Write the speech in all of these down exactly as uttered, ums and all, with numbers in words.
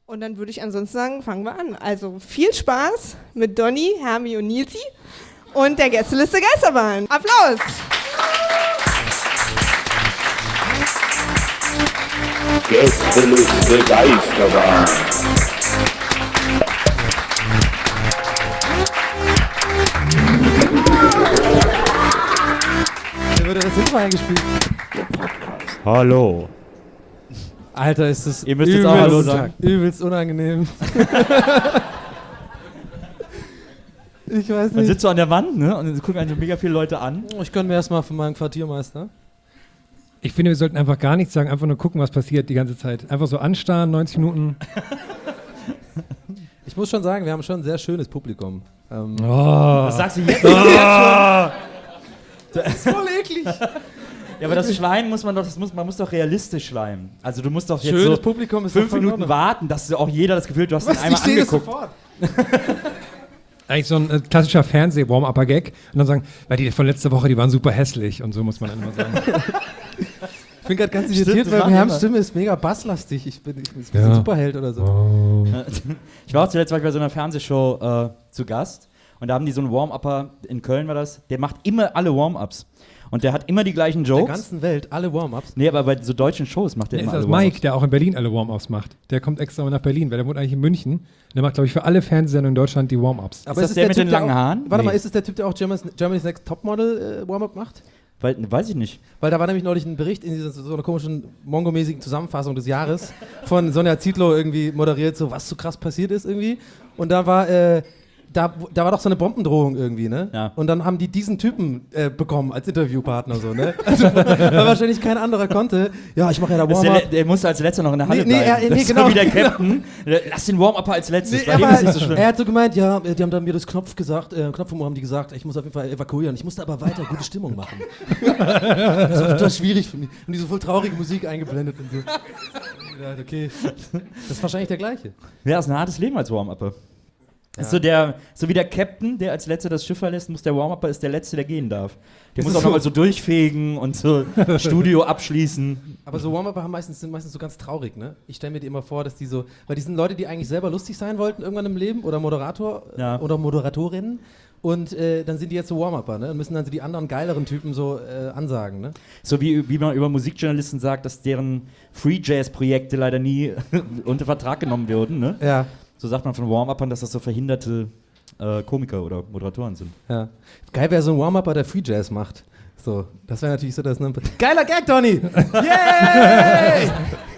Und dann würde ich ansonsten sagen, fangen wir an. Also viel Spaß mit Donny, Hermi und Nilsi und der Gästeliste Geisterbahn. Applaus! Gästeliste Geisterbahn. Wer würde das Intro eingespielt? Hallo. Alter, ist das Ihr müsst jetzt auch Hallo sagen. Übelst unangenehm. Ich weiß Man nicht. sitzt so an der Wand, ne? Und dann gucken einen so mega viele Leute an. Ich gönne mir erstmal von meinem Quartiermeister. Ich finde, wir sollten einfach gar nichts sagen, einfach nur gucken, was passiert die ganze Zeit. Einfach so anstarren, neunzig Minuten. Ich muss schon sagen, wir haben schon ein sehr schönes Publikum. Ähm, Oh. Was sagst du jetzt? Oh. Das ist voll eklig. Ja, aber das Schleimen muss man doch, das muss, man muss doch realistisch schleimen. Also du musst doch jetzt Schönes so Publikum ist doch fünf voll in Minuten Ordnung. warten, dass auch jeder das Gefühl hat, du hast ihn Was? einmal Ich sehe das angeguckt. sofort. Eigentlich so ein äh, klassischer Fernseh-Warm-Upper-Gag. Und dann sagen, weil die von letzter Woche, die waren super hässlich. Und so muss man dann immer sagen. Ich bin gerade ganz Stimmt, irritiert, das weil machen Herms immer. Stimme ist mega basslastig. Ich bin, ich bin Ja. ein Superheld oder so. Oh. Ich war auch zuletzt war ich bei so einer Fernsehshow äh, zu Gast und da haben die so einen Warm-Upper, in Köln war das, der macht immer alle Warm-Ups. Und der hat immer die gleichen In der Jokes. ganzen Welt, alle Warm-Ups. Nee, aber bei so deutschen Shows macht der Der immer ist das alle Mike, Warm-Ups. der auch in Berlin alle Warm-Ups macht. Der kommt extra mal nach Berlin, weil der wohnt eigentlich in München. Der macht, glaube ich, für alle Fernsehsendungen in Deutschland die Warm-Ups. Aber das der mit den Typ, langen auch, Haaren? Warte Nee. mal, ist es der Typ, der auch Germany's, Germany's Next Topmodel äh, Warm-Up macht? Weil, weiß ich nicht. Weil da war nämlich neulich ein Bericht in dieser, so einer komischen mongomäßigen Zusammenfassung des Jahres von Sonja Zietlow irgendwie moderiert, so was so krass passiert ist irgendwie. Und da war, äh, da, da war doch so eine Bombendrohung irgendwie, ne? Ja. Und dann haben die diesen Typen äh, bekommen als Interviewpartner so, ne? Also, weil wahrscheinlich kein anderer konnte. Ja, ich mache ja da Das ist der, Warm-Up. le- der musste als letzter noch in der Halle Nee, nee, bleiben. er- nee, das ist genau. so wie der Captain. Lass den Warm-Upper als letztes, Nee, bei er, dem war, ist nicht so schlimm. er hat so gemeint, ja, die haben dann mir das Knopf gesagt, äh, Knopfumor haben die gesagt, ich muss auf jeden Fall evakuieren. Ich musste aber weiter gute Stimmung machen. Das war total schwierig für mich. Und diese voll traurige Musik eingeblendet und so. Ja, okay. Das ist wahrscheinlich der gleiche. Ja, ist ein hartes Leben als Warm-Upper. Ist so, der, so wie der Captain, der als letzter das Schiff verlässt, muss der Warm-Upper ist der Letzte, der gehen darf. Der Das muss ist auch so. nochmal so durchfegen und so Studio abschließen. Aber so Warm-Upper haben meistens, sind meistens so ganz traurig, ne? Ich stelle mir die immer vor, dass die so, weil die sind Leute, die eigentlich selber lustig sein wollten irgendwann im Leben oder Moderator Ja. oder Moderatorinnen und äh, dann sind die jetzt so Warm-Upper, ne? Und müssen dann so die anderen geileren Typen so äh, ansagen, ne? So wie, wie man über Musikjournalisten sagt, dass deren Free-Jazz-Projekte leider nie unter Vertrag genommen würden. Ne? Ja. So sagt man von Warm-Uppern, dass das so verhinderte äh, Komiker oder Moderatoren sind. Ja. Geil wäre so ein Warm-Upper, der Free Jazz macht. So, das wäre natürlich so das. Ne? Geiler Gag, Donny! Yay!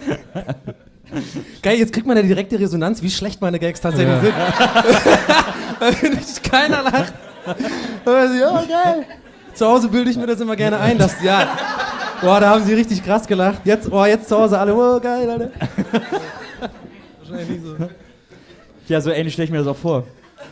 Geil, jetzt kriegt man ja direkte Resonanz, wie schlecht meine Gags tatsächlich Ja. sind. Weil nicht keiner lacht. Aber so, ja, geil. Zu Hause bilde ich mir das immer gerne ein, dass, ja, boah, da haben sie richtig krass gelacht. Jetzt, boah, jetzt zu Hause alle, oh, geil, Alter. Wahrscheinlich nicht so. Ja, so ähnlich stelle ich mir das auch vor.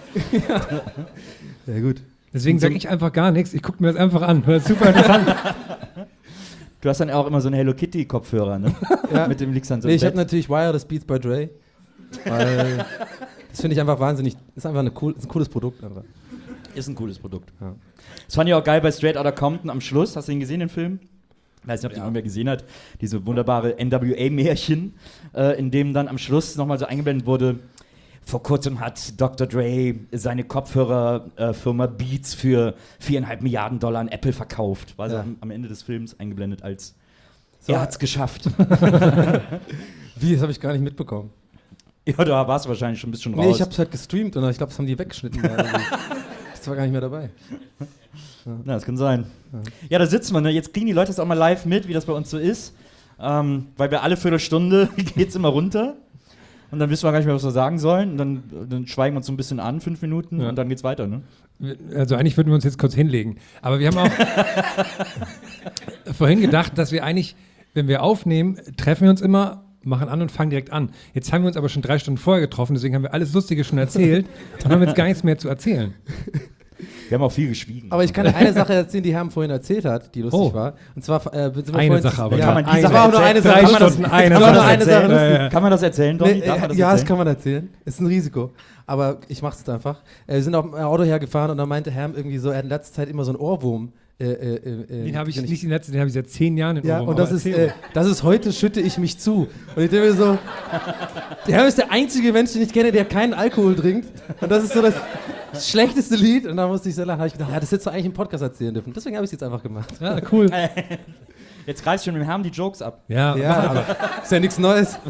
Ja, gut. Deswegen sage ich einfach gar nichts. Ich gucke mir das einfach an. Das ist super interessant. Du hast dann auch immer so einen Hello Kitty-Kopfhörer, ne? Ja. Mit dem liegst dann so Nee, im ich habe Bett. natürlich Wireless Beats by Dre. Weil das finde ich einfach wahnsinnig. Ist einfach eine cool, ist ein cooles Produkt einfach. Ist ein cooles Produkt. Ja. Das fand ich auch geil bei Straight Outta Compton am Schluss. Hast du ihn gesehen, den Film? Ich weiß nicht, ob den irgendwer gesehen hat. Diese wunderbare N W A-Märchen, äh, in dem dann am Schluss nochmal so eingeblendet wurde. Vor kurzem hat Doktor Dre seine Kopfhörerfirma äh, Beats für viereinhalb Milliarden Dollar an Apple verkauft. War so Ja. am, am Ende des Films eingeblendet als So, er hat's geschafft. Wie, das habe ich gar nicht mitbekommen. Ja, da warst du wahrscheinlich schon ein bisschen raus. Nee, ich habe es halt gestreamt und ich glaube, das haben die weggeschnitten. da irgendwie. Das war gar nicht mehr dabei. Na, das kann sein. Ja, da sitzen wir. Ne? Jetzt kriegen die Leute das auch mal live mit, wie das bei uns so ist. Ähm, weil wir alle Viertelstunde geht's immer runter. Und dann wissen wir gar nicht mehr, was wir sagen sollen. Und dann, dann schweigen wir uns so ein bisschen an, fünf Minuten, Ja. und dann geht's weiter. Ne? Also eigentlich würden wir uns jetzt kurz hinlegen. Aber wir haben auch vorhin gedacht, dass wir eigentlich, wenn wir aufnehmen, treffen wir uns immer, machen an und fangen direkt an. Jetzt haben wir uns aber schon drei Stunden vorher getroffen, deswegen haben wir alles Lustige schon erzählt und haben jetzt gar nichts mehr zu erzählen. Wir haben auch viel geschwiegen. Aber ich kann dir eine Sache erzählen, die Herm vorhin erzählt hat, die lustig Oh. war. Und zwar äh, sind wir Eine vorhin Sache aber. Ja, Kann man die eine, Sache das war auch nur eine erzählen? Sache. Drei Kann man das- Stunden, eine das war nur Sache eine Sache erzählen. lustig. Ja, ja. Kann man das erzählen, Donny? Nee, Darf man das ja, das erzählen? kann man erzählen. Ist ein Risiko. Aber ich mach's jetzt einfach. Äh, wir sind auf dem Auto hergefahren und dann meinte Herm irgendwie so, er hat in letzter Zeit immer so einen Ohrwurm Äh, äh, äh, Den habe ich nicht in letzten, den habe ich seit zehn Jahren in Ja, Ohrwurm, und das aber ist, erzähl. äh, das ist heute schütte ich mich zu. Und ich denke mir so, der Herr ist der einzige Mensch, den ich kenne, der keinen Alkohol trinkt. Und das ist so das schlechteste Lied. Und da musste ich so lachen. Da habe ich gedacht, ja, das hättest du eigentlich im Podcast erzählen dürfen. Deswegen habe ich es jetzt einfach gemacht. Ja, cool. Jetzt reißt schon mit dem Herrn die Jokes ab. Ja, Ja, aber ist ja nichts Neues.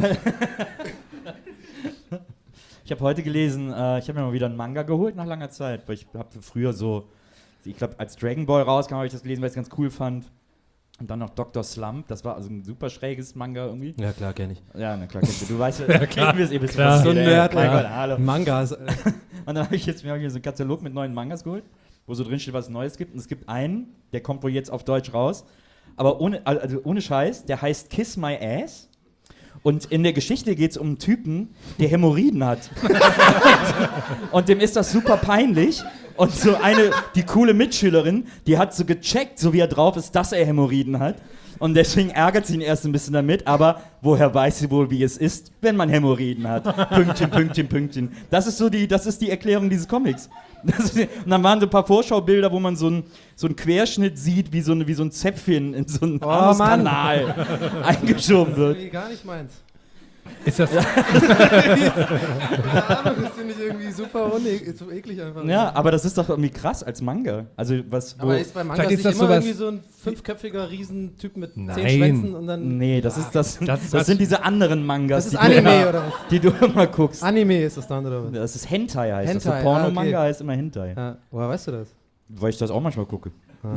Ich habe heute gelesen, äh, ich habe mir mal wieder einen Manga geholt nach langer Zeit, weil ich habe früher so, ich glaube, als Dragon Ball rauskam, habe ich das gelesen, weil ich es ganz cool fand. Und dann noch Doktor Slump, das war also ein super schräges Manga irgendwie. Ja, klar, kenne ich. Ja, na klar, kennst du. Du weißt ja, klar. ihr wisst, ihr wisst, Klar. was So ein geht, Nerd, ey. Mein ja. Gott, hallo. Mangas. Und dann habe ich jetzt mir hab ich hier so einen Katalog mit neuen Mangas geholt, wo so drin steht, was es Neues gibt. Und es gibt einen, der kommt wohl jetzt auf Deutsch raus, aber ohne, also ohne Scheiß, der heißt Kiss My Ass. Und in der Geschichte geht es um einen Typen, der Hämorrhoiden hat. Und dem ist das super peinlich. Und so eine, die coole Mitschülerin, die hat so gecheckt, so wie er drauf ist, dass er Hämorrhoiden hat. Und deswegen ärgert sie ihn erst ein bisschen damit, aber woher weiß sie wohl, wie es ist, wenn man Hämorrhoiden hat? Pünktchen, Pünktchen, Pünktchen. Das ist so die, das ist die Erklärung dieses Comics. Das ist, und dann waren so ein paar Vorschaubilder, wo man so einen so einen Querschnitt sieht, wie so, eine, wie so ein Zäpfchen in so einen Oh, Anuskanal eingeschoben wird. Nee, gar nicht meins. ist das, Keine Ahnung, das finde ich irgendwie super unek- so eklig einfach. Ja, aber das ist doch irgendwie krass als Manga. Also was, wo, Aber ist bei Mangas Vielleicht ist nicht das immer sowas- irgendwie so ein fünfköpfiger Riesentyp mit Nein. zehn Schwänzen und dann... nee, das ist das, Das das, ist was- sind diese anderen Mangas, Das ist die, du Anime immer, oder was? die du immer guckst. Anime ist das dann, oder was? Das ist Hentai heißt das. Hentai, So Porno-Manga ah, okay. heißt immer Hentai. Ja. Woher weißt du das? Weil ich das auch manchmal gucke.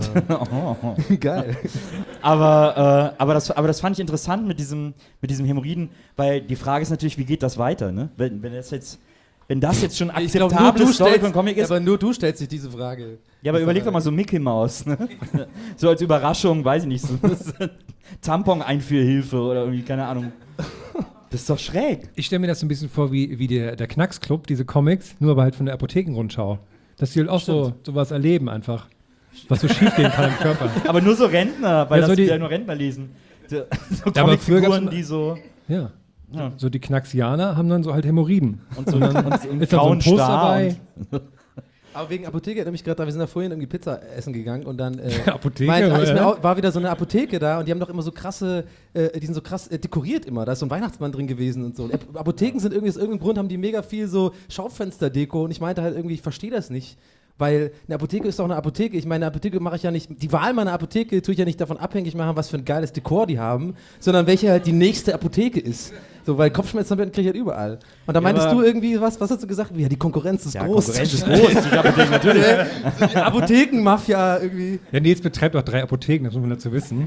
Geil. Aber, äh, aber, das, aber das fand ich interessant mit diesem, mit diesem Hämorrhoiden, weil die Frage ist natürlich, wie geht das weiter, ne? Wenn, wenn das jetzt, wenn das jetzt schon Ich glaube, nur akzeptable du Story stellst, von einem Comic ist. aber nur du stellst dich diese Frage. Ja, aber überleg doch mal so Mickey Mouse, ne? So als Überraschung, weiß ich nicht, so Tampon-Einführhilfe oder irgendwie, keine Ahnung. Das ist doch schräg. ich stelle mir das so ein bisschen vor wie, wie der, der Knacksclub, diese Comics, nur aber halt von der Apothekenrundschau. Dass die halt auch so sowas erleben einfach. Was so schief gehen kann im Körper. Aber nur so Rentner, weil Ja, so das die- ja nur Rentner lesen. So, so Ja, aber früher gab's Comicfiguren, immer- die so... Ja. Ja. So die Knaxianer haben dann so halt Hämorrhoiden. Und so, und, und, und Ist da so ein grauen Poster Star dabei? und- Aber wegen Apotheke erinnere mich gerade da, wir sind da vorhin irgendwie Pizza essen gegangen und dann äh, Apotheke, meint, oder? ist mir auch, war wieder so eine Apotheke da und die haben doch immer so krasse, äh, die sind so krass äh, dekoriert immer, da ist so ein Weihnachtsmann drin gewesen und so. Und Ap- Apotheken sind irgendwie, aus irgendeinem Grund haben die mega viel so Schaufensterdeko und ich meinte halt irgendwie, ich verstehe das nicht. Weil eine Apotheke ist doch eine Apotheke. Ich meine, eine Apotheke mache ich ja nicht, die Wahl meiner Apotheke tue ich ja nicht davon abhängig machen, was für ein geiles Dekor die haben, sondern welche halt die nächste Apotheke ist. So, weil Kopfschmerztabletten kriege ich halt überall. Und da meintest aber- du irgendwie, was, was hast du gesagt? Ja, die Konkurrenz ist Ja, groß. Konkurrenz ist groß, die Apotheken natürlich. So die Apothekenmafia irgendwie. Ja, Nils betreibt auch drei Apotheken, das muss man dazu wissen.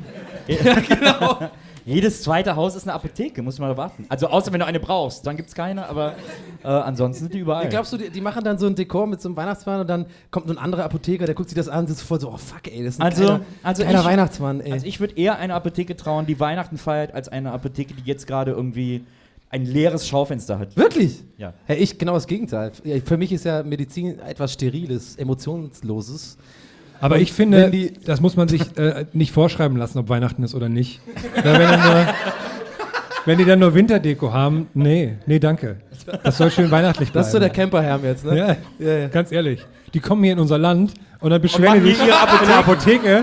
Jedes zweite Haus ist eine Apotheke, muss man warten. Also außer wenn du eine brauchst, dann gibt es keine, aber äh, ansonsten sind die überall. Ja, glaubst du, die, die machen dann so ein Dekor mit so einem Weihnachtsmann und dann kommt so ein anderer Apotheker, der guckt sich das an und sitzt voll so, oh fuck ey, das ist ein Also- geiler, also geiler ich- Weihnachtsmann ey. Also ich würde eher eine Apotheke trauen, die Weihnachten feiert, als eine Apotheke, die jetzt gerade irgendwie ein leeres Schaufenster hat. Wirklich? Ja. Hey, ich genau das Gegenteil. Ja, für mich ist ja Medizin etwas Steriles, Emotionsloses. Aber Und ich finde, wenn die- das muss man sich äh, nicht vorschreiben lassen, ob Weihnachten ist oder nicht. Weil wenn, dann nur, wenn die dann nur Winterdeko haben, nee, nee, danke. Das soll schön weihnachtlich bleiben. Das ist so der Camperherm jetzt, ne? ja, Ja, ja. ganz ehrlich. Die kommen hier in unser Land und dann beschweren machen die sich hier ihre in der Apotheke.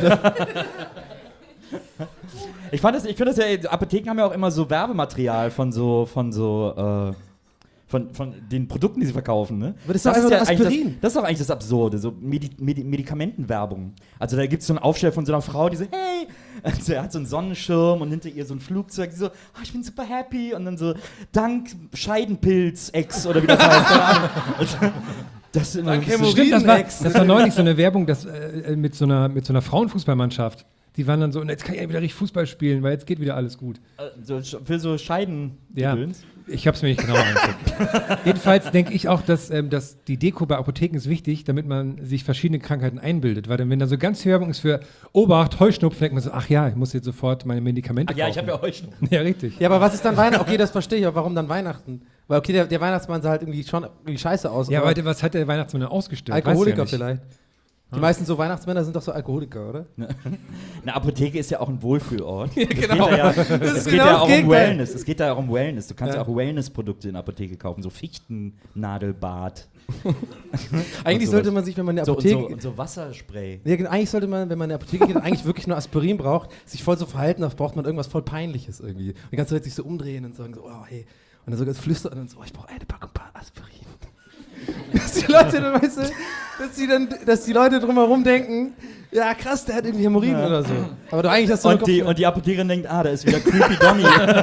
Ich fand das, ich finde das ja, Apotheken haben ja auch immer so Werbematerial von so, von so, äh, von, von den Produkten, die sie verkaufen, ne? Aber das ist doch einfach ja nur eigentlich Aspirin. das, das ist doch eigentlich das Absurde, so Medi Medi Medikamentenwerbung. Also da gibt es so einen Aufsteller von so einer Frau, die so, hey, also er hat so einen Sonnenschirm und hinter ihr so ein Flugzeug, die so, oh, ich bin super happy und dann so, dank Scheidenpilz-Ex oder wie das heißt, keine Ahnung. Also, das ist immer Dank ein bisschen- Stimmt, das war, Hämorrhoidenex. das war neulich so eine Werbung das, äh, mit, so einer, mit so einer Frauenfußballmannschaft. Die waren dann so, und jetzt kann ich ja wieder richtig Fußball spielen, weil jetzt geht wieder alles gut. so, für so Scheiden. Ja, ich habe es mir nicht genau angeguckt. Jedenfalls denke ich auch, dass, ähm, dass die Deko bei Apotheken ist wichtig, damit man sich verschiedene Krankheiten einbildet. Weil dann, wenn da so ganz viel Werbung ist für Obacht, Heuschnupfen, denkt man so, ach ja, ich muss jetzt sofort meine Medikamente Ach ja, ich kaufen. habe ja euch. Ja, richtig. Ja, aber was ist dann Weihnachten? Okay, das verstehe ich, aber warum dann Weihnachten? Weil okay, der, der Weihnachtsmann sah halt irgendwie schon irgendwie scheiße aus. Ja, aber aber was hat der Weihnachtsmann denn ausgestellt? Alkoholiker Weiß ja nicht. vielleicht. Die meisten so Weihnachtsmänner sind doch so Alkoholiker, oder? Eine Apotheke ist ja auch ein Wohlfühlort. Ja, genau. Es geht, da ja, Das es ist geht genau ja das auch um Gegenteil. Wellness. Es geht da auch um Wellness. Du kannst ja, Ja. auch Wellness-Produkte in der Apotheke kaufen, so Fichtennadelbad. Eigentlich sowas. sollte man sich, wenn man in der So, und, Apotheke... so, und so Wasserspray. Ja, genau, eigentlich sollte man, wenn man in der Apotheke geht, eigentlich wirklich nur Aspirin braucht, sich voll so verhalten, da braucht man irgendwas voll Peinliches irgendwie. Und die ganze Zeit sich so umdrehen und sagen so, oh hey. Und dann sogar flüstern und so, oh, ich brauche eine Packung Aspirin. Dass die Leute dann, weißt du, dass die, dann, dass die Leute drumherum denken, ja krass, der hat irgendwie Hämorrhoiden Ja. oder so. Aber du eigentlich hast so Und die, und die Apothekerin denkt, ah, da ist wieder Creepy Donny.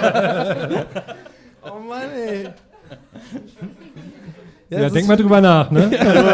oh Mann, ey. Ja, das denk ist- mal drüber nach, ne?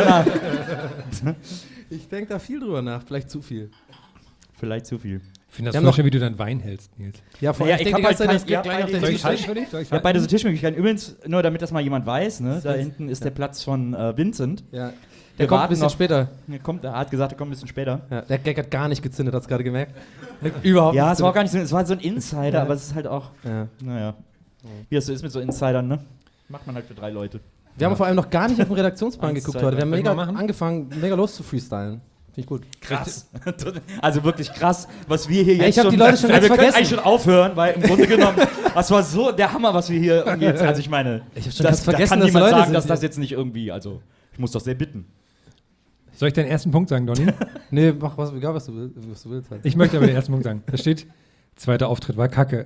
Ich denke da viel drüber nach, vielleicht zu viel. Vielleicht zu viel. Ich finde Wir das haben voll noch- schön, wie du deinen Wein hältst, Nils. Ja, vor Naja, allem, ich denke hab die ganze halt Zeit, das kein- geht ja, gleich auf beide- den Soll Tisch. ich halten für dich? Soll ich Ich habe halten? beide so Tischmöglichkeiten. Übrigens, nur damit das mal jemand weiß, ne, da hinten ist der Platz von äh, Vincent. Ja. Der Wir kommt ein warten bisschen noch. später. Er, kommt, er hat gesagt, er kommt ein bisschen später. Ja, der Gag hat gar nicht gezündet, hast du gerade gemerkt. Überhaupt Ja, nicht. es war auch gar nicht so, es war so ein Insider, Ja. aber es ist halt auch, Ja. naja, wie das so ist mit so Insidern, ne? Macht man halt für drei Leute. Wir haben vor allem noch gar nicht auf den Redaktionsplan Eins, geguckt zwei, heute. Wir haben drei. mega Wollen wir machen? angefangen, mega los zu freestylen. Finde ich gut. Krass. Also wirklich krass, was wir hier Ja, jetzt ich hab die Leute schon ja, ganz wir können vergessen. eigentlich schon aufhören, weil im Grunde genommen, das war so der Hammer, was wir hier jetzt, also ich meine, Ich hab schon das, ganz vergessen, da kann dass niemand Leute sagen, sind dass hier. das jetzt nicht irgendwie, also ich muss doch sehr bitten. Soll ich deinen ersten Punkt sagen, Donny? Nee, mach was, egal was du, will, was du willst. Halt. Ich möchte aber den ersten Punkt sagen. Da steht, zweiter Auftritt war kacke.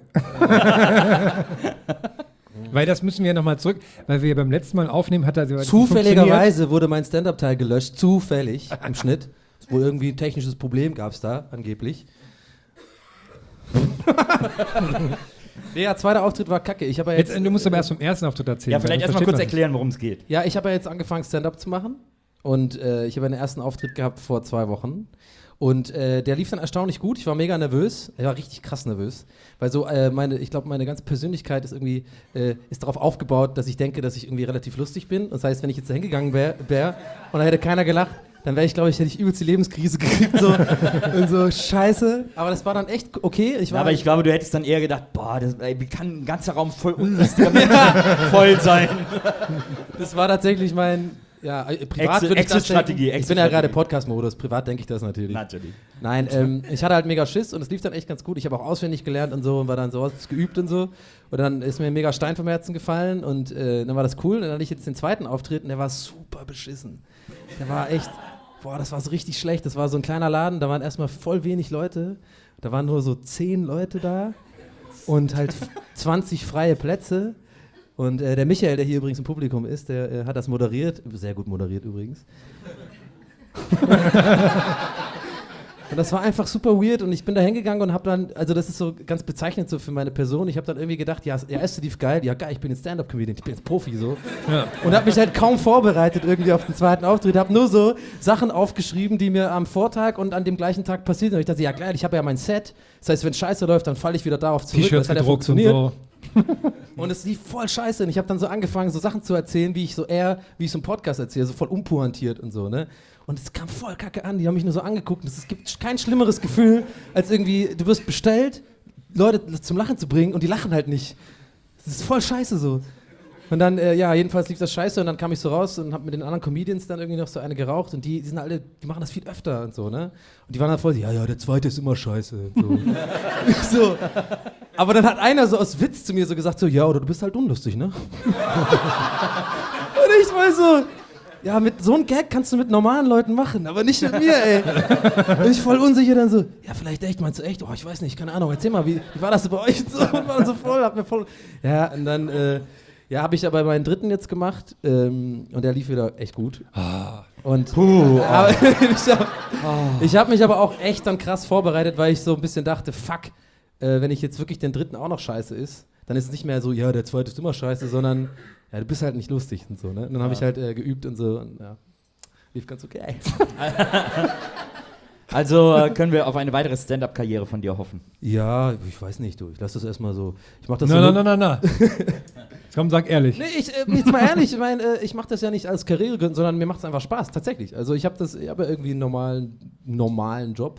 Weil das müssen wir ja nochmal zurück, weil wir ja beim letzten Mal aufnehmen, hat er so Zufälligerweise wurde mein Stand-Up-Teil gelöscht, zufällig im Schnitt. Wohl irgendwie ein technisches Problem gab es da, angeblich. Nee, ja, zweiter Auftritt war kacke. Ich habe ja jetzt, Jetzt, du musst aber erst vom ersten Auftritt erzählen. Ja, weil vielleicht dann erstmal versteht kurz man es. erklären, worum es geht. ja, ich habe ja jetzt angefangen, Stand-Up zu machen. Und äh, ich habe einen ersten Auftritt gehabt vor zwei Wochen. Und äh, der lief dann erstaunlich gut. Ich war mega nervös. Ich war richtig krass nervös. Weil so, äh, meine, ich glaube, meine ganze Persönlichkeit ist irgendwie, äh, ist darauf aufgebaut, dass ich denke, dass ich irgendwie relativ lustig bin. Das heißt, wenn ich jetzt da hingegangen wäre wär, und da hätte keiner gelacht, dann wäre ich, glaube ich, hätte ich übelst die Lebenskrise gekriegt. So, und so, scheiße. Aber das war dann echt okay. Ich war Ja, aber ich glaube, du hättest dann eher gedacht, boah, das, ey, wie kann ein ganzer Raum voll unlustiger Menschen voll sein? Das war tatsächlich mein, ja, äh, privat Exit- würde ich das Exit-Strategie, denken. Ich bin ja Exit-Strategie. gerade Podcast-Modus, privat denke ich das natürlich. Natürlich. Nein, ähm, ich hatte halt mega Schiss und es lief dann echt ganz gut. Ich habe auch auswendig gelernt und so und war dann so was geübt und so. Und dann ist mir ein mega Stein vom Herzen gefallen und äh, dann war das cool. Und dann hatte ich jetzt den zweiten Auftritt und der war super beschissen. Der war echt, boah, das war so richtig schlecht. Das war so ein kleiner Laden, da waren erstmal voll wenig Leute. Da waren nur so zehn Leute da und halt zwanzig freie Plätze. Und äh, der Michael, der hier übrigens im Publikum ist, der äh, hat das moderiert. Sehr gut moderiert übrigens. Und das war einfach super weird und ich bin da hingegangen und habe dann, also das ist so ganz bezeichnend so für meine Person, ich habe dann irgendwie gedacht, ja, ja, ist Steve geil, ja geil, ich bin jetzt Stand-Up-Comedian, ich bin jetzt Profi so. Ja. Und habe mich halt kaum vorbereitet irgendwie auf den zweiten Auftritt, habe nur so Sachen aufgeschrieben, die mir am Vortag und an dem gleichen Tag passiert sind. Und ich dachte, ja geil, ich habe ja mein Set, das heißt, wenn Scheiße läuft, dann falle ich wieder darauf zurück. T-Shirts Das hat ja gedruckt und funktioniert. so. Und es lief voll scheiße. Und ich habe dann so angefangen, so Sachen zu erzählen, wie ich so eher, wie ich so einen Podcast erzähle, so voll unpointiert und so, ne? Und es kam voll kacke an. Die haben mich nur so angeguckt. Und es gibt kein schlimmeres Gefühl, als irgendwie, du wirst bestellt, Leute zum Lachen zu bringen und die lachen halt nicht. Das ist voll scheiße so. Und dann, äh, ja, jedenfalls lief das scheiße und dann kam ich so raus und habe mit den anderen Comedians dann irgendwie noch so eine geraucht und die, die sind alle, die machen das viel öfter und so, ne? Und die waren dann voll, ja, ja, der zweite ist immer scheiße. Und so. So. Aber dann hat einer so aus Witz zu mir so gesagt, so, ja, oder du bist halt unlustig, ne? Und ich war so, ja, mit so einem Gag kannst du mit normalen Leuten machen, aber nicht mit mir, ey. Und ich voll unsicher dann so, ja, vielleicht echt, meinst du echt? Oh, ich weiß nicht, keine Ahnung, erzähl mal, wie, wie war das so bei euch? Und so, und war dann so voll, hab mir voll, ja, und dann, äh, ja, habe ich aber meinen dritten jetzt gemacht ähm, und der lief wieder echt gut. Und Puh, aber ich habe hab mich aber auch echt dann krass vorbereitet, weil ich so ein bisschen dachte, fuck, äh, wenn ich jetzt wirklich den dritten auch noch scheiße ist, dann ist es nicht mehr so, ja, der zweite ist immer scheiße, sondern ja, du bist halt nicht lustig und so, ne? Und dann habe ich halt äh, geübt und so und ja, lief ganz okay. Also äh, können wir auf eine weitere Stand-Up-Karriere von dir hoffen. Ja, ich weiß nicht, du, ich lasse das erstmal so, ich mach das Na, so na, na, na, na. Komm, sag ehrlich. Nee, ich, äh, jetzt mal ehrlich, ich meine, äh, ich mache das ja nicht als Karrieregrund, sondern mir macht es einfach Spaß, tatsächlich. Also ich habe das, ich habe ja irgendwie einen normalen, normalen Job.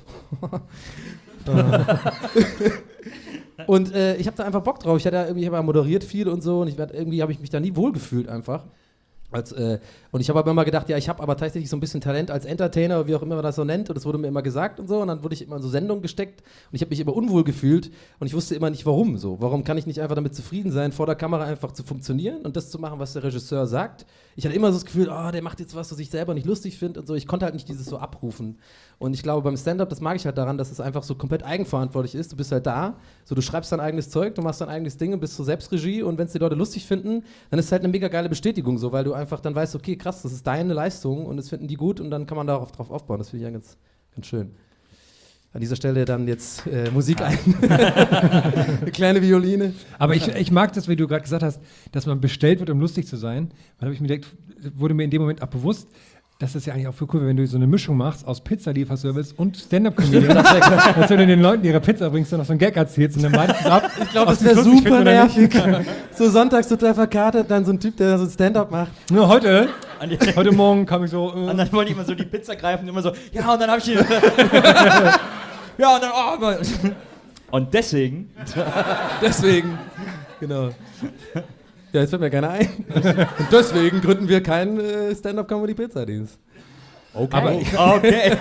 Und äh, ich habe da einfach Bock drauf. Ich hatte ja irgendwie, ich habe ja moderiert viel und so und ich werd, irgendwie habe ich mich da nie wohlgefühlt einfach. Als, äh, und ich habe aber immer gedacht, ja, ich habe aber tatsächlich so ein bisschen Talent als Entertainer, wie auch immer man das so nennt. Und das wurde mir immer gesagt und so. Und dann wurde ich immer in so Sendungen gesteckt. Und ich habe mich immer unwohl gefühlt. Und ich wusste immer nicht, warum so. Warum kann ich nicht einfach damit zufrieden sein, vor der Kamera einfach zu funktionieren und das zu machen, was der Regisseur sagt. Ich hatte immer so das Gefühl, oh, der macht jetzt was, was ich selber nicht lustig finde und so. Ich konnte halt nicht dieses so abrufen. Und ich glaube, beim Stand-Up, das mag ich halt daran, dass es einfach so komplett eigenverantwortlich ist. Du bist halt da, so du schreibst dein eigenes Zeug, du machst dein eigenes Ding und bist so Selbstregie. Und wenn es die Leute lustig finden, dann ist es halt eine mega geile Bestätigung so, weil du einfach dann weißt, okay, krass, das ist deine Leistung und das finden die gut und dann kann man darauf drauf aufbauen. Das finde ich ja ganz, ganz schön. An dieser Stelle dann jetzt äh, Musik ein. Eine kleine Violine. Aber ich, ich mag das, wie du gerade gesagt hast, dass man bestellt wird, um lustig zu sein. Dann habe ich mir gedacht, wurde mir in dem Moment auch bewusst, dass das ja eigentlich auch für cool wäre, wenn du so eine Mischung machst aus Pizzalieferservice und Stand-Up-Comedian. Dass du den Leuten ihre Pizza bringst und noch so einen Gag erzählst und dann meistens ab. Ich glaube, das wäre super nervig. So sonntags total verkartet, dann so ein Typ, der so ein Stand-Up macht. Ja, heute, heute Morgen kam ich so. Äh und dann wollte ich immer so die Pizza greifen und immer so, ja, und dann habe ich die. ja, und dann, oh, und deswegen. deswegen, genau. Ja, jetzt fällt mir keiner ein. Und deswegen gründen wir keinen äh, Stand-Up-Comedy-Pizza-Dienst. Okay. Aber okay.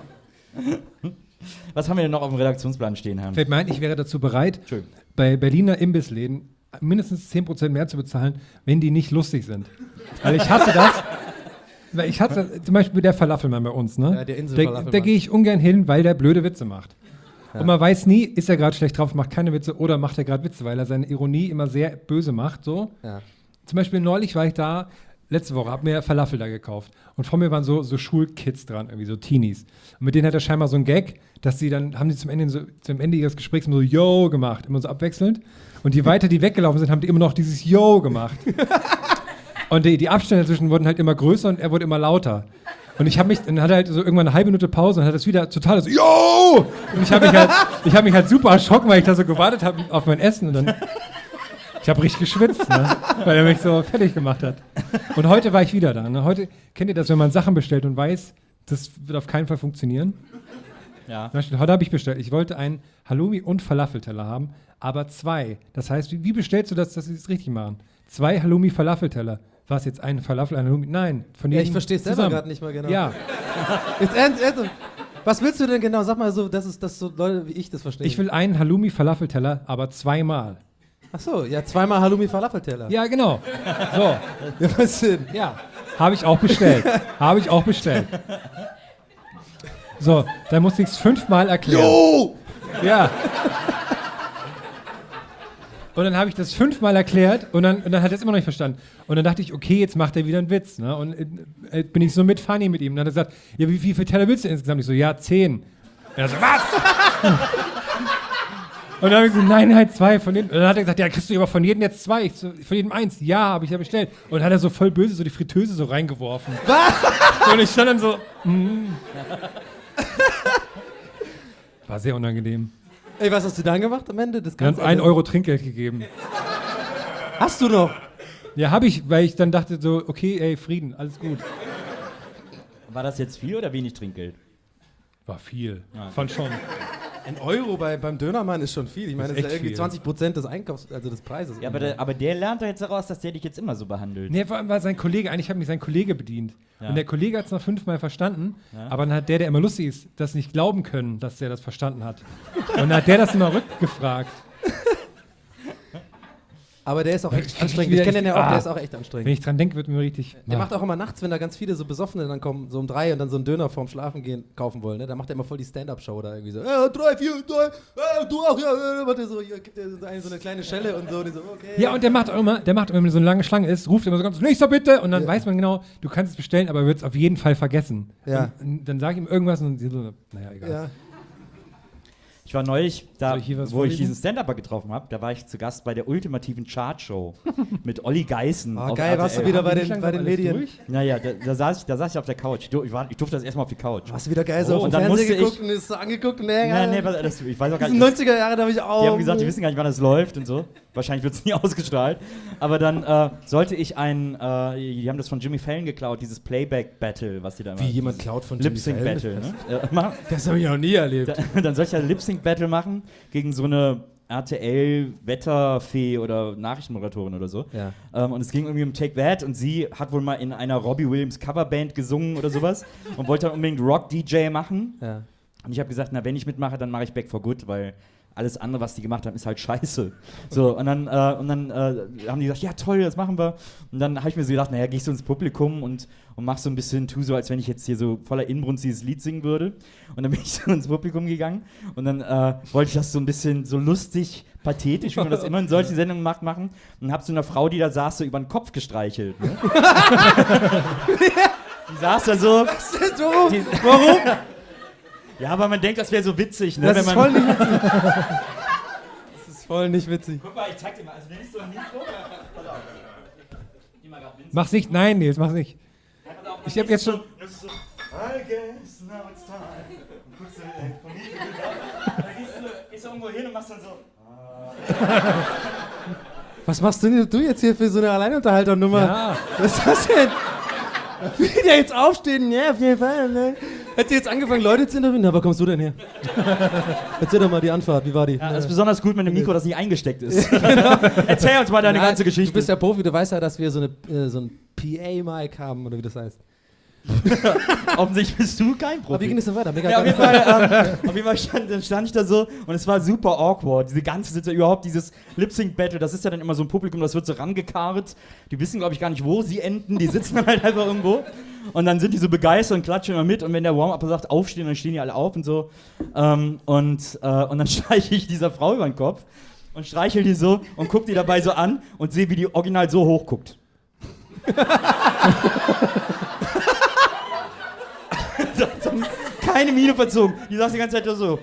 Was haben wir denn noch auf dem Redaktionsplan stehen, Herr? Fällt mir ein, ich wäre dazu bereit, bei Berliner Imbissläden mindestens zehn Prozent mehr zu bezahlen, wenn die nicht lustig sind. Weil ich hasse das. Weil ich hasse zum Beispiel der Falafelmann bei uns, ne? Ja, der Da, Insel-Falafelmann. da gehe ich ungern hin, weil der blöde Witze macht. Ja. Und man weiß nie, ist er gerade schlecht drauf, macht keine Witze oder macht er gerade Witze, weil er seine Ironie immer sehr böse macht. So. Ja. Zum Beispiel neulich war ich da, letzte Woche, habe mir Falafel da gekauft. Und vor mir waren so, so Schulkids dran, irgendwie so Teenies. Und mit denen hat er scheinbar so einen Gag, dass sie dann, haben sie zum Ende, so, zum Ende ihres Gesprächs immer so Yo gemacht, immer so abwechselnd. Und je weiter die weggelaufen sind, haben die immer noch dieses Yo gemacht. Und die, die Abstände dazwischen wurden halt immer größer und er wurde immer lauter. Und ich habe mich, dann hat er halt so irgendwann eine halbe Minute Pause und hat das wieder total so, yo! Und ich habe mich halt, ich habe mich halt super erschrocken, weil ich da so gewartet habe auf mein Essen und dann, ich habe richtig geschwitzt, ne? Weil er mich so fertig gemacht hat. Und heute war ich wieder da, ne? Heute, kennt ihr das, wenn man Sachen bestellt und weiß, das wird auf keinen Fall funktionieren? Ja. Zum Beispiel, heute habe ich bestellt, ich wollte einen Halloumi- und Falafelteller haben, aber zwei. Das heißt, wie, wie bestellst du das, dass sie es richtig machen? Zwei Halloumi-Falafelteller. War es jetzt ein Falafel, ein Halloumi? Nein. Von Ja, ich verstehe es selber gerade nicht mal genau. Ja. Jetzt, ernst, ernst, was willst du denn genau? Sag mal so, dass es dass so Leute wie ich das verstehen. Ich will einen Halloumi-Falafelteller, aber zweimal. Ach so, ja, zweimal Halloumi-Falafelteller. Ja, genau. So. Ja, was denn? Ja. Habe ich auch bestellt. Habe ich auch bestellt. So, dann musste ich es fünfmal erklären. Jo! Ja. Und dann habe ich das fünfmal erklärt und dann, und dann hat er es immer noch nicht verstanden. Und dann dachte ich, okay, jetzt macht er wieder einen Witz. Ne? Und äh, bin ich so mit funny mit ihm. Und dann hat er gesagt, ja, wie, wie viele Teller willst du insgesamt? Ich so, ja, zehn. Und er so, was? Und dann habe ich so, nein, halt zwei von denen. Und dann hat er gesagt, ja, kriegst du aber von jedem jetzt zwei. Ich so, von jedem eins. Ja, habe ich ja bestellt. Und dann hat er so voll böse so die Fritteuse so reingeworfen. Was? Und ich stand dann so, mm. War sehr unangenehm. Ey, was hast du dann gemacht am Ende? Das Dann Ganze? ein Euro Trinkgeld gegeben. Hast du noch? Ja, habe ich, weil ich dann dachte so, okay, ey, Frieden, alles gut. War das jetzt viel oder wenig Trinkgeld? War viel, Ja. fand schon. Ein Euro bei, beim Dönermann ist schon viel. Ich meine, Das das ist ist ja echt irgendwie viel. zwanzig Prozent des Einkaufs, also des Preises. Ja, aber der, aber der lernt doch jetzt daraus, dass der dich jetzt immer so behandelt. Nee, vor allem war sein Kollege, eigentlich hat mich sein Kollege bedient. Ja. Und der Kollege hat es noch fünfmal verstanden, Ja. aber dann hat der, der immer lustig ist, das nicht glauben können, dass der das verstanden hat. Und dann hat der das immer rückgefragt. Aber der ist auch echt Ich- anstrengend. ich- Ich kenne den ja auch, ah. der ist auch echt Wenn anstrengend. ich dran denke, wird mir richtig... Der Ah. macht auch immer nachts, wenn da ganz viele so Besoffene dann kommen, so um drei und dann so einen Döner vorm Schlafen gehen kaufen wollen, ne? Da macht er immer voll die Stand-Up-Show da irgendwie so, äh, drei, vier, drei, äh, du auch, ja, äh, warte, so, hier gibt er so eine, so eine kleine Schelle und so, und die so, okay. Ja, und der macht auch immer, der macht immer, wenn so eine lange Schlange ist, ruft immer so ganz, nächster bitte! Und dann Ja. weiß man genau, du kannst es bestellen, aber er wird es auf jeden Fall vergessen. Ja. Und, und dann sage ich ihm irgendwas und sie so, naja, egal. Ja. Ich war neulich, da, Soll ich hier was wo ich vorlesen? diesen Stand-Upper getroffen habe, da war ich zu Gast bei der ultimativen Chartshow mit Olli Geißen. Oh, auf geil, warst du R T L. wieder bei Wie den, lange bei war den alles Medien? durch? Naja, da, da, saß ich, da saß ich auf der Couch. Ich, dur- ich, war, ich durfte das erstmal auf die Couch. Hast du wieder geil so Oh, auf und dem dann Fernseher musste geguckt ich- und ist so angeguckt und nee, Nein, nee, was- das, ich weiß auch gar diesen nicht. neunziger Jahre, da habe ich auch. Die haben gesagt, die wissen gar nicht, wann das läuft und so. Wahrscheinlich wird es nie ausgestrahlt. Aber dann äh, sollte ich ein, äh, die haben das von Jimmy Fallon geklaut, dieses Playback-Battle, was die da immer. Wie jemand klaut von Jimmy Lip-Sync-Battle, Fallon? ne? Äh, machen. Das habe ich noch nie erlebt. Da, dann soll ich ja Lip-Sync-Battle machen gegen so eine R T L-Wetterfee oder Nachrichtenmoderatorin oder so. Ja. Ähm, und es ging irgendwie um Take That und sie hat wohl mal in einer Robbie Williams Coverband gesungen oder sowas und wollte dann unbedingt Rock-D J machen. Ja. Und ich habe gesagt, na, wenn ich mitmache, dann mache ich Back for Good, weil alles andere, was die gemacht haben, ist halt scheiße. So, und dann, äh, und dann äh, haben die gesagt, ja toll, das machen wir. Und dann habe ich mir so gedacht, naja, gehe ich so ins Publikum und, und mach so ein bisschen, tu so, als wenn ich jetzt hier so voller Inbrunst dieses Lied singen würde. Und dann bin ich so ins Publikum gegangen und dann äh, wollte ich das so ein bisschen so lustig, pathetisch, wie man das immer in solchen Sendungen macht, machen. Und hab so einer Frau, die da saß, so über den Kopf gestreichelt. Ne? Die saß da so. Warum? Die, Warum? Ja, aber man denkt, das wäre so witzig, ne? Das wenn ist man voll nicht witzig. Das ist voll nicht witzig. Guck mal, ich zeig dir mal. Also wenn ich so ein Mikro... Pass auf. Geh mal grad Minze. Mach's nicht, nein, Nils, mach's nicht. Ja, pass auf, Ich dann hab jetzt ist schon- So, das ist so, I guess now it's time. Und guckst du äh, von hinten rüber. Dann gehst du, gehst du irgendwo hin und machst dann so... Was machst du denn du jetzt hier für so eine Alleinunterhalternummer? Ja. Was ist das denn? Will der jetzt aufstehen? Ja, auf jeden Fall. Ne? Hätte jetzt angefangen, Leute zu interviewen? Na, wo kommst du denn her? Erzähl doch mal die Anfahrt, wie war die? Ja, das ist besonders gut mit einem Mikro, das nicht eingesteckt ist. Erzähl uns mal deine Nein, ganze Geschichte. Du bist ja Profi, du weißt ja, dass wir so, eine, äh, so ein P A-Mic haben, oder wie das heißt. Offensichtlich bist du kein Profi. Aber wie ging es denn weiter? Mega Ja, auf geil. jeden Fall, ähm, auf jeden Fall stand, dann stand ich da so und es war super awkward. Diese ganze Situation, überhaupt dieses Lip-Sync-Battle, das ist ja dann immer so ein Publikum, das wird so rangekarrt. Die wissen, glaube ich, gar nicht, wo sie enden. Die sitzen dann halt einfach irgendwo. Und dann sind die so begeistert und klatschen immer mit. Und wenn der Warm-Up sagt, aufstehen, dann stehen die alle auf und so. Ähm, und, äh, und dann streiche ich dieser Frau über den Kopf und streichel die so und guck die dabei so an und sehe, wie die original so hoch guckt. Keine Miene verzogen. Die saß die ganze Zeit nur so.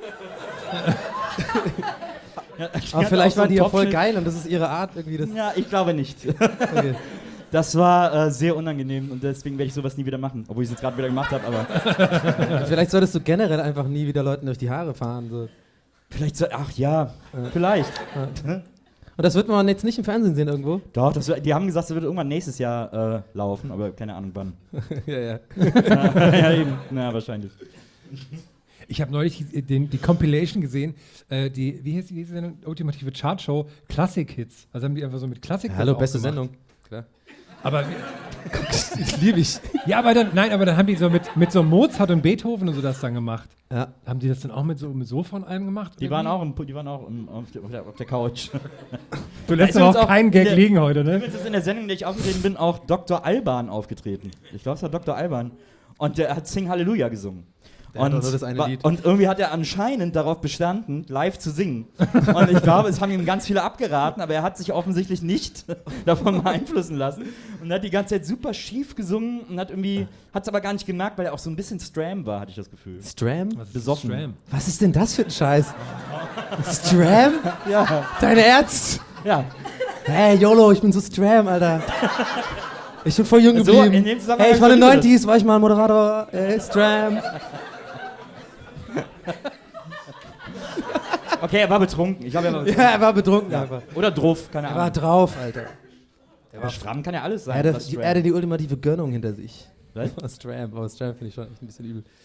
Ja, die Aber hat vielleicht auch so war einen die ja voll Topfschnitt. geil und das ist ihre Art irgendwie. Das Ja, ich glaube nicht. okay. Das war äh, sehr unangenehm und deswegen werde ich sowas nie wieder machen. Obwohl ich es jetzt gerade wieder gemacht habe, aber Vielleicht solltest du generell einfach nie wieder Leuten durch die Haare fahren. So. vielleicht so, ach ja, vielleicht. Und das wird man jetzt nicht im Fernsehen sehen irgendwo? Doch, das, wird- die haben gesagt, das wird irgendwann nächstes Jahr äh, laufen, aber keine Ahnung wann. ja, ja. Ja, eben. Na, wahrscheinlich. Ich habe neulich die- den, die Compilation gesehen, äh, die, wie hieß die hieß die Sendung? Ultimative Chartshow, Classic Hits. Also haben die einfach so mit Klassik. Hallo, beste Sendung. Klar. Aber Ich liebe ich. ja, aber dann, nein, aber dann haben die so mit, mit so Mozart und Beethoven und so das dann gemacht. Ja. Haben die das dann auch mit so mit Sofa und allem gemacht? Die waren auch, im, die waren auch im, auf, der, auf, der, auf der Couch. Du lässt ist aber uns auch auch keinen Gag der- liegen heute, ne? Übrigens ist in der Sendung, in der ich aufgetreten bin, auch Doktor Alban aufgetreten. Ich glaube, es war Doktor Alban. Und der hat Sing Halleluja gesungen. Der hat Und, doch nur das eine wa- Lied. und irgendwie hat er anscheinend darauf bestanden, live zu singen. Und ich glaube, es haben ihm ganz viele abgeraten, aber er hat sich offensichtlich nicht davon beeinflussen lassen. Und hat die ganze Zeit super schief gesungen und hat irgendwie, hat es aber gar nicht gemerkt, weil er auch so ein bisschen Stram war, hatte ich das Gefühl. Stram? Was ist Besoffen. Stram? Was ist denn das für ein Scheiß? Stram? Ja. Dein Ernst? Ja. Hey, YOLO, ich bin so Stram, Alter. Ich bin voll jung So, geblieben. in dem Zusammenhang Hey, ich war in den verliebe ich neunziger, war ich mal Moderator. Hey, Stram. Okay, er war betrunken. Ich glaube, er war Ja, er war betrunken einfach. Oder druff, keine Er war Ahnung. drauf, Alter. Aber Stramm kann ja alles Er sein. hatte, was die, Stram. er hatte die ultimative Gönnung hinter sich. Was? Stram, aber Stram finde ich schon echt ein bisschen übel.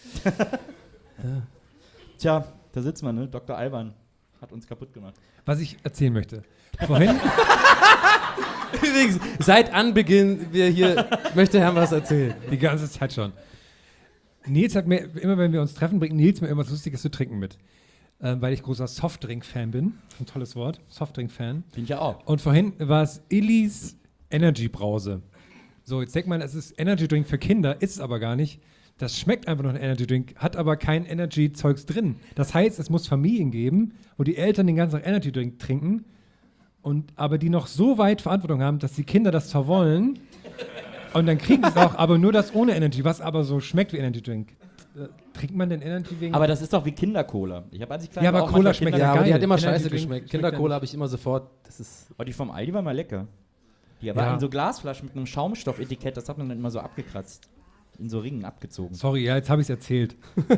Tja, da sitzt man, ne? Doktor Alban hat uns kaputt gemacht. Was ich erzählen möchte. Vorhin, Übrigens, seit Anbeginn, wir hier, möchte Herrn was erzählen. die ganze Zeit schon. Nils hat mir, immer wenn wir uns treffen, bringt Nils mir irgendwas Lustiges zu trinken mit. Ähm, weil ich großer Softdrink-Fan bin. Ein tolles Wort. Softdrink-Fan. Bin ich ja auch. Und vorhin war es Illis Energy Brause. So, jetzt denkt man, es ist Energy Drink für Kinder, ist es aber gar nicht. Das schmeckt einfach noch ein Energy Drink, hat aber kein Energy Zeugs drin. Das heißt, es muss Familien geben, wo die Eltern den ganzen Tag Energy Drink trinken und aber die noch so weit Verantwortung haben, dass die Kinder das zwar wollen und dann kriegen sie es auch, aber nur das ohne Energy, was aber so schmeckt wie Energy Drink. Äh, Trinkt man denn Energy wegen? Aber das ist doch wie Kindercola. Ich habe als ich klein Ja, war aber auch Cola manchmal schmeckt Kinder- Ja, aber die geil. hat immer Energy scheiße Drink geschmeckt. schmeckt Kindercola ja habe ich immer sofort. Das ist. Oh, die vom Aldi war mal lecker. Die waren Ja. in so Glasflaschen mit einem Schaumstoffetikett, das hat man dann immer so abgekratzt. In so Ringen abgezogen. Sorry, ja, jetzt habe ich es erzählt.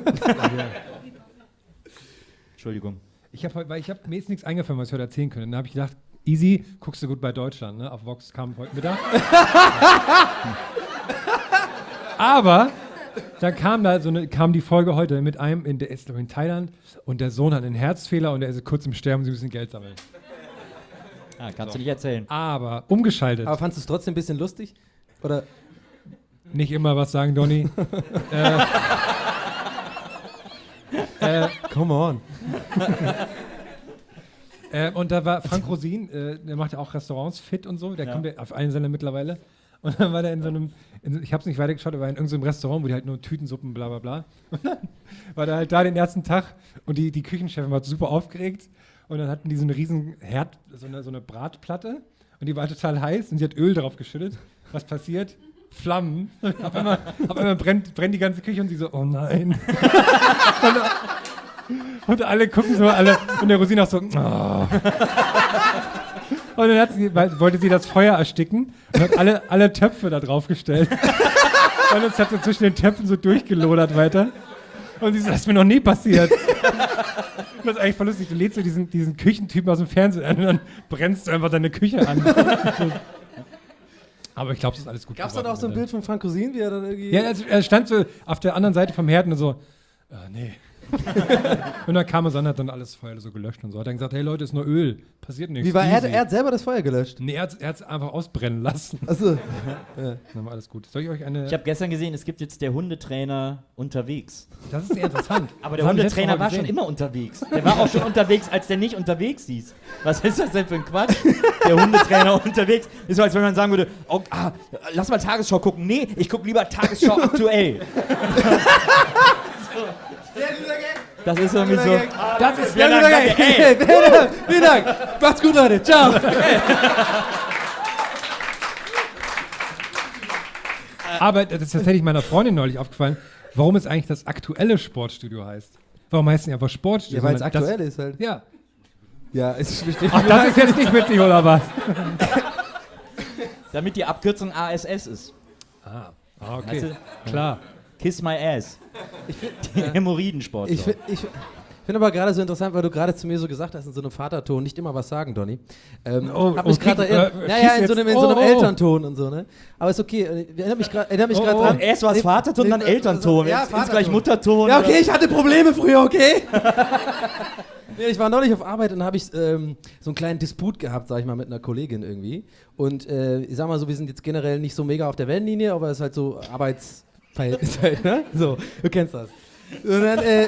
Entschuldigung. Ich habe weil ich habe mir jetzt nichts eingefallen, was ich heute erzählen könnte. Dann habe ich gedacht, easy, guckst du gut bei Deutschland, ne? Auf Vox kam heute Mittag. Aber dann kam da so eine, kam die Folge heute mit einem, in, der ist glaube ich in Thailand und der Sohn hat einen Herzfehler und der ist kurz im Sterben, sie müssen Geld sammeln. Ah, kannst so. du nicht erzählen. Aber umgeschaltet. Aber fandest du es trotzdem ein bisschen lustig? Oder? Nicht immer was sagen, Donny. äh, äh, Come on. äh, und da war Frank Rosin, äh, der macht ja auch Restaurants fit und so, der Ja. kommt ja auf allen Sender mittlerweile. Und dann war der in so einem, in, ich habe es nicht weitergeschaut, er war in irgendeinem Restaurant, wo die halt nur Tütensuppen, bla bla bla. Und dann war der halt da den ersten Tag und die, die Küchenchefin war super aufgeregt. Und dann hatten die so eine riesen Herd, so eine, so eine Bratplatte und die war total heiß und sie hat Öl drauf geschüttet. Was passiert? Flammen. Auf einmal, auf einmal brennt, brennt die ganze Küche und sie so, oh nein. und, und alle gucken so, alle, und der Rosin auch so, oh. Und dann hat sie, weil, wollte sie das Feuer ersticken und hat alle, alle Töpfe da drauf gestellt. Und jetzt hat sie zwischen den Töpfen so durchgelodert weiter. Und sie so, das ist mir noch nie passiert. Das ist eigentlich voll lustig. Du lädst so diesen, diesen Küchentypen aus dem Fernsehen an und dann brennst du einfach deine Küche an. Aber ich glaube, es ist alles gut. Gab es dann auch so ein Bild von Frank Rosin, wie er dann irgendwie... Ja, also, er stand so auf der anderen Seite vom Herd und so, ah, nee. Und dann kam er an, hat dann alles Feuer so gelöscht und so. Hat dann gesagt, hey Leute, ist nur Öl, passiert nichts. Wie war er? easy. Er hat selber das Feuer gelöscht. Nee, er hat es einfach ausbrennen lassen. Achso. Dann war alles gut. Soll ich euch eine... Ich habe gestern gesehen, es gibt jetzt der Hundetrainer unterwegs. Das ist sehr interessant. Aber der Das haben wir letztes Hundetrainer Mal war schon gesehen. immer unterwegs. Der war auch schon unterwegs, als der nicht unterwegs hieß. Was ist das denn für ein Quatsch? Der Hundetrainer unterwegs. Ist so, als wenn man sagen würde, oh, ah, lass mal Tagesschau gucken. Nee, ich gucke lieber Tagesschau aktuell. Das ist irgendwie so. Das ist Ja, Ja, dann, danke. danke, ey. Hey, vielen Dank. Vielen Dank. Macht's gut, Leute. Ciao. Aber das ist tatsächlich meiner Freundin neulich aufgefallen, warum es eigentlich das aktuelle Sportstudio heißt. Warum heißt es nicht einfach Sportstudio? Ja, weil es sondern aktuell das, ist halt. Ja. Ja, es besteht. Ach, das ist jetzt nicht witzig, oder was? Damit die Abkürzung A S S ist. Ah, okay. Weißt du? Klar. Kiss my ass. Ich finde Die Hämorrhoidensportler. ich find, ich find aber gerade so interessant, weil du gerade zu mir so gesagt hast, in so einem Vaterton, nicht immer was sagen, Donny. Ähm, Oh, hab mich oh, gerade krieg- erinnert. äh, Naja, in schieß so einem, in jetzt. so einem Oh, oh. Elternton und so, ne? Aber ist okay. Ich erinnere mich gerade erinnere mich Oh, gerade oh. dran. Erst war es Nee, Vaterton, dann nee, Elternton. ja, Jetzt ist Vaterton. gleich Mutterton. Ja, okay, ich hatte Probleme früher, okay? Nee, ich war neulich auf Arbeit und dann habe ich ähm, so einen kleinen Disput gehabt, sag ich mal, mit einer Kollegin irgendwie. Und äh, ich sag mal so, wir sind jetzt generell nicht so mega auf der Wellenlinie, aber es ist halt so Arbeitsverhältnis halt, ne? So, du kennst das. Und dann, äh,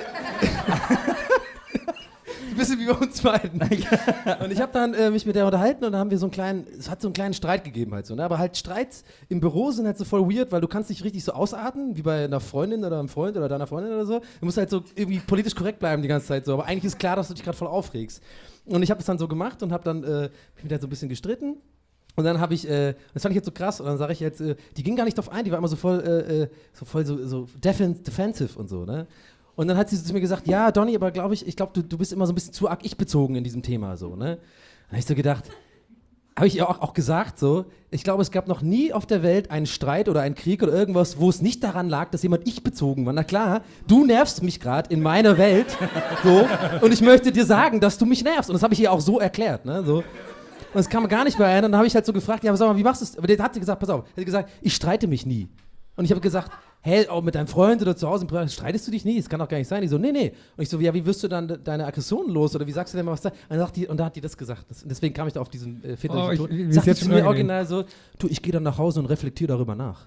ein bisschen wie bei uns beiden. Und ich habe dann äh, mich mit der unterhalten und dann haben wir so einen kleinen, es hat so einen kleinen Streit gegeben halt so, ne? Aber halt Streits im Büro sind halt so voll weird, weil du kannst nicht richtig so ausatmen, wie bei einer Freundin oder einem Freund oder deiner Freundin oder so. Du musst halt so irgendwie politisch korrekt bleiben die ganze Zeit so, aber eigentlich ist klar, dass du dich gerade voll aufregst. Und ich habe das dann so gemacht und habe dann äh, mich mit der so ein bisschen gestritten. Und dann habe ich, äh, das fand ich jetzt so krass, und dann sage ich jetzt, äh, die ging gar nicht drauf ein, die war immer so voll, äh, so voll so, so defen- defensive und so, ne? Und dann hat sie so zu mir gesagt, ja, Donny, aber glaube ich, ich glaube, du, du bist immer so ein bisschen zu arg ich-bezogen in diesem Thema, so, ne? Dann habe ich so gedacht, habe ich ihr auch, auch gesagt, so, ich glaube, es gab noch nie auf der Welt einen Streit oder einen Krieg oder irgendwas, wo es nicht daran lag, dass jemand ich-bezogen war. Na klar, du nervst mich gerade in meiner Welt, so, und ich möchte dir sagen, dass du mich nervst. Und das habe ich ihr auch so erklärt, ne, so. Und das kam gar nicht mehr ein. Und dann habe ich halt so gefragt, ja, aber sag mal, wie machst du es? Aber der hat sie gesagt, pass auf, er hat gesagt, ich streite mich nie. Und ich habe gesagt, hä, auch mit deinem Freund oder zu Hause im Privat, streitest du dich nie? Das kann doch gar nicht sein. Die so, nee, nee. Und ich so, ja, wie wirst du dann de- deine Aggressionen los? Oder wie sagst du denn mal was da? Und dann, sagt die, und dann hat die das gesagt. Das, deswegen kam ich da auf diesen äh, väterlichen Oh, ich- Ton. mir ist Sagt jetzt die zu schon mir unangenehm. original so, du, ich gehe dann nach Hause und reflektiere darüber nach.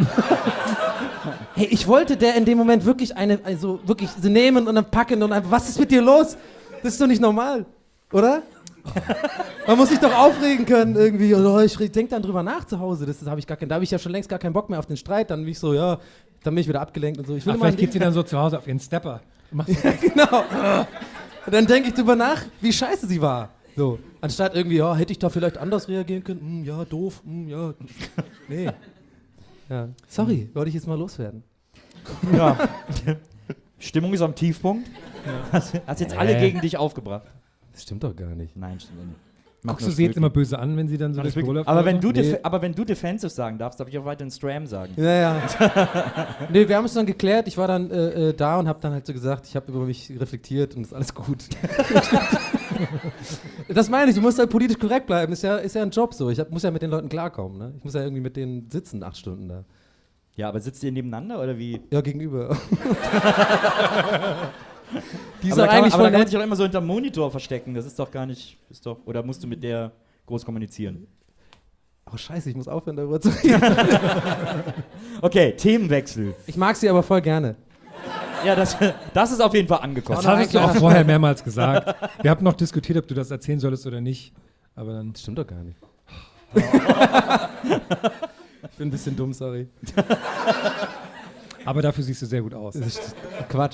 Hey, ich wollte der in dem Moment wirklich eine, also wirklich sie nehmen und dann packen und einfach, was ist mit dir los? Das ist doch nicht normal, oder? Man muss sich doch aufregen können irgendwie. Und, oh, ich denke dann drüber nach zu Hause. Das, das habe ich gar keinen. Da habe ich ja schon längst gar keinen Bock mehr auf den Streit. Dann bin ich so, ja, dann bin ich wieder abgelenkt und so. Ich will Ach, immer vielleicht geht sie dann so zu Hause auf ihren Stepper. Machst du- genau. Und dann denke ich drüber nach, wie scheiße sie war. So. Anstatt irgendwie, ja, hätte ich da vielleicht anders reagieren können. Hm, ja, doof. Hm, ja. Nee. Ja. Sorry, wollte ich jetzt mal loswerden. Ja. Stimmung ist am Tiefpunkt. Hast, hast jetzt alle Äh. gegen dich aufgebracht. Das stimmt doch gar nicht. Nein, stimmt nicht. Guckst du sie jetzt immer böse an, wenn sie dann so Alles durchs Büro wirklich. läuft? aber, oder wenn so? du Nee. def- aber wenn du defensive sagen darfst, darf ich auch weiterhin Stram sagen. Ja, ja. Nee, wir haben es dann geklärt. Ich war dann äh, äh, da und habe dann halt so gesagt, ich habe über mich reflektiert und ist alles gut. Das meine ich, du musst halt politisch korrekt bleiben. Ist ja, ist ja ein Job so. Ich hab, muss ja mit den Leuten klarkommen. Ne? Ich muss ja irgendwie mit denen sitzen, acht Stunden da. Ja, aber sitzt ihr nebeneinander oder wie? Ja, gegenüber. Die aber ist da auch kann, man, eigentlich aber da voll kann man nett. sich auch immer so hinterm Monitor verstecken. Das ist doch gar nicht. Ist doch, oder musst du mit der groß kommunizieren? Oh, scheiße, ich muss aufhören, darüber zu reden. Okay, Themenwechsel. Ich mag sie aber voll gerne. Ja, das, das ist auf jeden Fall angekommen. Das hattest du auch vorher mehrmals gesagt. Wir haben noch diskutiert, ob du das erzählen solltest oder nicht. Aber dann. Das stimmt doch gar nicht. Ich bin ein bisschen dumm, sorry. Aber dafür siehst du sehr gut aus. Das ist Quatsch.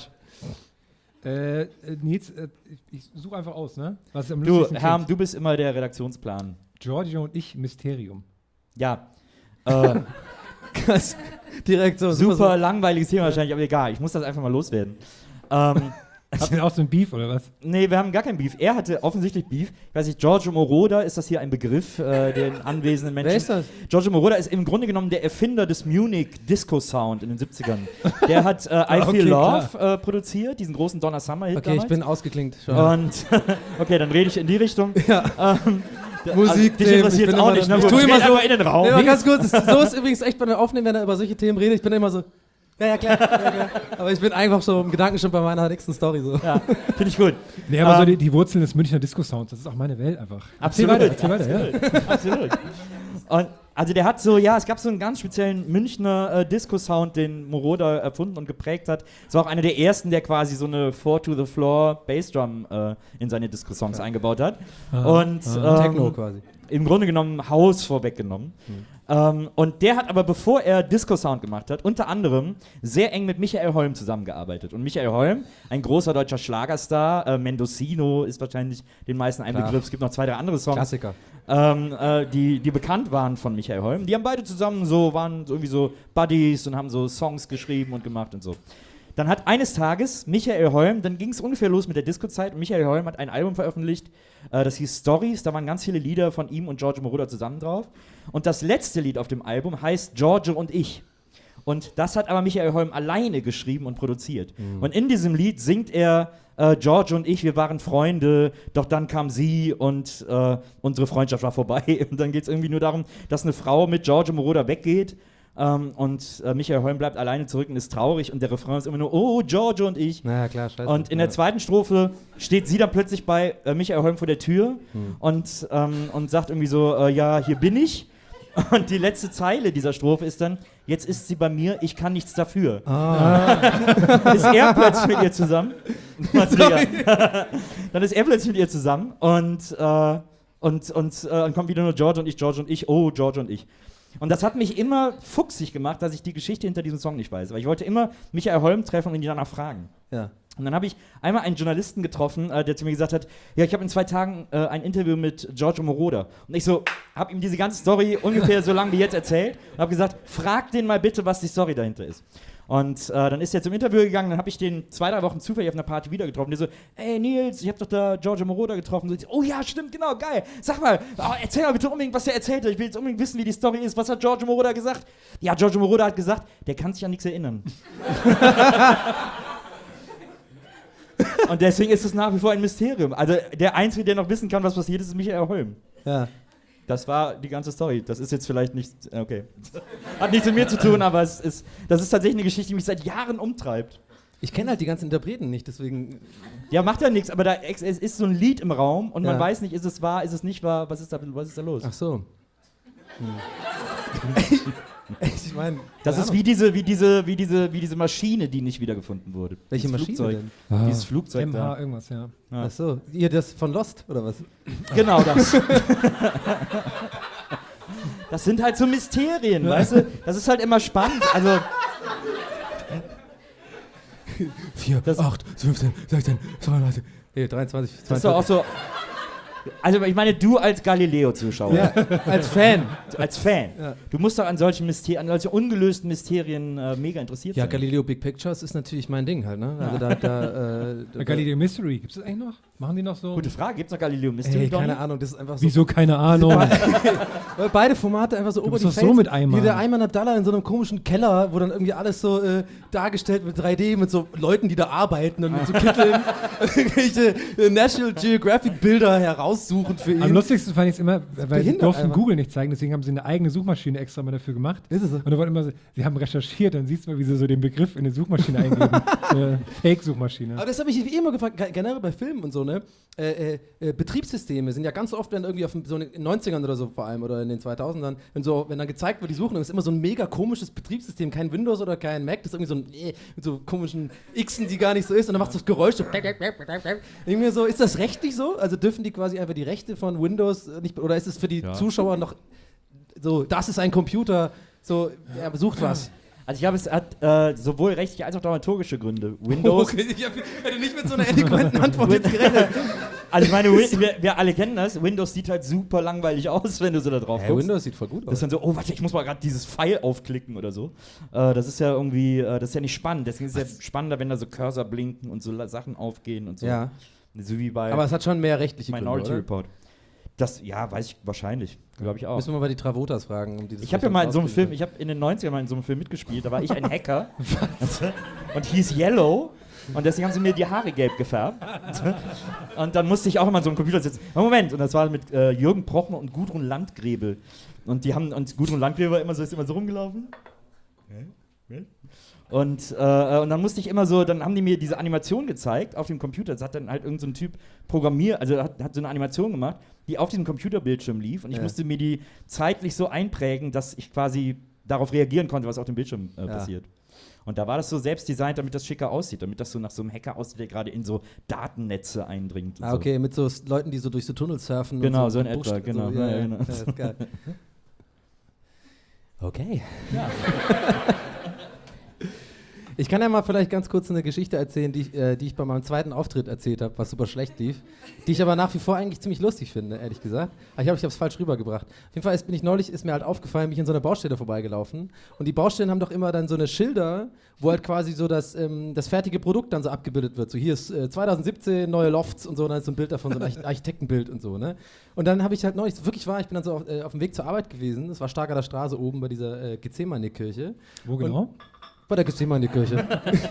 Äh, äh, Nils, äh, ich, ich suche einfach aus, ne? Was am Du, lustigsten Herm, klingt. du bist immer der Redaktionsplan. Giorgio und ich, Mysterium. Ja. Äh, Krass. Direkt so. super langweiliges Thema wahrscheinlich, aber egal. Ich muss das einfach mal loswerden. Ähm, Habt ihr auch so ein Beef oder was? nee, wir haben gar keinen Beef. Er hatte offensichtlich Beef. Ich weiß nicht, Giorgio Moroder, ist das hier ein Begriff äh, den anwesenden Menschen? Wer ist das? Giorgio Moroder ist im Grunde genommen der Erfinder des Munich Disco Sound in den siebzigern. Der hat äh, I Okay, Feel Love äh, produziert, diesen großen Donna Summer Hit Okay, damals. ich bin ausgeklinkt. Schon. Und okay, dann rede ich in die Richtung. Ja. Ähm, Musik, also, dich Themen, interessiert ich es bin auch immer nicht. das- Ne? ich tue immer Red so- einfach in den Raum. Nee, mal ganz kurz, das, so ist übrigens echt bei den Aufnehmen, wenn er über solche Themen redet. Ich bin immer so, ja, ja, klar, ja, klar. Aber ich bin einfach so im Gedanken schon bei meiner nächsten Story so. Ja, finde ich gut. Nee, aber so Ähm, die, die Wurzeln des Münchner Disco-Sounds, das ist auch meine Welt einfach. Absolut. Erzähl weiter, erzähl weiter, ja. Absolut. Und also der hat so, ja, es gab so einen ganz speziellen Münchner äh, Disco-Sound, den Moroder erfunden und geprägt hat. Es war auch einer der ersten, der quasi so eine Four-to-the-Floor Bassdrum äh, in seine Disco-Songs eingebaut hat. Und ähm, Techno quasi. im Grunde genommen House vorweggenommen. Ähm, und der hat aber, bevor er Disco-Sound gemacht hat, unter anderem sehr eng mit Michael Holm zusammengearbeitet. Und Michael Holm, ein großer deutscher Schlagerstar, äh, Mendocino ist wahrscheinlich den meisten ein Klar. Begriff. Es gibt noch zwei, drei andere Songs, Klassiker. ähm, äh, die, die bekannt waren von Michael Holm. Die haben beide zusammen so, waren so irgendwie so Buddies und haben so Songs geschrieben und gemacht und so. Dann hat eines Tages Michael Holm, dann ging es ungefähr los mit der Disco-Zeit und Michael Holm hat ein Album veröffentlicht, äh, das hieß Stories, da waren ganz viele Lieder von ihm und Giorgio Moroder zusammen drauf. Und das letzte Lied auf dem Album heißt Giorgio und ich. Und das hat aber Michael Holm alleine geschrieben und produziert. Mhm. Und in diesem Lied singt er, äh, Giorgio und ich, wir waren Freunde, doch dann kam sie und äh, unsere Freundschaft war vorbei. Und dann geht es irgendwie nur darum, dass eine Frau mit Giorgio Moroder weggeht. Ähm, und äh, Michael Holm bleibt alleine zurück und ist traurig und der Refrain ist immer nur, oh, Giorgio und ich. Naja, klar, scheiße. Und in ja. der zweiten Strophe steht sie dann plötzlich bei äh, Michael Holm vor der Tür Hm. und, ähm, und sagt irgendwie so, äh, ja, hier bin ich. Und die letzte Zeile dieser Strophe ist dann, jetzt ist sie bei mir, ich kann nichts dafür. Ah. Ist er plötzlich mit ihr zusammen. Also, ja. Dann ist er plötzlich mit ihr zusammen und, äh, und, und, äh, und kommt wieder nur Giorgio und ich, Giorgio und ich, oh, Giorgio und ich. Und das hat mich immer fuchsig gemacht, dass ich die Geschichte hinter diesem Song nicht weiß. Weil ich wollte immer Michael Holm treffen und ihn danach fragen. Ja. Und dann habe ich einmal einen Journalisten getroffen, äh, der zu mir gesagt hat, ja, ich habe in zwei Tagen äh, ein Interview mit Giorgio Moroder. Und ich so, habe ihm diese ganze Story ungefähr so lang wie jetzt erzählt und habe gesagt, frag den mal bitte, was die Story dahinter ist. Und äh, dann ist er zum Interview gegangen, dann habe ich den zwei, drei Wochen zufällig auf einer Party wieder getroffen. Der so, ey Nils, ich habe doch da Giorgio Moroder getroffen. So, ich so, oh ja, stimmt, genau, geil. Sag mal, oh, erzähl mal bitte unbedingt, was er erzählt hat. Ich will jetzt unbedingt wissen, wie die Story ist. Was hat Giorgio Moroder gesagt? Ja, Giorgio Moroder hat gesagt, der kann sich an nichts erinnern. Und deswegen ist es nach wie vor ein Mysterium. Also der Einzige, der noch wissen kann, was passiert ist, ist Michael Holm. Ja. Das war die ganze Story. Das ist jetzt vielleicht nicht, okay. Hat nichts mit mir zu tun, aber es ist, das ist tatsächlich eine Geschichte, die mich seit Jahren umtreibt. Ich kenne halt die ganzen Interpreten nicht, deswegen. Ja, macht ja nichts, aber da ex- es ist so ein Lied im Raum und man Ja. weiß nicht, ist es wahr, ist es nicht wahr, was ist da, was ist da los? Ach so. Hm. ich meine. Das ist wie diese, wie, diese, wie, diese, wie diese Maschine, die nicht wiedergefunden wurde. Welche Dieses Maschine Flugzeug. denn? Dieses Flugzeug M H da. irgendwas, ja. Ja. Ach so. Ihr das von Lost, oder was? Genau das. Das sind halt so Mysterien, weißt du? Das ist halt immer spannend. Also, vier, Das- acht, fünfzehn, sechzehn, zweiunddreißig, nee, dreiundzwanzig, das ist doch auch so. Also, ich meine, du als Galileo-Zuschauer, Ja, als Fan. als Fan, Ja. du musst doch an solchen Mysterien, an solche ungelösten Mysterien äh, mega interessiert Ja, sein. Galileo Big Pictures ist natürlich mein Ding halt, ne? Also da, da, äh, da Galileo Mystery, gibt es das eigentlich noch? Machen die noch so? Gute Frage, gibt's noch Galileo Mystery? Ey, Donny? keine Ahnung, das ist einfach so. Wieso? Keine Ahnung. Weil beide Formate einfach so ober bist die doch so Faces- mit Ayman. Wie der Ayman Abdallah in so einem komischen Keller, wo dann irgendwie alles so äh, dargestellt mit drei D, mit so Leuten, die da arbeiten und mit so Kitteln irgendwelche äh, National Geographic Bilder raussuchen für ihn. Am lustigsten fand ich es immer, weil sie behindert durften einfach. Google nicht zeigen, deswegen haben sie eine eigene Suchmaschine extra mal dafür gemacht. Ist es so? Und da wurde immer so, sie haben recherchiert, dann siehst du mal, wie sie so den Begriff in eine Suchmaschine eingeben. Eine Fake-Suchmaschine. Aber das habe ich eh immer gefragt, ge- generell bei Filmen und so, ne? Äh, äh, äh, Betriebssysteme sind ja ganz oft dann irgendwie auf dem, so in den neunzigern oder so vor allem oder in den zweitausendern, wenn, so, wenn dann gezeigt wird, die suchen, dann ist immer so ein mega komisches Betriebssystem, kein Windows oder kein Mac, das ist irgendwie so ein äh, mit so komischen Xen, die gar nicht so ist und dann macht so das Geräusch so. Irgendwie so, ist das rechtlich so? Also dürfen die quasi einfach die Rechte von Windows nicht, oder ist es für die Ja. Zuschauer noch so, das ist ein Computer, so, er sucht was. Also ich glaube, es hat äh, sowohl rechtliche als auch dramaturgische Gründe. Windows. Okay, ich hab, hätte nicht mit so einer eloquenten Antwort jetzt gerechnet. Also ich meine, Win- wir, wir alle kennen das. Windows sieht halt super langweilig aus, wenn du so da drauf Hey, guckst. Windows sieht voll gut Das aus. ist dann so, oh warte, ich muss mal gerade dieses Pfeil aufklicken oder so. Äh, das ist ja irgendwie, äh, das ist ja nicht spannend. Deswegen ist es ja spannender, wenn da so Cursor blinken und so La- Sachen aufgehen und so. Ja. So wie bei Aber es hat schon mehr rechtliche Minority Gründe, oder? Report. Das, ja, weiß ich wahrscheinlich. Glaube ich auch. Müssen wir mal die Travotas fragen, um dieses Ich habe ja mal in so einem rauszukriegen. Film, ich habe in den neunzigern mal in so einem Film mitgespielt, da war ich ein Hacker und hieß Yellow und deswegen haben sie mir die Haare gelb gefärbt und dann musste ich auch immer an so einem Computer sitzen. Moment, und das war mit äh, Jürgen Prochmer und Gudrun Landgrebel und die haben, und Gudrun Landgrebel war immer so, ist immer so rumgelaufen. Und, äh, und dann musste ich immer so, dann haben die mir diese Animation gezeigt auf dem Computer. Das hat dann halt irgendein so ein Typ programmiert, also hat, hat so eine Animation gemacht, die auf diesem Computerbildschirm lief. Und ich Ja. musste mir die zeitlich so einprägen, dass ich quasi darauf reagieren konnte, was auf dem Bildschirm äh, Ja. passiert. Und da war das so selbst designt, damit das schicker aussieht, damit das so nach so einem Hacker aussieht, der gerade in so Datennetze eindringt. und Ah, okay, mit so S- Leuten, die so durch so Tunnel surfen. Genau, und so in und etwa, Buchst- genau. So, Ja, ja, ja, ja, genau. ja, ist geil. Okay. Ja. Ich kann ja mal vielleicht ganz kurz eine Geschichte erzählen, die ich, äh, die ich bei meinem zweiten Auftritt erzählt habe, was super schlecht lief, die ich aber nach wie vor eigentlich ziemlich lustig finde, ehrlich gesagt. Aber ich glaube, ich habe es falsch rübergebracht. Auf jeden Fall ist, bin ich neulich, ist mir halt aufgefallen, bin ich in so einer Baustelle vorbeigelaufen und die Baustellen haben doch immer dann so eine Schilder, wo halt quasi so das, ähm, das fertige Produkt dann so abgebildet wird. So hier ist äh, zwanzig siebzehn neue Lofts und so, und dann ist so ein Bild davon, so ein Arch- Architektenbild und so, ne? Und dann habe ich halt neulich, wirklich wahr, ich bin dann so auf, äh, auf dem Weg zur Arbeit gewesen, das war Stargarder Straße oben bei dieser äh, Gethsemane-Kirche. Wo genau? Bei der Gethsemane-Kirche.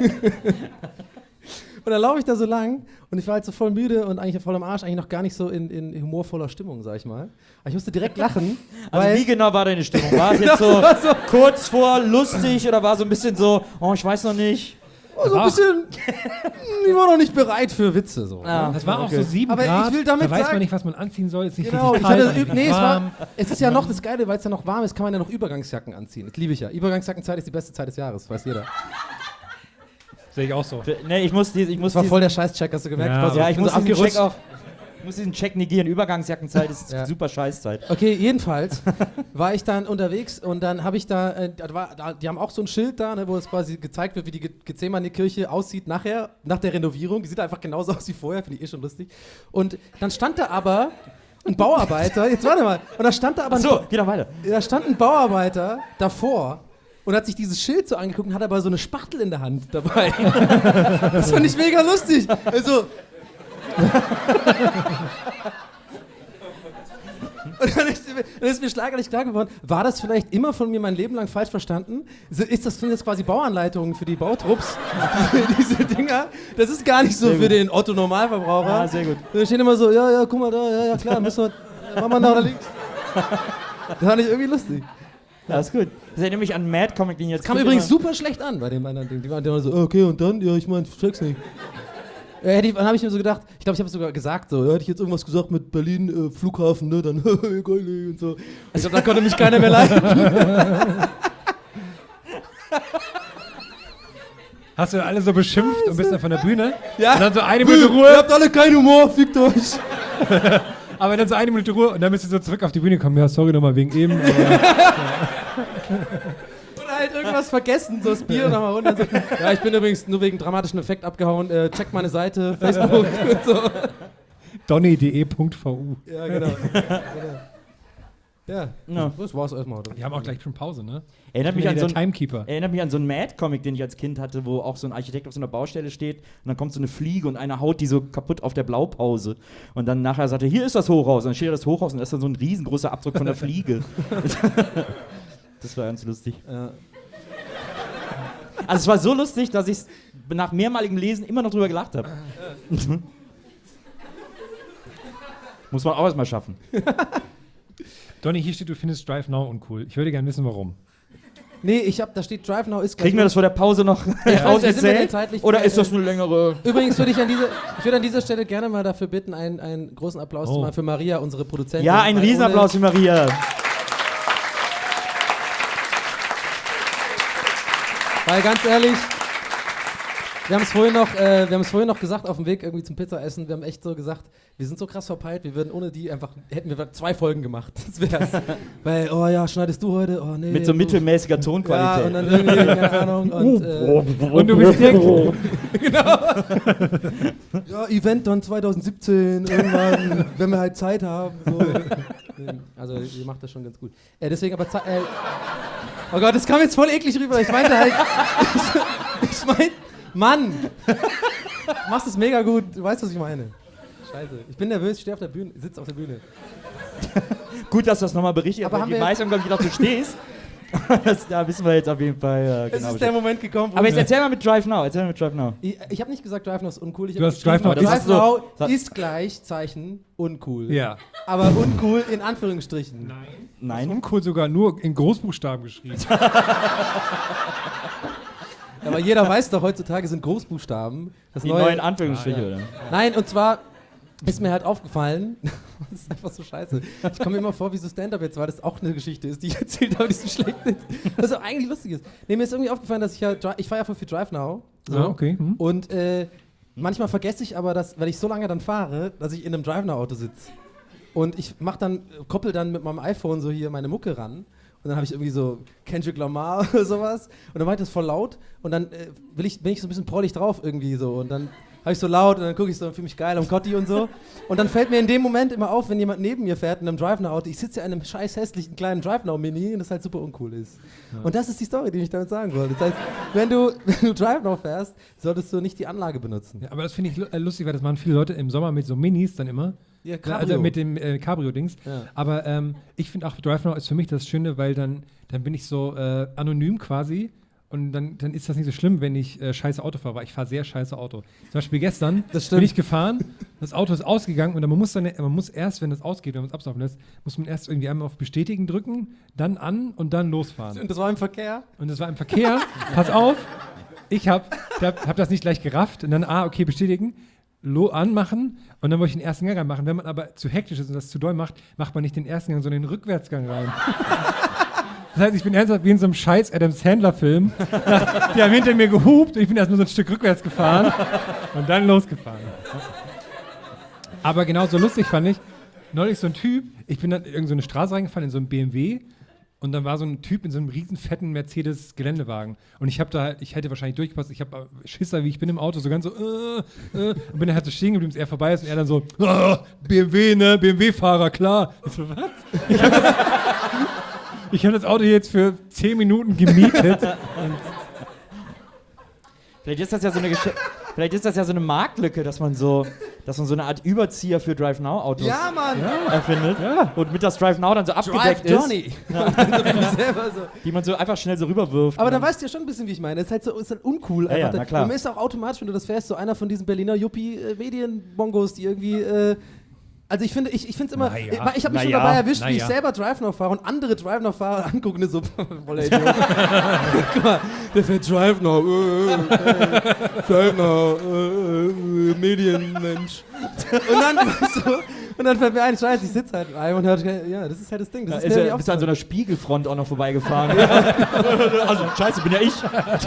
Und dann laufe ich da so lang und ich war halt so voll müde und eigentlich voll am Arsch, eigentlich noch gar nicht so in, in humorvoller Stimmung, sag ich mal. Aber ich musste direkt lachen, Also weil wie genau war deine Stimmung? War es jetzt so kurz vor lustig oder war so ein bisschen so, oh, ich weiß noch nicht? oh, so ein bisschen, ich war noch nicht bereit für Witze. So. Ah, Das war auch okay. so sieben Aber ich Grad. will damit da weiß sagen- man nicht, was man anziehen soll. Ist nicht Genau, ich richtig kalt, hatte, nicht nee, es, warm. war, es ist ja noch das Geile, weil es ja noch warm ist, kann man ja noch Übergangsjacken anziehen. Das liebe ich ja. Übergangsjackenzeit ist die beste Zeit des Jahres, weiß jeder. Sehe ich auch so. Nee, ich muss, dies, ich muss Das war diesen- voll der Scheiß-Check, hast du gemerkt? Ja. war so, ja, ich bin muss so diesen Check abgerutscht. auch, ich muss diesen Check negieren. Übergangsjackenzeit ist Ja. super Scheißzeit. Okay, jedenfalls war ich dann unterwegs und dann habe ich da, äh, da, war, da, die haben auch so ein Schild da, ne, wo es quasi gezeigt wird, wie die Ge- Gethsemane-Kirche aussieht nachher, nach der Renovierung. Die sieht einfach genauso aus wie vorher, finde ich eh schon lustig. Und dann stand da aber ein Bauarbeiter, jetzt warte mal, und da stand da aber ein, So, geh doch weiter. da stand ein Bauarbeiter davor und hat sich dieses Schild so angeguckt und hat aber so eine Spachtel in der Hand dabei. Das fand ich mega lustig. Also. Und dann ist, dann ist mir schlagartig klar geworden, war das vielleicht immer von mir mein Leben lang falsch verstanden? So, Ist das, sind das quasi Bauanleitungen für die Bautrupps? Diese Dinger? Das ist gar nicht so Sehr für gut. den Otto-Normalverbraucher. Ah, sehr gut. Da stehen immer so, ja, ja, guck mal da, ja, ja, klar, müssen wir, machen wir nach links. Das fand ich irgendwie lustig. Ja, ist gut. Das erinnert mich an Mad Comic, den jetzt. Kam übrigens super schlecht an bei dem anderen Ding. Die waren immer so, okay, und dann? Ja, ich meine, check's nicht. Ja, hätte ich, dann habe ich mir so gedacht, ich glaube, ich habe sogar gesagt, so, ja, hätte ich jetzt irgendwas gesagt mit Berlin, äh, Flughafen, ne, dann, geil, ey, und so. Ich glaube, da konnte mich keiner mehr leiden. Hast du alle so beschimpft und bist dann von der Bühne? Ja. Und dann so eine Ihr Minute Ruhe. habt alle keinen Humor, fickt euch. Aber dann so eine Minute Ruhe und dann bist du so zurück auf die Bühne gekommen. Ja, sorry nochmal wegen eben. Aber Oder halt irgendwas vergessen, so das Bier nochmal runter. So. Ja, ich bin übrigens nur wegen dramatischen Effekt abgehauen. Äh, checkt meine Seite, Facebook und so. donny punkt de punkt v u. Ja, genau. genau. Ja, Ja. das war's erstmal. Wir haben auch gleich schon Pause, ne? Erinnert Ich mich, bin an ja so der ein, Timekeeper. erinnert mich an so einen Mad-Comic, den ich als Kind hatte, wo auch so ein Architekt auf so einer Baustelle steht und dann kommt so eine Fliege und einer haut die so kaputt auf der Blaupause. Und dann nachher sagt er, hier ist das Hochhaus. Und dann steht da das Hochhaus und da ist dann so ein riesengroßer Abdruck von der Fliege. Das war ganz lustig. Ja. Also es war so lustig, dass ich nach mehrmaligem Lesen immer noch drüber gelacht habe. Muss man auch erstmal schaffen. Donny, hier steht, du findest Drive Now uncool. Ich würde gerne wissen, warum. Nee, ich hab, da steht Drive Now ist gleich. Kriegen wir das vor der Pause noch Ja, auserzählt? zeitlich Oder ist das eine längere... Übrigens würde ich an dieser, ich würde an dieser Stelle gerne mal dafür bitten, einen, einen großen Applaus Oh. mal für Maria, unsere Produzentin. Ja, ein Weil Riesenapplaus für Maria. ohne- Weil ganz ehrlich, wir haben es vorhin noch, äh, wir haben es vorhin noch gesagt auf dem Weg irgendwie zum Pizzaessen. Wir haben echt so gesagt, wir sind so krass verpeilt, wir würden ohne die einfach, hätten wir zwei Folgen gemacht. Das wär's. Weil, oh ja, schneidest du heute? Oh nee. Mit so du- mittelmäßiger Ja, Tonqualität. und dann irgendwie, keine Ahnung. Und, äh, Und du bist direkt. ja, Event dann zwanzig siebzehn, irgendwann, wenn wir halt Zeit haben. So. Also, ihr macht das schon ganz gut. Äh, deswegen aber, Ze- äh, oh Gott, das kam jetzt voll eklig rüber. Ich meinte halt, ich, ich mein, Mann, du machst es mega gut. Du weißt, was ich meine. Scheiße. Ich bin nervös, ich stehe auf der Bühne, sitze auf der Bühne. Gut, dass du das nochmal berichtet hast. Aber weil haben Die wir- meisten haben, glaube ich, gedacht, du stehst. das, da wissen wir jetzt auf jeden Fall äh, Es genau. ist der Moment gekommen, wo Aber ich, jetzt erzähl mal mit Drive Now. Erzähl mal mit Drive Now. ich, ich habe nicht gesagt, Drive Now ist uncool. Ich Du hab hast Drive Now geschrieben, ist- Drive Now so- ist gleich Zeichen uncool. Ja. Aber uncool in Anführungsstrichen. Nein. Uncool sogar nur in Großbuchstaben geschrieben. Aber jeder weiß doch, heutzutage sind Großbuchstaben das Die neue. neuen Anführungsstriche, Ah, ja. oder? Nein, und zwar ist mir halt aufgefallen, das ist einfach so scheiße. Ich komme mir immer vor, wie so Stand-Up jetzt, weil das auch eine Geschichte ist, die ich erzählt habe, die so schlecht ist. Was auch eigentlich lustig ist. Nee, mir ist irgendwie aufgefallen, dass ich ja, Dri- ich fahre ja voll viel Drive Now. So. Ah, okay. Hm. Und äh, manchmal vergesse ich aber, dass, weil ich so lange dann fahre, dass ich in einem Drive Now Auto sitze. Und ich mach dann, koppel dann mit meinem iPhone so hier meine Mucke ran. Und dann habe ich irgendwie so Kendrick Lamar oder sowas. Und dann war ich das voll laut. Und dann äh, will ich, bin ich so ein bisschen prollig drauf irgendwie so. Und dann habe ich so laut und dann gucke ich so und fühle mich geil am Gotti und so. Und dann fällt mir in dem Moment immer auf, wenn jemand neben mir fährt in einem Drive-Now-Auto, ich sitze ja in einem scheiß hässlichen kleinen Drive-Now-Mini und das halt super uncool ist. Ja. Und das ist die Story, die ich damit sagen wollte. Das heißt, wenn du, wenn du Drive-Now fährst, solltest du nicht die Anlage benutzen. Ja, aber das finde ich lu- äh, lustig, weil das machen viele Leute im Sommer mit so Minis dann immer. Ja, Ja, Cabrio. also mit dem äh, Cabrio-Dings. Ja. Aber ähm, ich finde auch, Drive Now ist für mich das Schöne, weil dann, dann bin ich so äh, anonym quasi. Und dann, dann ist das nicht so schlimm, wenn ich äh, scheiße Auto fahre, weil ich fahre sehr scheiße Auto. Zum Beispiel gestern Das stimmt. bin ich gefahren, das Auto ist ausgegangen und dann man muss, dann, man muss erst, wenn das ausgeht, wenn man es absaufen lässt, muss man erst irgendwie einmal auf Bestätigen drücken, dann an und dann losfahren. Und das war im Verkehr? Und das war im Verkehr, pass auf, ich habe hab, hab das nicht gleich gerafft und dann, ah, okay, bestätigen, lo anmachen und dann wollte ich den ersten Gang reinmachen. Wenn man aber zu hektisch ist und das zu doll macht, macht man nicht den ersten Gang, sondern den Rückwärtsgang rein. Das heißt, ich bin ernsthaft wie in so einem scheiß Adam Sandler-Film. Die haben hinter mir gehupt und ich bin erst nur so ein Stück rückwärts gefahren und dann losgefahren. Aber genauso lustig fand ich, neulich so ein Typ, ich bin dann in irgendeine Straße reingefahren, in so einem B M W und dann war so ein Typ in so einem riesen fetten Mercedes-Geländewagen und ich habe da halt, ich hätte wahrscheinlich durchgepasst, ich habe Schisser, wie ich bin im Auto, so ganz so äh, äh, und bin dann halt so stehen geblieben, bis er vorbei ist und er dann so, ah, B M W, ne, B M W-Fahrer, klar. Ich so, was? Ich habe das, ich hab das Auto jetzt für zehn Minuten gemietet. Vielleicht ist das ja so eine Gesch Vielleicht ist das ja so eine Marktlücke, dass man so, dass man so eine Art Überzieher für Drive Now Autos Ja, Mann! erfindet. Ja. Und mit das Drive Now dann so Drive abgedeckt ist, Johnny! Ja. so bin ich selber so. die man so einfach schnell so rüberwirft. Aber Und dann weißt du ja schon ein bisschen, wie ich meine. Es ist halt so ist halt uncool. Ja, ja, einfach. na klar. Und man ist auch automatisch, wenn du das fährst, so einer von diesen Berliner Yuppie-Medien-Bongos, die irgendwie. Äh, also ich finde, ich, ich finde es immer. Naja. Ich, ich habe mich schon Naja. dabei erwischt, wie ich Naja. selber Drive Now fahre und andere Drive Now Fahrer angucken und so. Voller Idiot. Guck mal, der fährt Drive Now. Äh, äh, Drive Now. Äh, äh, Medienmensch. Und dann, so, und dann fällt mir ein, Scheiße, ich sitze halt rein und hört, ja, das ist halt das Ding. Das da ist ist mir er, wie bist du an so aufgefallen. einer Spiegelfront auch noch vorbeigefahren. Also, scheiße, bin ja ich.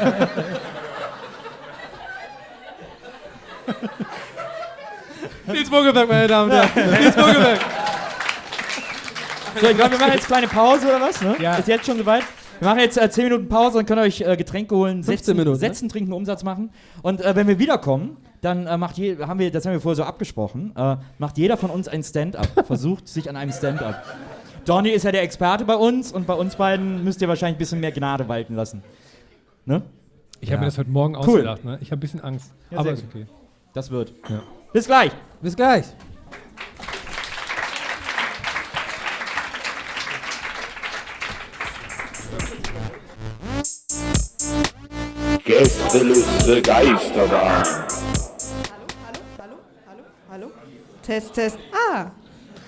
Nils Vogelberg, meine Damen und Herren. Nils Vogelberg. So, ich glaube, wir machen jetzt eine kleine Pause oder was? Ne? Ja. Ist jetzt schon soweit? Wir machen jetzt äh, zehn Minuten Pause, dann könnt ihr euch äh, Getränke holen, fünfzehn setzen, Minuten, ne? setzen trinken, Umsatz machen. Und äh, wenn wir wiederkommen, dann äh, macht je, haben wir, das haben wir vorher so abgesprochen, äh, macht jeder von uns ein Stand-up. Versucht sich an einem Stand-up. Donny ist ja der Experte bei uns und bei uns beiden müsst ihr wahrscheinlich ein bisschen mehr Gnade walten lassen. Ne? Ich habe mir das heute Morgen Cool. ausgedacht, ne? Ich habe ein bisschen Angst. Ja, aber sehr ist gut. okay. Das wird. Ja. Bis gleich. Bis gleich. Gästeliste Geisterbahn. Hallo, hallo, hallo, hallo, hallo. Test, Test. Ah,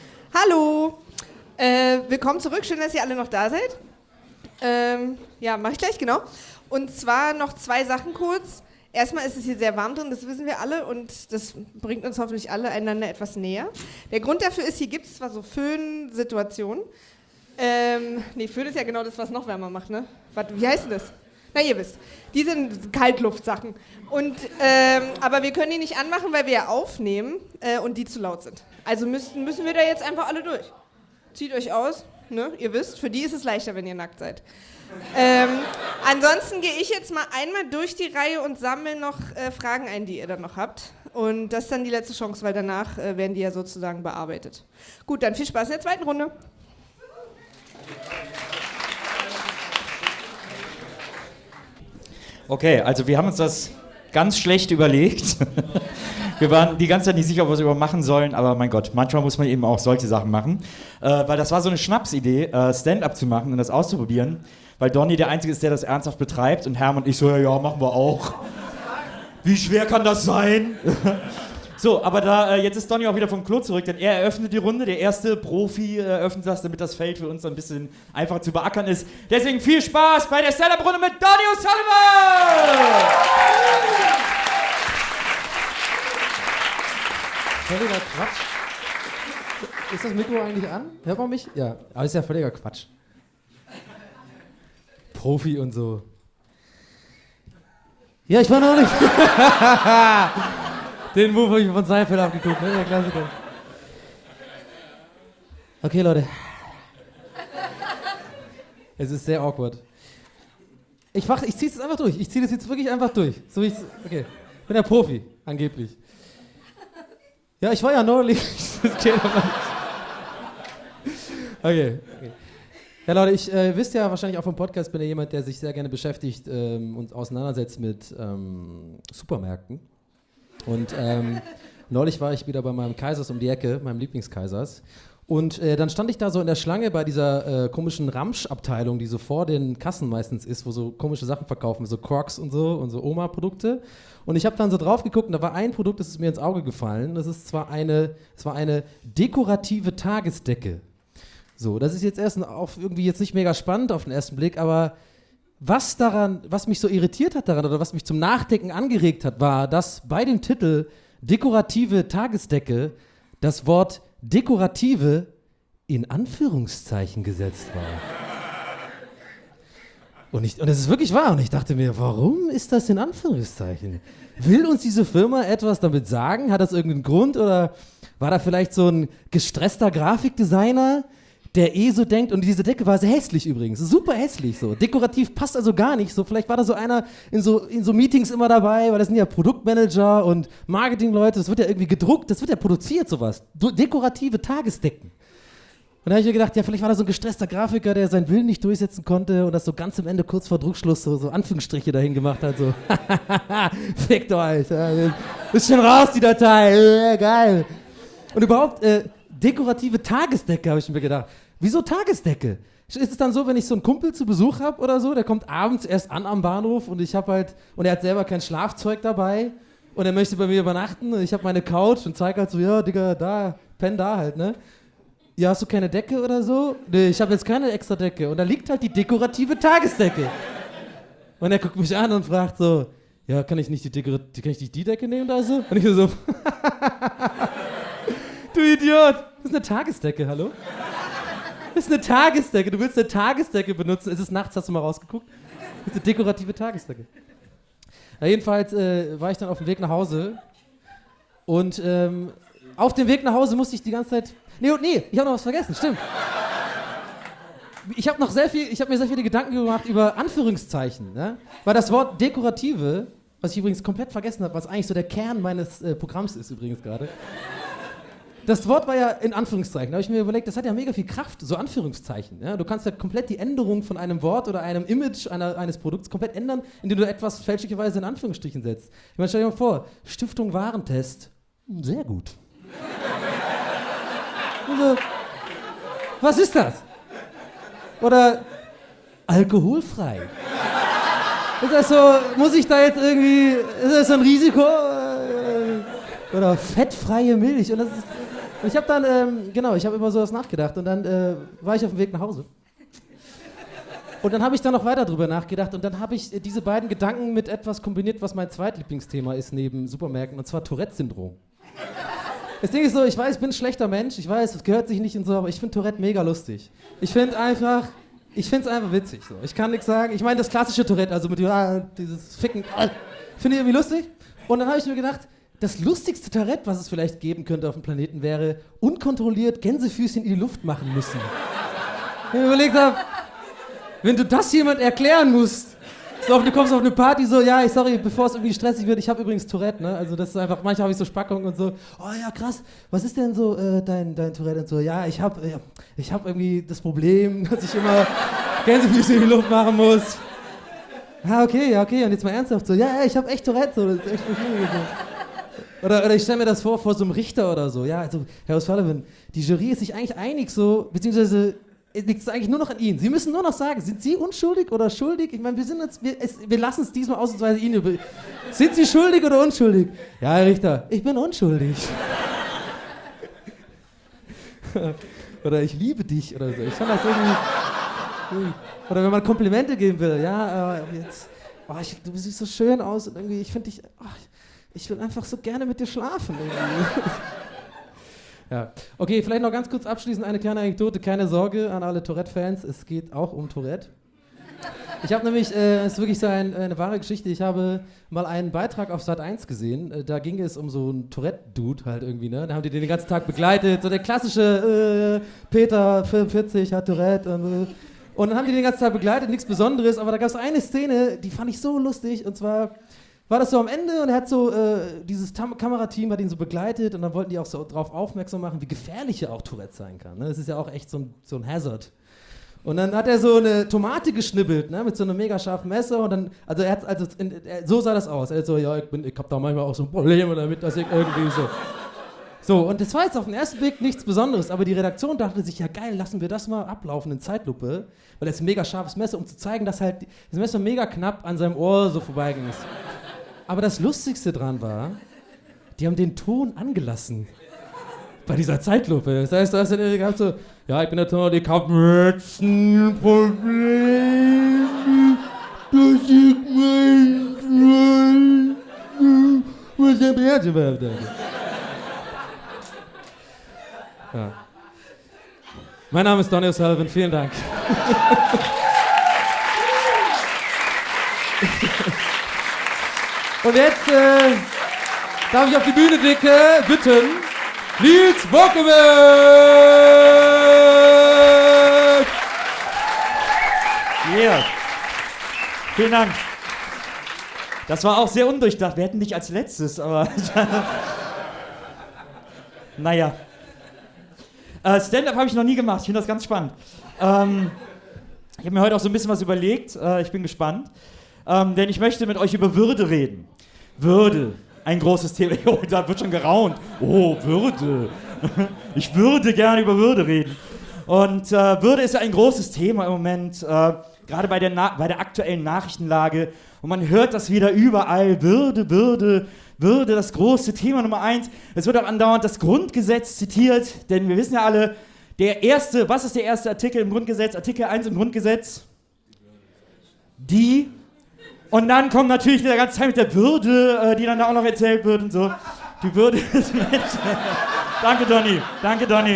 Hallo, äh, willkommen zurück, schön, dass ihr alle noch da seid. Ähm, ja, mache ich gleich, genau. Und zwar noch zwei Sachen kurz. Erstmal ist es hier sehr warm drin, das wissen wir alle und das bringt uns hoffentlich alle einander etwas näher. Der Grund dafür ist, hier gibt es zwar so Föhn-Situationen. Ähm, nee, Föhn ist ja genau das, was noch wärmer macht, ne? Warte, wie heißt denn das? Na, ihr wisst. Die sind Kaltluftsachen. Und, ähm, aber wir können die nicht anmachen, weil wir ja aufnehmen äh, und die zu laut sind. Also müssen, müssen wir da jetzt einfach alle durch. Zieht euch aus, ne? Ihr wisst, für die ist es leichter, wenn ihr nackt seid. Ähm, ansonsten gehe ich jetzt mal einmal durch die Reihe und sammle noch äh, Fragen ein, die ihr dann noch habt. Und das ist dann die letzte Chance, weil danach äh, werden die ja sozusagen bearbeitet. Gut, dann viel Spaß in der zweiten Runde. Okay, also wir haben uns das ganz schlecht überlegt. Wir waren die ganze Zeit nicht sicher, ob wir es überhaupt machen sollen, aber mein Gott, manchmal muss man eben auch solche Sachen machen. Äh, weil das war so eine Schnapsidee, äh, Stand-up zu machen und das auszuprobieren, weil Donny der Einzige ist, der das ernsthaft betreibt und Hermann und ich so, ja, ja, machen wir auch. Wie schwer kann das sein? So, aber da, äh, jetzt ist Donny auch wieder vom Klo zurück, denn er eröffnet die Runde, der erste Profi äh, eröffnet das, damit das Feld für uns ein bisschen einfacher zu beackern ist. Deswegen viel Spaß bei der Stand-up-Runde mit Donny O'Sullivan! Völliger Quatsch. Ist das Mikro eigentlich an? Hört man mich? Ja, aber ist ja völliger Quatsch. Profi und so. Ja, ich war noch nicht. Den Move habe ich von Seinfeld abgeguckt, ne? Der Klassiker. Okay, Leute. Es ist sehr awkward. Ich, mach, ich ziehe es jetzt einfach durch. Ich ziehe das jetzt wirklich einfach durch. So wie okay. Ich bin der Profi, angeblich. Ja, ich war ja neulich. Das geht aber nicht. Okay, okay. Ja, Leute, ich äh, wisst ja wahrscheinlich auch vom Podcast, bin ja jemand, der sich sehr gerne beschäftigt ähm, und auseinandersetzt mit ähm, Supermärkten. Und ähm, neulich war ich wieder bei meinem Kaisers um die Ecke, meinem Lieblingskaisers. Und äh, dann stand ich da so in der Schlange bei dieser äh, komischen Ramsch-Abteilung, die so vor den Kassen meistens ist, wo so komische Sachen verkaufen, so Crocs und so und so Oma-Produkte. Und ich habe dann so drauf geguckt und da war ein Produkt, das ist mir ins Auge gefallen. Das ist zwar eine, es war eine dekorative Tagesdecke. So, das ist jetzt erst auf irgendwie jetzt nicht mega spannend auf den ersten Blick, aber was daran, was mich so irritiert hat daran oder was mich zum Nachdenken angeregt hat, war, dass bei dem Titel dekorative Tagesdecke das Wort dekorative in Anführungszeichen gesetzt war. Und, ich, und das ist wirklich wahr. Und ich dachte mir, warum ist das in Anführungszeichen? Will uns diese Firma etwas damit sagen? Hat das irgendeinen Grund? Oder war da vielleicht so ein gestresster Grafikdesigner, der eh so denkt? Und diese Decke war sehr hässlich übrigens. Super hässlich so. Dekorativ passt also gar nicht. So, vielleicht war da so einer in so, in so Meetings immer dabei, weil das sind ja Produktmanager und Marketingleute. Das wird ja irgendwie gedruckt, das wird ja produziert, sowas. Dekorative Tagesdecken. Und da habe ich mir gedacht, ja, vielleicht war da so ein gestresster Grafiker, der seinen Willen nicht durchsetzen konnte und das so ganz am Ende kurz vor Druckschluss so, so Anführungsstriche dahin gemacht hat, so fickt euch, ist schon raus die Datei, äh, geil. Und überhaupt, äh, dekorative Tagesdecke, habe ich mir gedacht. Wieso Tagesdecke? Ist es dann so, wenn ich so einen Kumpel zu Besuch habe oder so, der kommt abends erst an am Bahnhof und ich habe halt, und er hat selber kein Schlafzeug dabei und er möchte bei mir übernachten und ich habe meine Couch und zeige halt so, ja, Digga, da, penn da halt, ne? Ja, hast du keine Decke oder so? Nee, ich habe jetzt keine extra Decke. Und da liegt halt die dekorative Tagesdecke. Und er guckt mich an und fragt so, ja, kann ich nicht die, Dekor- kann ich nicht die Decke nehmen da so? Und ich so, du Idiot, das ist eine Tagesdecke, hallo? Das ist eine Tagesdecke, du willst eine Tagesdecke benutzen. Es ist nachts, hast du mal rausgeguckt? Das ist eine dekorative Tagesdecke. Ja, jedenfalls äh, war ich dann auf dem Weg nach Hause und ähm, auf dem Weg nach Hause musste ich die ganze Zeit... Nee, nee, ich habe noch was vergessen, stimmt. Ich habe noch sehr viel, ich habe mir sehr viele Gedanken gemacht über Anführungszeichen, ne? Weil das Wort dekorative, was ich übrigens komplett vergessen habe, was eigentlich so der Kern meines äh, Programms ist übrigens gerade. Das Wort war ja in Anführungszeichen. Da habe ich mir überlegt, das hat ja mega viel Kraft, so Anführungszeichen. Ja? Du kannst ja komplett die Änderung von einem Wort oder einem Image einer, eines Produkts komplett ändern, indem du etwas fälschlicherweise in Anführungsstrichen setzt. Ich meine, stell dir mal vor, Stiftung Warentest, sehr gut. Also, was ist das? Oder alkoholfrei. Ist das so, muss ich da jetzt irgendwie, ist das so ein Risiko? Oder fettfreie Milch? Und das ist, Und ich habe dann, ähm, genau, ich habe über sowas nachgedacht und dann äh, war ich auf dem Weg nach Hause. Und dann habe ich dann noch weiter drüber nachgedacht und dann habe ich äh, diese beiden Gedanken mit etwas kombiniert, was mein zweitlieblingsthema ist neben Supermärkten, und zwar Tourette-Syndrom. Das Ding ist so, ich weiß, ich bin ein schlechter Mensch, ich weiß, es gehört sich nicht und so, aber ich finde Tourette mega lustig. Ich finde einfach, ich finde es einfach witzig so. Ich kann nichts sagen. Ich meine, das klassische Tourette, also mit ah, dieses Ficken, ah, finde ich irgendwie lustig. Und dann habe ich mir gedacht, das lustigste Tourette, was es vielleicht geben könnte auf dem Planeten, wäre unkontrolliert Gänsefüßchen in die Luft machen müssen. Ich mir überlegt habe, wenn du das jemand erklären musst, so, du kommst auf eine Party so, ja, ich sorry, bevor es irgendwie stressig wird, ich habe übrigens Tourette, ne? Also das ist einfach, manchmal habe ich so Spackung und so, oh ja, krass, was ist denn so äh, dein, dein Tourette und so, ja, ich habe äh, ich hab irgendwie das Problem, dass ich immer Gänsefüßchen in die Luft machen muss. Ah, okay, ja, okay, und jetzt mal ernsthaft so, ja, ja, ich habe echt Tourette, so, das ist echt schwierig. Oder, oder ich stelle mir das vor, vor so einem Richter oder so, ja, also, Herr O'Sullivan, die Jury ist sich eigentlich einig so, beziehungsweise liegt es eigentlich nur noch an Ihnen. Sie müssen nur noch sagen, sind Sie unschuldig oder schuldig? Ich meine, wir sind jetzt, wir, es, wir lassen es diesmal ausnahmsweise Ihnen über. Sind Sie schuldig oder unschuldig? Ja, Herr Richter, ich bin unschuldig. Oder ich liebe dich oder so. Ich fand das irgendwie. Oder wenn man Komplimente geben will, ja, äh, jetzt, oh, ich, du siehst so schön aus und irgendwie, ich finde dich, oh, ich will einfach so gerne mit dir schlafen irgendwie. Ja. Okay, vielleicht noch ganz kurz abschließend eine kleine Anekdote. Keine Sorge an alle Tourette-Fans, es geht auch um Tourette. Ich habe nämlich, äh, es ist wirklich so ein, eine wahre Geschichte, ich habe mal einen Beitrag auf Sat eins gesehen, äh, da ging es um so einen Tourette-Dude halt irgendwie, ne? Da haben die den den ganzen Tag begleitet, so der klassische äh, Peter, fünfundvierzig, hat Tourette und, äh, und dann haben die den ganzen Tag begleitet, nichts Besonderes, aber da gab es eine Szene, die fand ich so lustig, und zwar war das so am Ende und er hat so, äh, dieses Tam- Kamerateam hat ihn so begleitet und dann wollten die auch so darauf aufmerksam machen, wie gefährlich ja auch Tourette sein kann. Ne? Das ist ja auch echt so ein, so ein Hazard. Und dann hat er so eine Tomate geschnibbelt, ne, mit so einem mega scharfen Messer und dann, also er hat, also in, er, so sah das aus. Er hat so, ja, ich, bin, ich hab da manchmal auch so Probleme damit, dass ich irgendwie so. So, und das war jetzt auf den ersten Blick nichts Besonderes, aber die Redaktion dachte sich, ja geil, lassen wir das mal ablaufen in Zeitlupe, weil das ist ein mega scharfes Messer, um zu zeigen, dass halt das Messer mega knapp an seinem Ohr so vorbeiging ist. Aber das Lustigste dran war, die haben den Ton angelassen. Bei dieser Zeitlupe. Das heißt, du hast ja gehabt so, ja, ich bin der Ton, ich hab jetzt ein Problem, dass ich mein was der Bärte war. Ja. Mein Name ist Donny O'Sullivan, vielen Dank. Und jetzt äh, darf ich auf die Bühne dicke bitten, Nils Bockowitz! Yeah. Vielen Dank. Das war auch sehr undurchdacht. Wir hätten dich als letztes, aber naja. Äh, Stand-up habe ich noch nie gemacht. Ich finde das ganz spannend. Ähm, ich habe mir heute auch so ein bisschen was überlegt. Äh, ich bin gespannt. Ähm, denn ich möchte mit euch über Würde reden. Würde, ein großes Thema. Oh, da wird schon geraunt. Oh, Würde. Ich würde gerne über Würde reden. Und äh, Würde ist ja ein großes Thema im Moment, äh, gerade bei der, Na- bei der aktuellen Nachrichtenlage. Und man hört das wieder überall. Würde, Würde, Würde, das große Thema Nummer eins. Es wird auch andauernd das Grundgesetz zitiert, denn wir wissen ja alle, der erste, was ist der erste Artikel im Grundgesetz? Artikel eins im Grundgesetz? Die. Und dann kommt natürlich der ganze Teil mit der Würde, äh, die dann da auch noch erzählt wird und so. Die Würde des Menschen. Danke, Donny. Danke, Donny.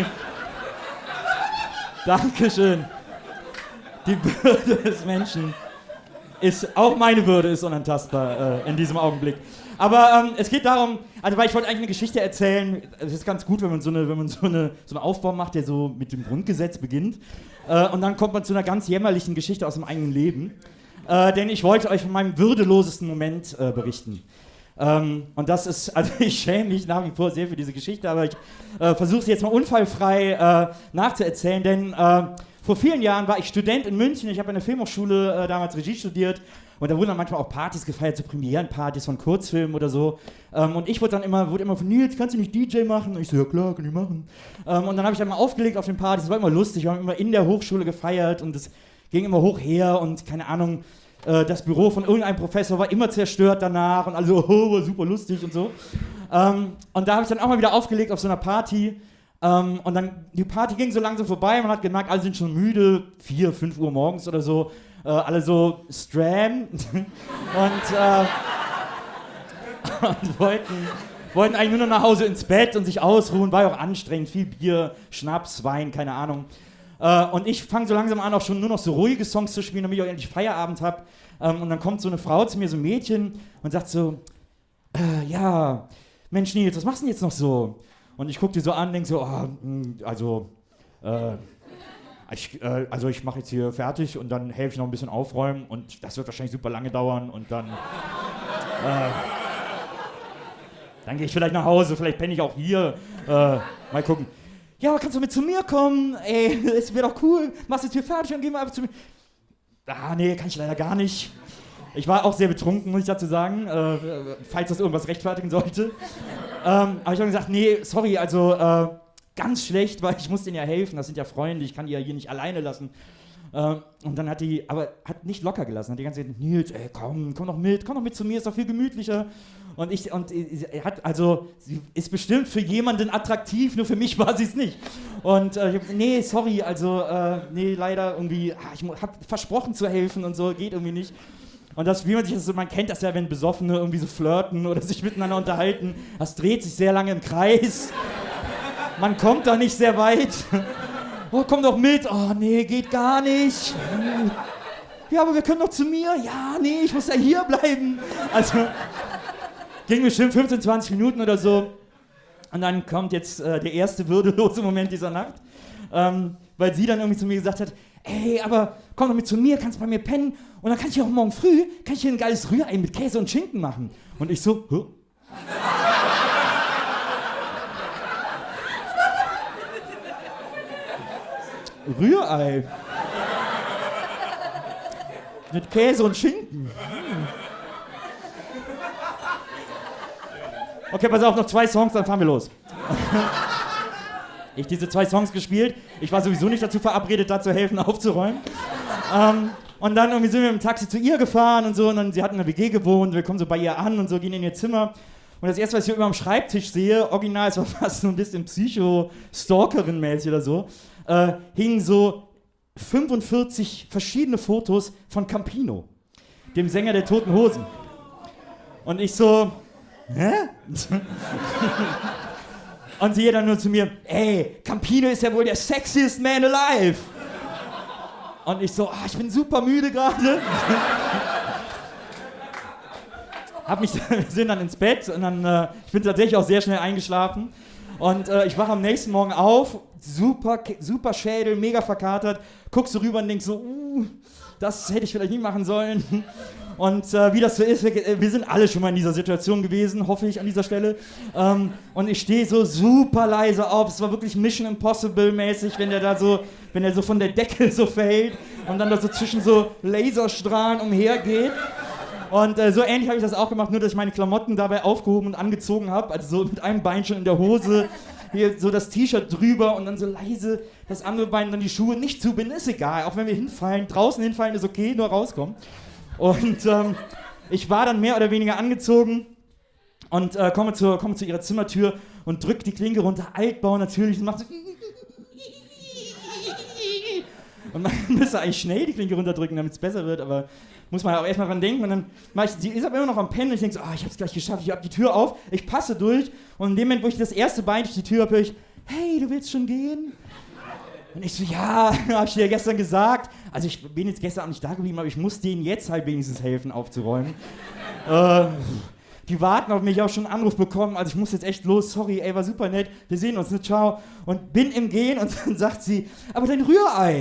Dankeschön. Die Würde des Menschen ist, auch meine Würde ist unantastbar äh, in diesem Augenblick. Aber ähm, es geht darum, also weil ich wollte eigentlich eine Geschichte erzählen, es ist ganz gut, wenn man so eine, wenn man so eine, so einen Aufbau macht, der so mit dem Grundgesetz beginnt. Äh, und dann kommt man zu einer ganz jämmerlichen Geschichte aus dem eigenen Leben. Äh, denn ich wollte euch von meinem würdelosesten Moment äh, berichten. Ähm, und das ist, also ich schäme mich nach wie vor sehr für diese Geschichte, aber ich äh, versuche sie jetzt mal unfallfrei äh, nachzuerzählen, denn äh, vor vielen Jahren war ich Student in München, ich habe an der Filmhochschule äh, damals Regie studiert und da wurden dann manchmal auch Partys gefeiert, so Premierenpartys von Kurzfilmen oder so. Ähm, und ich wurde dann immer, wurde immer von Nils, kannst du nicht D J machen? Und ich so, ja klar, kann ich machen. Ähm, und dann habe ich dann mal aufgelegt auf den Partys, das war immer lustig, wir haben immer in der Hochschule gefeiert und das ging immer hoch her und keine Ahnung, äh, das Büro von irgendeinem Professor war immer zerstört danach und alle so, oh, war super lustig und so. Ähm, und da habe ich dann auch mal wieder aufgelegt auf so einer Party. Äh, Ähm, und dann, die Party ging so langsam vorbei, man hat gemerkt, alle sind schon müde, vier, fünf Uhr morgens oder so, äh, alle so stram und, äh, und wollten, wollten eigentlich nur noch nach Hause ins Bett und sich ausruhen, war ja auch anstrengend, viel Bier, Schnaps, Wein, keine Ahnung. Äh, und ich fange so langsam an, auch schon nur noch so ruhige Songs zu spielen, damit ich auch endlich Feierabend habe. Ähm, und dann kommt so eine Frau zu mir, so ein Mädchen, und sagt so, äh, ja, Mensch Nils, was machst du denn jetzt noch so? Und ich gucke die so an und denke so, oh, also, äh, ich, äh, also ich mache jetzt hier fertig und dann helfe ich noch ein bisschen aufräumen und das wird wahrscheinlich super lange dauern und dann, äh, dann gehe ich vielleicht nach Hause, vielleicht penne ich auch hier, äh, mal gucken. Ja, aber kannst du mit zu mir kommen? Ey, es wäre doch cool, machst jetzt hier fertig und gehen wir einfach zu mir. Ah, nee, kann ich leider gar nicht. Ich war auch sehr betrunken, muss ich dazu sagen, äh, falls das irgendwas rechtfertigen sollte. Ähm, aber ich habe gesagt, nee, sorry, also äh, ganz schlecht, weil ich muss denen ja helfen, das sind ja Freunde, ich kann die ja hier nicht alleine lassen. Ähm, und dann hat die, aber hat nicht locker gelassen, hat die ganze Zeit, Nils, ey, komm, komm doch mit, komm doch mit zu mir, ist doch viel gemütlicher. Und ich, und er hat, also, sie ist bestimmt für jemanden attraktiv, nur für mich war sie es nicht. Und äh, ich hab, nee, sorry, also, äh, nee, leider irgendwie, ah, ich habe versprochen zu helfen und so, geht irgendwie nicht. Und das, wie man sich das so, man kennt das ja, wenn Besoffene irgendwie so flirten oder sich miteinander unterhalten, das dreht sich sehr lange im Kreis. Man kommt da nicht sehr weit. Oh, komm doch mit. Oh, nee, geht gar nicht. Ja, aber wir können doch zu mir. Ja, nee, ich muss ja hier bleiben. Also, ging bestimmt fünfzehn, zwanzig Minuten oder so. Und dann kommt jetzt äh, der erste würdelose Moment dieser Nacht. Ähm, weil sie dann irgendwie zu mir gesagt hat, ey, aber komm doch mit zu mir, kannst bei mir pennen und dann kann ich auch morgen früh, kann ich hier ein geiles Rührei mit Käse und Schinken machen. Und ich so, huh? Rührei? Mit Käse und Schinken? Okay, pass auf, noch zwei Songs, dann fahren wir los. Ich diese zwei Songs gespielt. Ich war sowieso nicht dazu verabredet, da zu helfen, aufzuräumen. ähm, und dann irgendwie sind wir mit dem Taxi zu ihr gefahren und so. Und dann, sie hat in einer W G gewohnt. Wir kommen so bei ihr an und so, gehen in ihr Zimmer. Und das erste, was ich hier über am Schreibtisch sehe, original, es war fast so ein bisschen Psycho-Stalkerin-mäßig oder so, äh, hingen so fünfundvierzig verschiedene Fotos von Campino, dem Sänger der Toten Hosen. Und ich so, hä? Und sie dann nur zu mir, ey, Campino ist ja wohl der sexiest man alive. Und ich so, ah, ich bin super müde gerade. Hab mich, wir sind dann ins Bett und dann, äh, ich bin tatsächlich auch sehr schnell eingeschlafen. Und äh, ich wache am nächsten Morgen auf, super, super Schädel, mega verkatert, guck so rüber und denk so, uh, das hätte ich vielleicht nie machen sollen. Und äh, wie das so ist, wir, wir sind alle schon mal in dieser Situation gewesen, hoffe ich an dieser Stelle. Ähm, und ich stehe so super leise auf, es war wirklich Mission Impossible mäßig, wenn der da so, wenn der so von der Decke so fällt und dann da so zwischen so Laserstrahlen umhergeht. Und äh, so ähnlich habe ich das auch gemacht, nur dass ich meine Klamotten dabei aufgehoben und angezogen habe, also so mit einem Bein schon in der Hose, hier so das T-Shirt drüber und dann so leise das andere Bein, dann die Schuhe nicht zubinden, ist egal, auch wenn wir hinfallen, draußen hinfallen ist okay, nur rauskommen. Und ähm, ich war dann mehr oder weniger angezogen und äh, komme, zu, komme zu ihrer Zimmertür und drücke die Klinke runter, Altbau natürlich, und macht so und man müsste eigentlich schnell die Klinke runterdrücken, damit es besser wird, aber muss man auch erstmal dran denken. Und dann mache ich, die ist aber immer noch am Pennen und ich denke so, oh, ich habe es gleich geschafft, ich habe die Tür auf, ich passe durch und in dem Moment, wo ich das erste Bein durch die Tür habe, höre ich, hey, du willst schon gehen? Und ich so, ja, habe ich dir ja gestern gesagt. Also ich bin jetzt gestern Abend nicht da geblieben, aber ich muss denen jetzt halt wenigstens helfen, aufzuräumen. äh, die warten auf mich, auch schon einen Anruf bekommen, also ich muss jetzt echt los, sorry, ey, war super nett, wir sehen uns, ne, ciao. Und bin im Gehen und dann sagt sie, aber dein Rührei.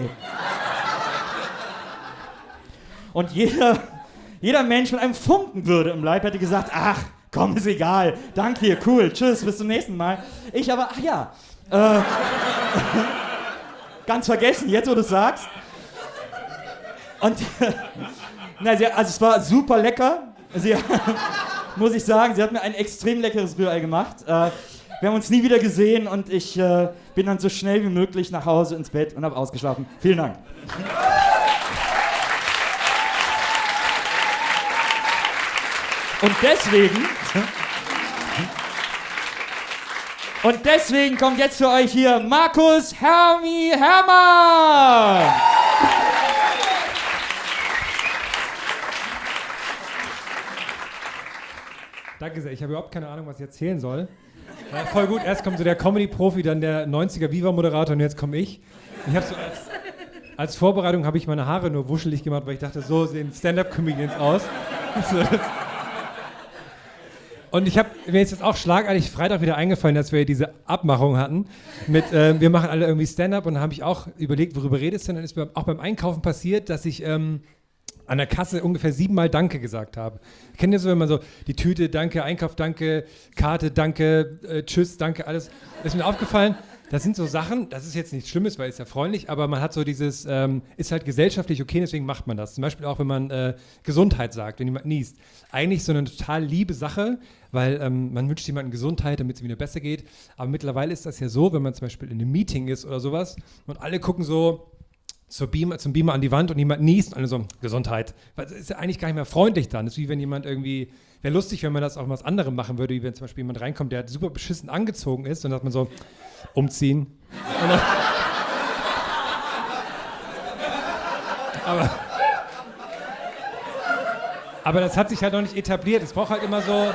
Und jeder, jeder Mensch mit einem Funken Würde im Leib hätte gesagt, ach, komm, ist egal, danke dir, cool, tschüss, bis zum nächsten Mal. Ich aber, ach ja, äh, ganz vergessen, jetzt wo du es sagst. Und, na, sie, also es war super lecker, sie, muss ich sagen, sie hat mir ein extrem leckeres Rührei gemacht. Äh, wir haben uns nie wieder gesehen und ich äh, bin dann so schnell wie möglich nach Hause ins Bett und habe ausgeschlafen. Vielen Dank. Und deswegen, Und deswegen kommt jetzt für euch hier Markus Hermi Hermann. Danke sehr. Ich habe überhaupt keine Ahnung, was ich erzählen soll. Ja, voll gut. Erst kommt so der Comedy-Profi, dann der neunziger Viva-Moderator und jetzt komme ich. Ich habe so als, als Vorbereitung habe ich meine Haare nur wuschelig gemacht, weil ich dachte, so sehen Stand-Up-Comedians aus. So, das Und ich habe mir ist jetzt auch schlagartig Freitag wieder eingefallen, dass wir diese Abmachung hatten mit, äh, wir machen alle irgendwie Stand-Up und dann habe ich auch überlegt, worüber redest du denn? Dann ist mir auch beim Einkaufen passiert, dass ich ähm, an der Kasse ungefähr siebenmal Danke gesagt habe. Kennt ihr so, wenn man so die Tüte, Danke, Einkauf, Danke, Karte, Danke, äh, Tschüss, Danke, alles. Das ist mir aufgefallen, das sind so Sachen, das ist jetzt nichts Schlimmes, weil es ja freundlich, aber man hat so dieses, ähm, ist halt gesellschaftlich okay, deswegen macht man das. Zum Beispiel auch, wenn man äh, Gesundheit sagt, wenn jemand niest. Eigentlich so eine total liebe Sache, weil ähm, man wünscht jemandem Gesundheit, damit es ihm wieder besser geht. Aber mittlerweile ist das ja so, wenn man zum Beispiel in einem Meeting ist oder sowas und alle gucken so zur Beamer, zum Beamer an die Wand und jemand niest und alle so, Gesundheit. Weil es ist ja eigentlich gar nicht mehr freundlich dann. Es ist wie wenn jemand irgendwie, wäre lustig, wenn man das auch was anderem machen würde, wie wenn zum Beispiel jemand reinkommt, der super beschissen angezogen ist und dann hat man so, umziehen. Und dann, aber, aber das hat sich halt noch nicht etabliert. Es braucht halt immer so,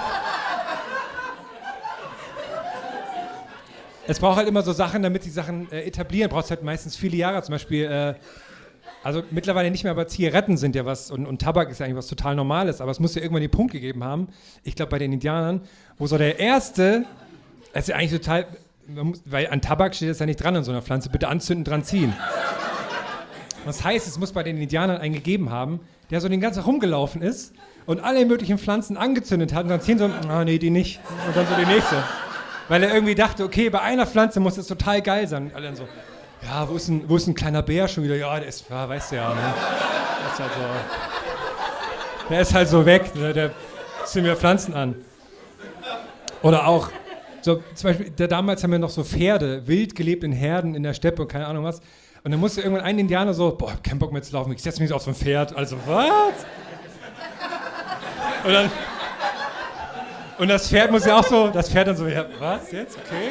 es braucht halt immer so Sachen, damit sich Sachen äh, etablieren. Braucht es halt meistens viele Jahre. Zum Beispiel, äh, also mittlerweile nicht mehr, aber Zigaretten sind ja was und, und Tabak ist ja eigentlich was total Normales. Aber es muss ja irgendwann den Punkt gegeben haben, ich glaube bei den Indianern, wo so der erste, das ist ja eigentlich total, man muss, weil an Tabak steht das ja nicht dran an so einer Pflanze, bitte anzünden, dran ziehen. Das heißt, es muss bei den Indianern einen gegeben haben, der so den ganzen Tag rumgelaufen ist und alle möglichen Pflanzen angezündet hat und dann ziehen so, ah nee, die nicht. Und dann so die nächste. Weil er irgendwie dachte, okay, bei einer Pflanze muss es total geil sein. Und alle dann so, ja, wo ist ein, wo ist ein kleiner Bär schon wieder? Ja, der ist, ja, weißt du ja, ne? Der ist halt so, der ist halt so weg, ne? Der zieht mir Pflanzen an. Oder auch, so, zum Beispiel, der, damals haben wir noch so Pferde, wild gelebt in Herden in der Steppe und keine Ahnung was. Und dann musste irgendwann ein Indianer so, boah, hab keinen Bock mehr zu laufen, ich setze mich jetzt auf so ein Pferd. Also, was? Und dann, und das Pferd muss ja auch so, das Pferd dann so, ja, was jetzt? Okay.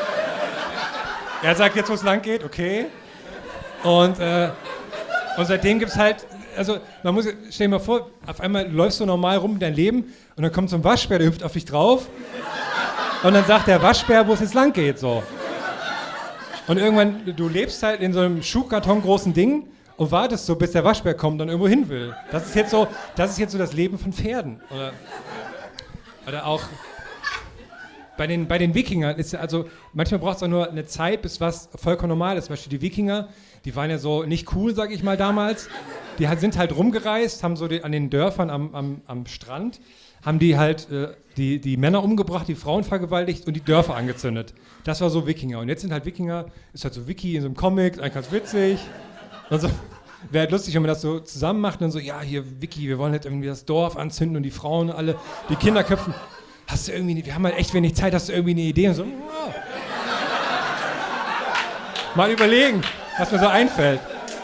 Er sagt jetzt, wo es lang geht, okay. Und, äh, und seitdem gibt es halt, also man muss, stell dir mal vor, auf einmal läufst du normal rum in dein Leben und dann kommt so ein Waschbär, der hüpft auf dich drauf und dann sagt der Waschbär, wo es jetzt lang geht, so. Und irgendwann, du lebst halt in so einem Schuhkarton großen Ding und wartest so, bis der Waschbär kommt und irgendwo hin will. Das ist jetzt so, das ist jetzt so das Leben von Pferden. Oder, oder auch bei den, bei den Wikingern ist ja, also manchmal braucht es auch nur eine Zeit, bis was vollkommen normal ist. Zum Beispiel die Wikinger, die waren ja so nicht cool, sag ich mal damals. Die sind halt rumgereist, haben so die, an den Dörfern am, am, am Strand, haben die halt äh, die, die Männer umgebracht, die Frauen vergewaltigt und die Dörfer angezündet. Das war so Wikinger. Und jetzt sind halt Wikinger, ist halt so Wiki in so einem Comic, eigentlich ganz witzig. Also, wäre halt lustig, wenn man das so zusammen macht und dann so, ja, hier, Wiki, wir wollen jetzt irgendwie das Dorf anzünden und die Frauen alle, die Kinder köpfen. Hast du irgendwie, wir haben halt echt wenig Zeit, hast du irgendwie eine Idee? Und so, oh. Mal überlegen, was mir so einfällt.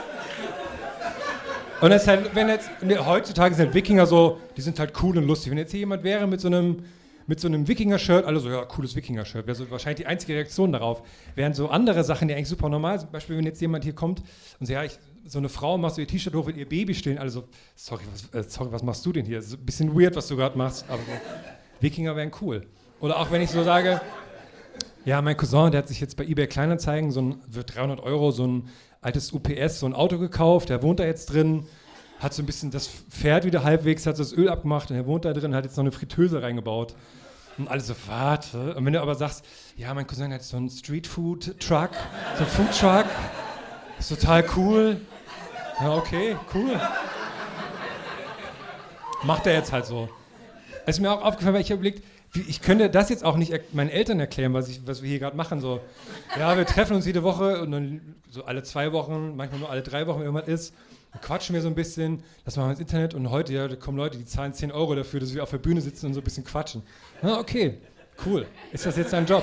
Und das ist halt, wenn jetzt, heutzutage sind Wikinger so, die sind halt cool und lustig. Wenn jetzt hier jemand wäre mit so einem, mit so einem Wikinger-Shirt, alle so, ja, cooles Wikinger-Shirt, wäre so wahrscheinlich die einzige Reaktion darauf. Während so andere Sachen, die eigentlich super normal sind, zum Beispiel, wenn jetzt jemand hier kommt und sagt, ja, ich, so eine Frau macht so ihr T-Shirt hoch, will ihr Baby stillen, alle so, sorry, was, äh, sorry, was machst du denn hier? Das ist ein bisschen weird, was du gerade machst, aber so, Wikinger wären cool. Oder auch wenn ich so sage, ja, mein Cousin, der hat sich jetzt bei eBay Kleinanzeigen so ein, für dreihundert Euro so ein altes U P S, so ein Auto gekauft, der wohnt da jetzt drin, hat so ein bisschen das Pferd wieder halbwegs, hat so das Öl abgemacht und er wohnt da drin, hat jetzt noch eine Fritteuse reingebaut. Und alle so, warte. Und wenn du aber sagst, ja, mein Cousin hat so einen Street-Food-Truck, so einen Food-Truck, ist total cool. Ja, okay, cool. Macht er jetzt halt so. Es ist mir auch aufgefallen, weil ich habe überlegt, ich könnte das jetzt auch nicht er- meinen Eltern erklären, was, ich, was wir hier gerade machen. So, ja, wir treffen uns jede Woche und dann so alle zwei Wochen, manchmal nur alle drei Wochen, wenn irgendwas ist. Dann quatschen wir so ein bisschen, das machen wir ins Internet und heute, ja, da kommen Leute, die zahlen zehn Euro dafür, dass wir auf der Bühne sitzen und so ein bisschen quatschen. Na, okay, cool. Ist das jetzt dein Job?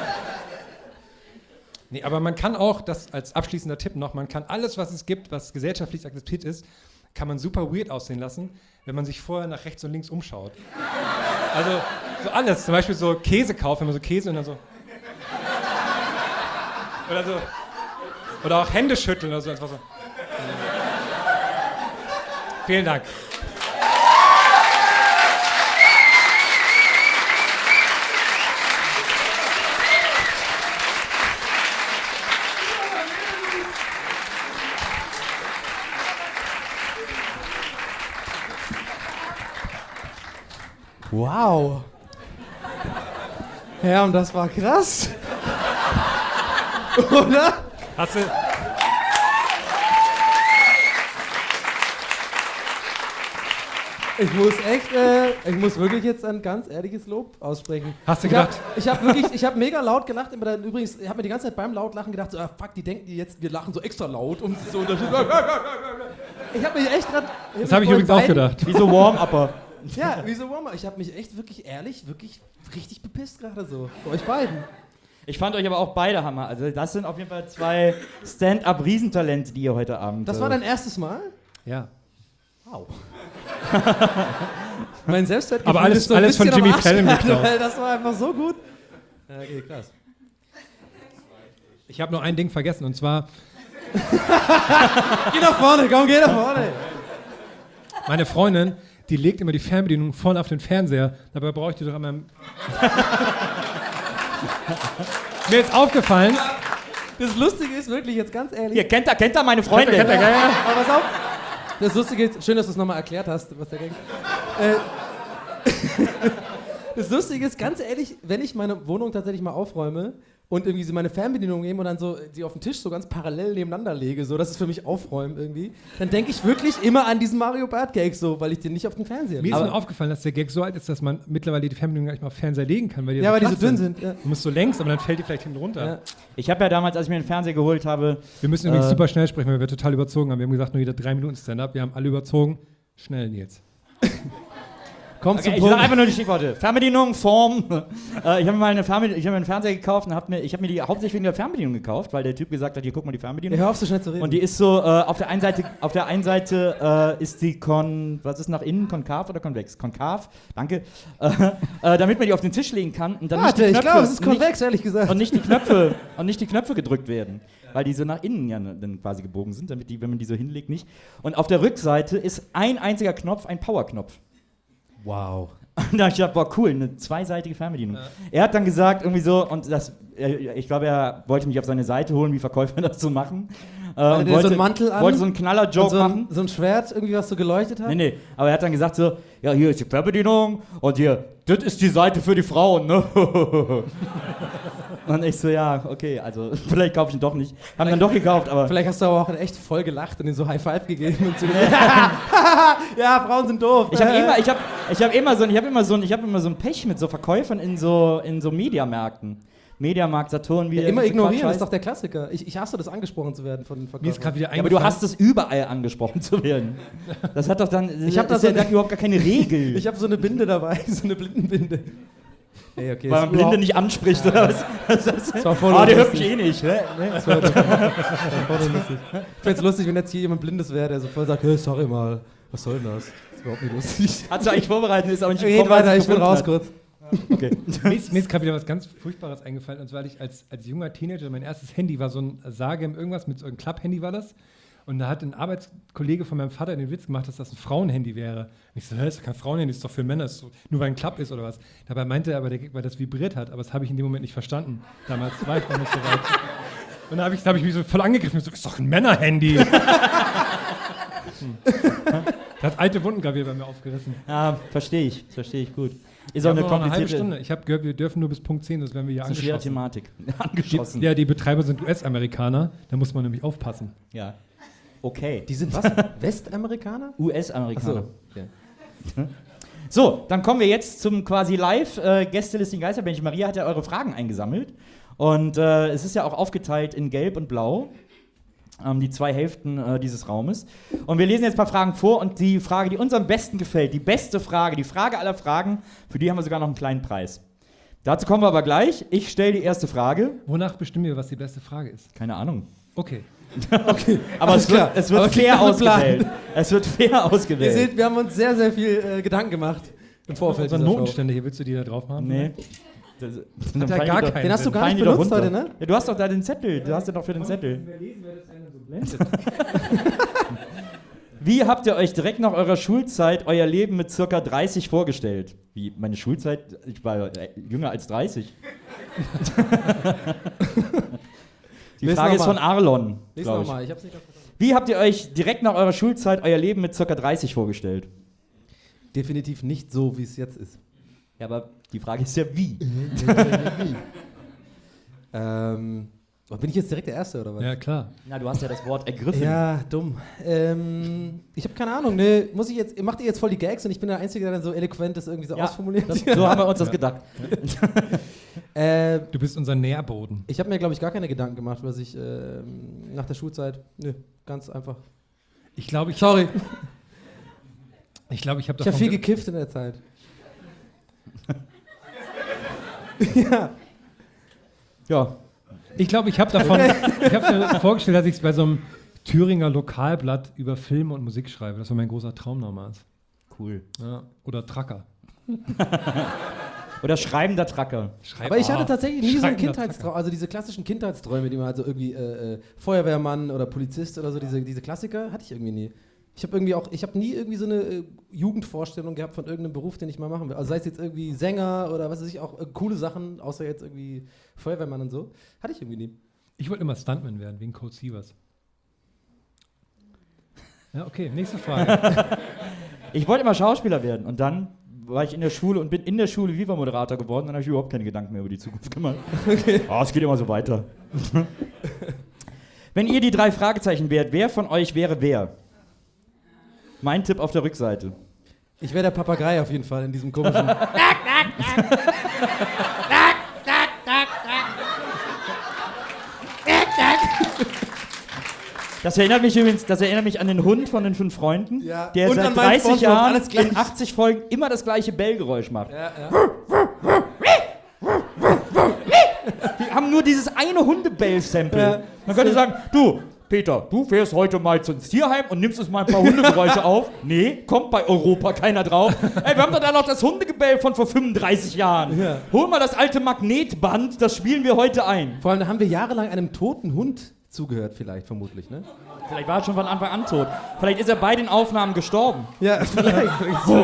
Nee, aber man kann auch, das als abschließender Tipp noch, man kann alles, was es gibt, was gesellschaftlich akzeptiert ist, kann man super weird aussehen lassen, wenn man sich vorher nach rechts und links umschaut. Also, so alles, zum Beispiel so Käse kaufen, wenn man so Käse und dann so, Oder so. Oder auch Hände schütteln oder so. Einfach so. Vielen Dank. Wow. Ja, und das war krass. Oder? Hast du... Ich muss echt, äh, ich muss wirklich jetzt ein ganz ehrliches Lob aussprechen. Hast du ich hab, gedacht? ich habe wirklich, ich habe mega laut gelacht. Aber dann, übrigens, ich habe mir die ganze Zeit beim Lautlachen gedacht, so, ah, fuck, die denken die jetzt, wir lachen so extra laut, um so Ich habe mich echt gerade. Das habe ich übrigens auch gedacht. Wie so Warm-Upper. Ja, wie so Warmer. Ich habe mich echt wirklich ehrlich, wirklich richtig bepisst gerade so. Bei euch beiden. Ich fand euch aber auch beide Hammer. Also das sind auf jeden Fall zwei Stand-up-Riesentalente, die ihr heute Abend... Das war dein erstes Mal? Ja. Wow. Mein Selbstwertgefühl Aber alles, ist so ein alles von bisschen Jimmy am Arsch Fallon gerade, geklaut. weil das war einfach so gut. Ja, okay, krass. Ich habe noch ein Ding vergessen und zwar Geh nach vorne, komm, geh nach vorne. meine Freundin, die legt immer die Fernbedienung voll auf den Fernseher. Dabei brauche ich die doch immer... Mir ist aufgefallen... Das Lustige ist wirklich, jetzt ganz ehrlich. Ihr kennt da, kennt da meine Freundin. Kennt ihr, kennt ihr, ja, ja. Aber pass auf. Das Lustige ist, schön, dass du es nochmal erklärt hast, was der denkt. Äh, das Lustige ist, ganz ehrlich, wenn ich meine Wohnung tatsächlich mal aufräume und irgendwie so meine Fernbedienung nehme und dann so die auf den Tisch so ganz parallel nebeneinander lege, so, das ist für mich Aufräumen irgendwie, dann denke ich wirklich immer an diesen Mario Bart Gag so, weil ich den nicht auf den Fernseher Mir ist lege. nur aufgefallen, dass der Gag so alt ist, dass man mittlerweile die Fernbedienung gar nicht mal auf den Fernseher legen kann, weil die Ja, so weil die so flach dünn sind. Ja. Du musst so längs, aber dann fällt die vielleicht hinten runter. Ja. Ich habe ja damals, als ich mir den Fernseher geholt habe... Wir müssen übrigens Äh, super schnell sprechen, weil wir total überzogen haben. Wir haben gesagt, nur wieder drei Minuten Stand-up. Wir haben alle überzogen. Schnell, Nils. Komm Okay, zum ich Punkt. sage einfach nur die Stichworte. Fernbedienung, Form. äh, ich habe mir mal eine, Fernbedienung, ich hab mir einen Fernseher gekauft und hab mir, ich habe mir die hauptsächlich wegen der Fernbedienung gekauft, weil der Typ gesagt hat, hier guck mal die Fernbedienung. Ja, hör auf so schnell zu reden. Und die ist so, äh, auf der einen Seite, auf der einen Seite äh, ist die kon, was ist nach innen, konkav oder konvex? Konkav, danke. Äh, äh, damit man die auf den Tisch legen kann und dann Warte, nicht die ich Knöpfe, glaube, es ist nicht, konvex, ehrlich gesagt. und nicht die Knöpfe und nicht die Knöpfe gedrückt werden, weil die so nach innen ja dann quasi gebogen sind, damit die, wenn man die so hinlegt, nicht. Und auf der Rückseite ist ein einziger Knopf, ein Powerknopf. Wow. Und da hab ich gedacht, boah, cool, eine zweiseitige Fernbedienung. Ja. Er hat dann gesagt, irgendwie so, und das, äh, ich glaube, er wollte mich auf seine Seite holen, wie Verkäufer das so machen. Äh, und der wollte, so einen Mantel an? wollte so einen Knaller-Joke Und so machen. ein, so ein Schwert, irgendwie, was so geleuchtet hat? Nee, nee, aber er hat dann gesagt so, ja, hier ist die Fernbedienung und hier, das ist die Seite für die Frauen, ne? Und ich so, ja, okay, also vielleicht kaufe ich ihn doch nicht. Haben dann doch gekauft, aber... Vielleicht hast du aber auch in echt voll gelacht und ihm so High Five gegeben und so gesagt, ja, Frauen sind doof. Ich habe immer, ich hab, ich hab immer, so, ich hab immer, so, ich hab immer so ein Pech mit so Verkäufern in so, in so Mediamärkten. Mediamarkt, Saturn, wie ja, immer so ignorieren, Quatsch das ist heißt. doch der Klassiker. Ich, ich hasse das, angesprochen zu werden von den Verkäufern. Mir ist gerade wieder Ja, aber eingefallen. du hast es überall angesprochen zu werden. Das hat doch dann, Ich hab da ist so ja eine- dann überhaupt gar keine Regel. Ich habe so eine Binde dabei, so eine Blindenbinde. Ey, okay, weil ist man Blinde überhaupt- nicht anspricht, oder was? Das ist, Das war voll ah, der hört lustig. mich eh nicht. Ne? Das war das war voll lustig. Ich fände es lustig, wenn jetzt hier jemand Blindes wäre, der so voll sagt, hey, sorry mal, was soll denn das? Das ist überhaupt nicht lustig. Hat sie eigentlich vorbereitet, ist aber nicht Geht gekommen, als weiter, sie ich bin gefunden raus hat. kurz. Okay. Mir ist, mir ist gerade wieder was ganz Furchtbares eingefallen. Und zwar, weil ich als, als junger Teenager, mein erstes Handy war so ein Sagem irgendwas, mit so einem Klapp-Handy war das. Und da hat ein Arbeitskollege von meinem Vater den Witz gemacht, dass das ein Frauenhandy wäre. Und ich so, hä, das ist doch kein Frauenhandy, das ist doch für Männer, das ist so, nur weil ein Klapp ist oder was. Dabei meinte er aber, der Gag, weil das vibriert hat. Aber das habe ich in dem Moment nicht verstanden. Damals war ich noch nicht so weit. Und da habe ich, da hab ich mich so voll angegriffen. Ich so, ist doch ein Männerhandy. hm. Das hat alte Wunden gerade wieder bei mir aufgerissen. Ja, verstehe ich, verstehe ich gut. Ist Wir auch haben eine noch eine halbe komplizierte, Stunde. Ich habe gehört, wir dürfen nur bis Punkt zehn, sonst werden wir hier ist eine schwere angeschossen. Thematik. Die, Angeschossen. ja, die Betreiber sind U S-Amerikaner, da muss man nämlich aufpassen. Ja. Okay. Die sind was? Westamerikaner? U S-Amerikaner. Okay. So, dann kommen wir jetzt zum quasi live äh, Gästelisting Geisterbändchen. Maria hat ja eure Fragen eingesammelt und äh, es ist ja auch aufgeteilt in Gelb und Blau, ähm, die zwei Hälften äh, dieses Raumes. Und wir lesen jetzt ein paar Fragen vor und die Frage, die uns am besten gefällt, die beste Frage, die Frage aller Fragen, für die haben wir sogar noch einen kleinen Preis. Dazu kommen wir aber gleich. Ich stelle die erste Frage. Wonach bestimmen wir, was die beste Frage ist? Keine Ahnung. Okay. Okay. Aber es klar. wird, es wird Aber fair klar, Plan. ausgewählt. Es wird fair Ihr ausgewählt. seht, wir haben uns sehr, sehr viel äh, Gedanken gemacht im Vorfeld So dieser Show. Notenstände hier, willst du die da drauf haben? Nee. Das, Hat er gar keinen Den hast du Sinn. gar nicht die doch benutzt runter. heute, ne? Ja, du hast doch da den Zettel. Du hast ja doch für den Zettel. Wie habt ihr euch direkt nach eurer Schulzeit euer Leben mit circa dreißig vorgestellt? Wie, meine Schulzeit? Ich war äh, jünger als dreißig. Die Lies Frage noch ist mal. von Arlon, Lies glaub ich. nochmal, ich hab's nicht verstanden. Wie habt ihr euch direkt nach eurer Schulzeit euer Leben mit circa dreißig vorgestellt? Definitiv nicht so, wie es jetzt ist. Ja, aber die Frage ist ja wie. ähm, oh, bin ich jetzt direkt der Erste, oder was? Ja, klar. Na, du hast ja das Wort ergriffen. Ja, dumm. Ähm, ich habe keine Ahnung, ne? Muss ich jetzt, macht ihr jetzt voll die Gags und ich bin der Einzige, der dann so eloquent das irgendwie so Ja, ausformuliert? das, so haben wir uns das gedacht. äh, Du bist unser Nährboden. ich habe mir, glaube ich, gar keine Gedanken gemacht, was ich ähm, nach der Schulzeit. Nö, ganz einfach. Ich glaube, ich, Sorry, ich, glaub, ich habe ich habe viel gekifft in der Zeit. ja. Ja. Ich glaube, ich habe davon, ich habe mir vorgestellt, dass ich bei so einem Thüringer Lokalblatt über Filme und Musik schreibe. Das war mein großer Traum damals. Cool. Ja. Oder Tracker. Oder schreibender Tracker. Schreib- Aber ich hatte Ah, tatsächlich nie so einen schreibender Kindheitstraum, also diese klassischen Kindheitsträume, die man halt so irgendwie äh, äh, Feuerwehrmann oder Polizist oder so, diese, diese Klassiker, hatte ich irgendwie nie. Ich habe irgendwie auch, ich habe nie irgendwie so eine äh, Jugendvorstellung gehabt von irgendeinem Beruf, den ich mal machen will. Also sei es jetzt irgendwie Sänger oder was weiß ich, auch äh, coole Sachen, außer jetzt irgendwie Feuerwehrmann und so. Hatte ich irgendwie nie. Ich wollte immer Stuntman werden, wegen Code Sievers. Ja, okay, nächste Frage. Ich wollte immer Schauspieler werden und dann war ich in der Schule und bin in der Schule Viva-Moderator geworden. Dann habe ich überhaupt keine Gedanken mehr über die Zukunft gemacht. Okay. Oh, es geht immer so weiter. Wenn ihr die drei Fragezeichen wärt, wer von euch wäre wer? Mein Tipp auf der Rückseite. Ich wäre der Papagei auf jeden Fall in diesem komischen. Das erinnert mich übrigens, das erinnert mich an den Hund von den fünf Freunden, Ja. der Und an seit meinen dreißig SpongeBob, Jahren alles gleich. in achtzig Folgen immer das gleiche Bellgeräusch macht. ja, ja. Die haben nur dieses eine Hundebell-Sample. Ja. Man könnte sagen, du, Peter, du fährst heute mal ins Tierheim und nimmst uns mal ein paar Hundegeräusche auf. Nee, kommt bei Europa keiner drauf. Ey, wir haben doch da noch das Hundegebell von vor fünfunddreißig Jahren. Ja. Hol mal das alte Magnetband, das spielen wir heute ein. Vor allem, da haben wir jahrelang einem toten Hund zugehört, vielleicht, vermutlich, ne? Vielleicht war er schon von Anfang an tot. Vielleicht ist er bei den Aufnahmen gestorben. Ja, vielleicht.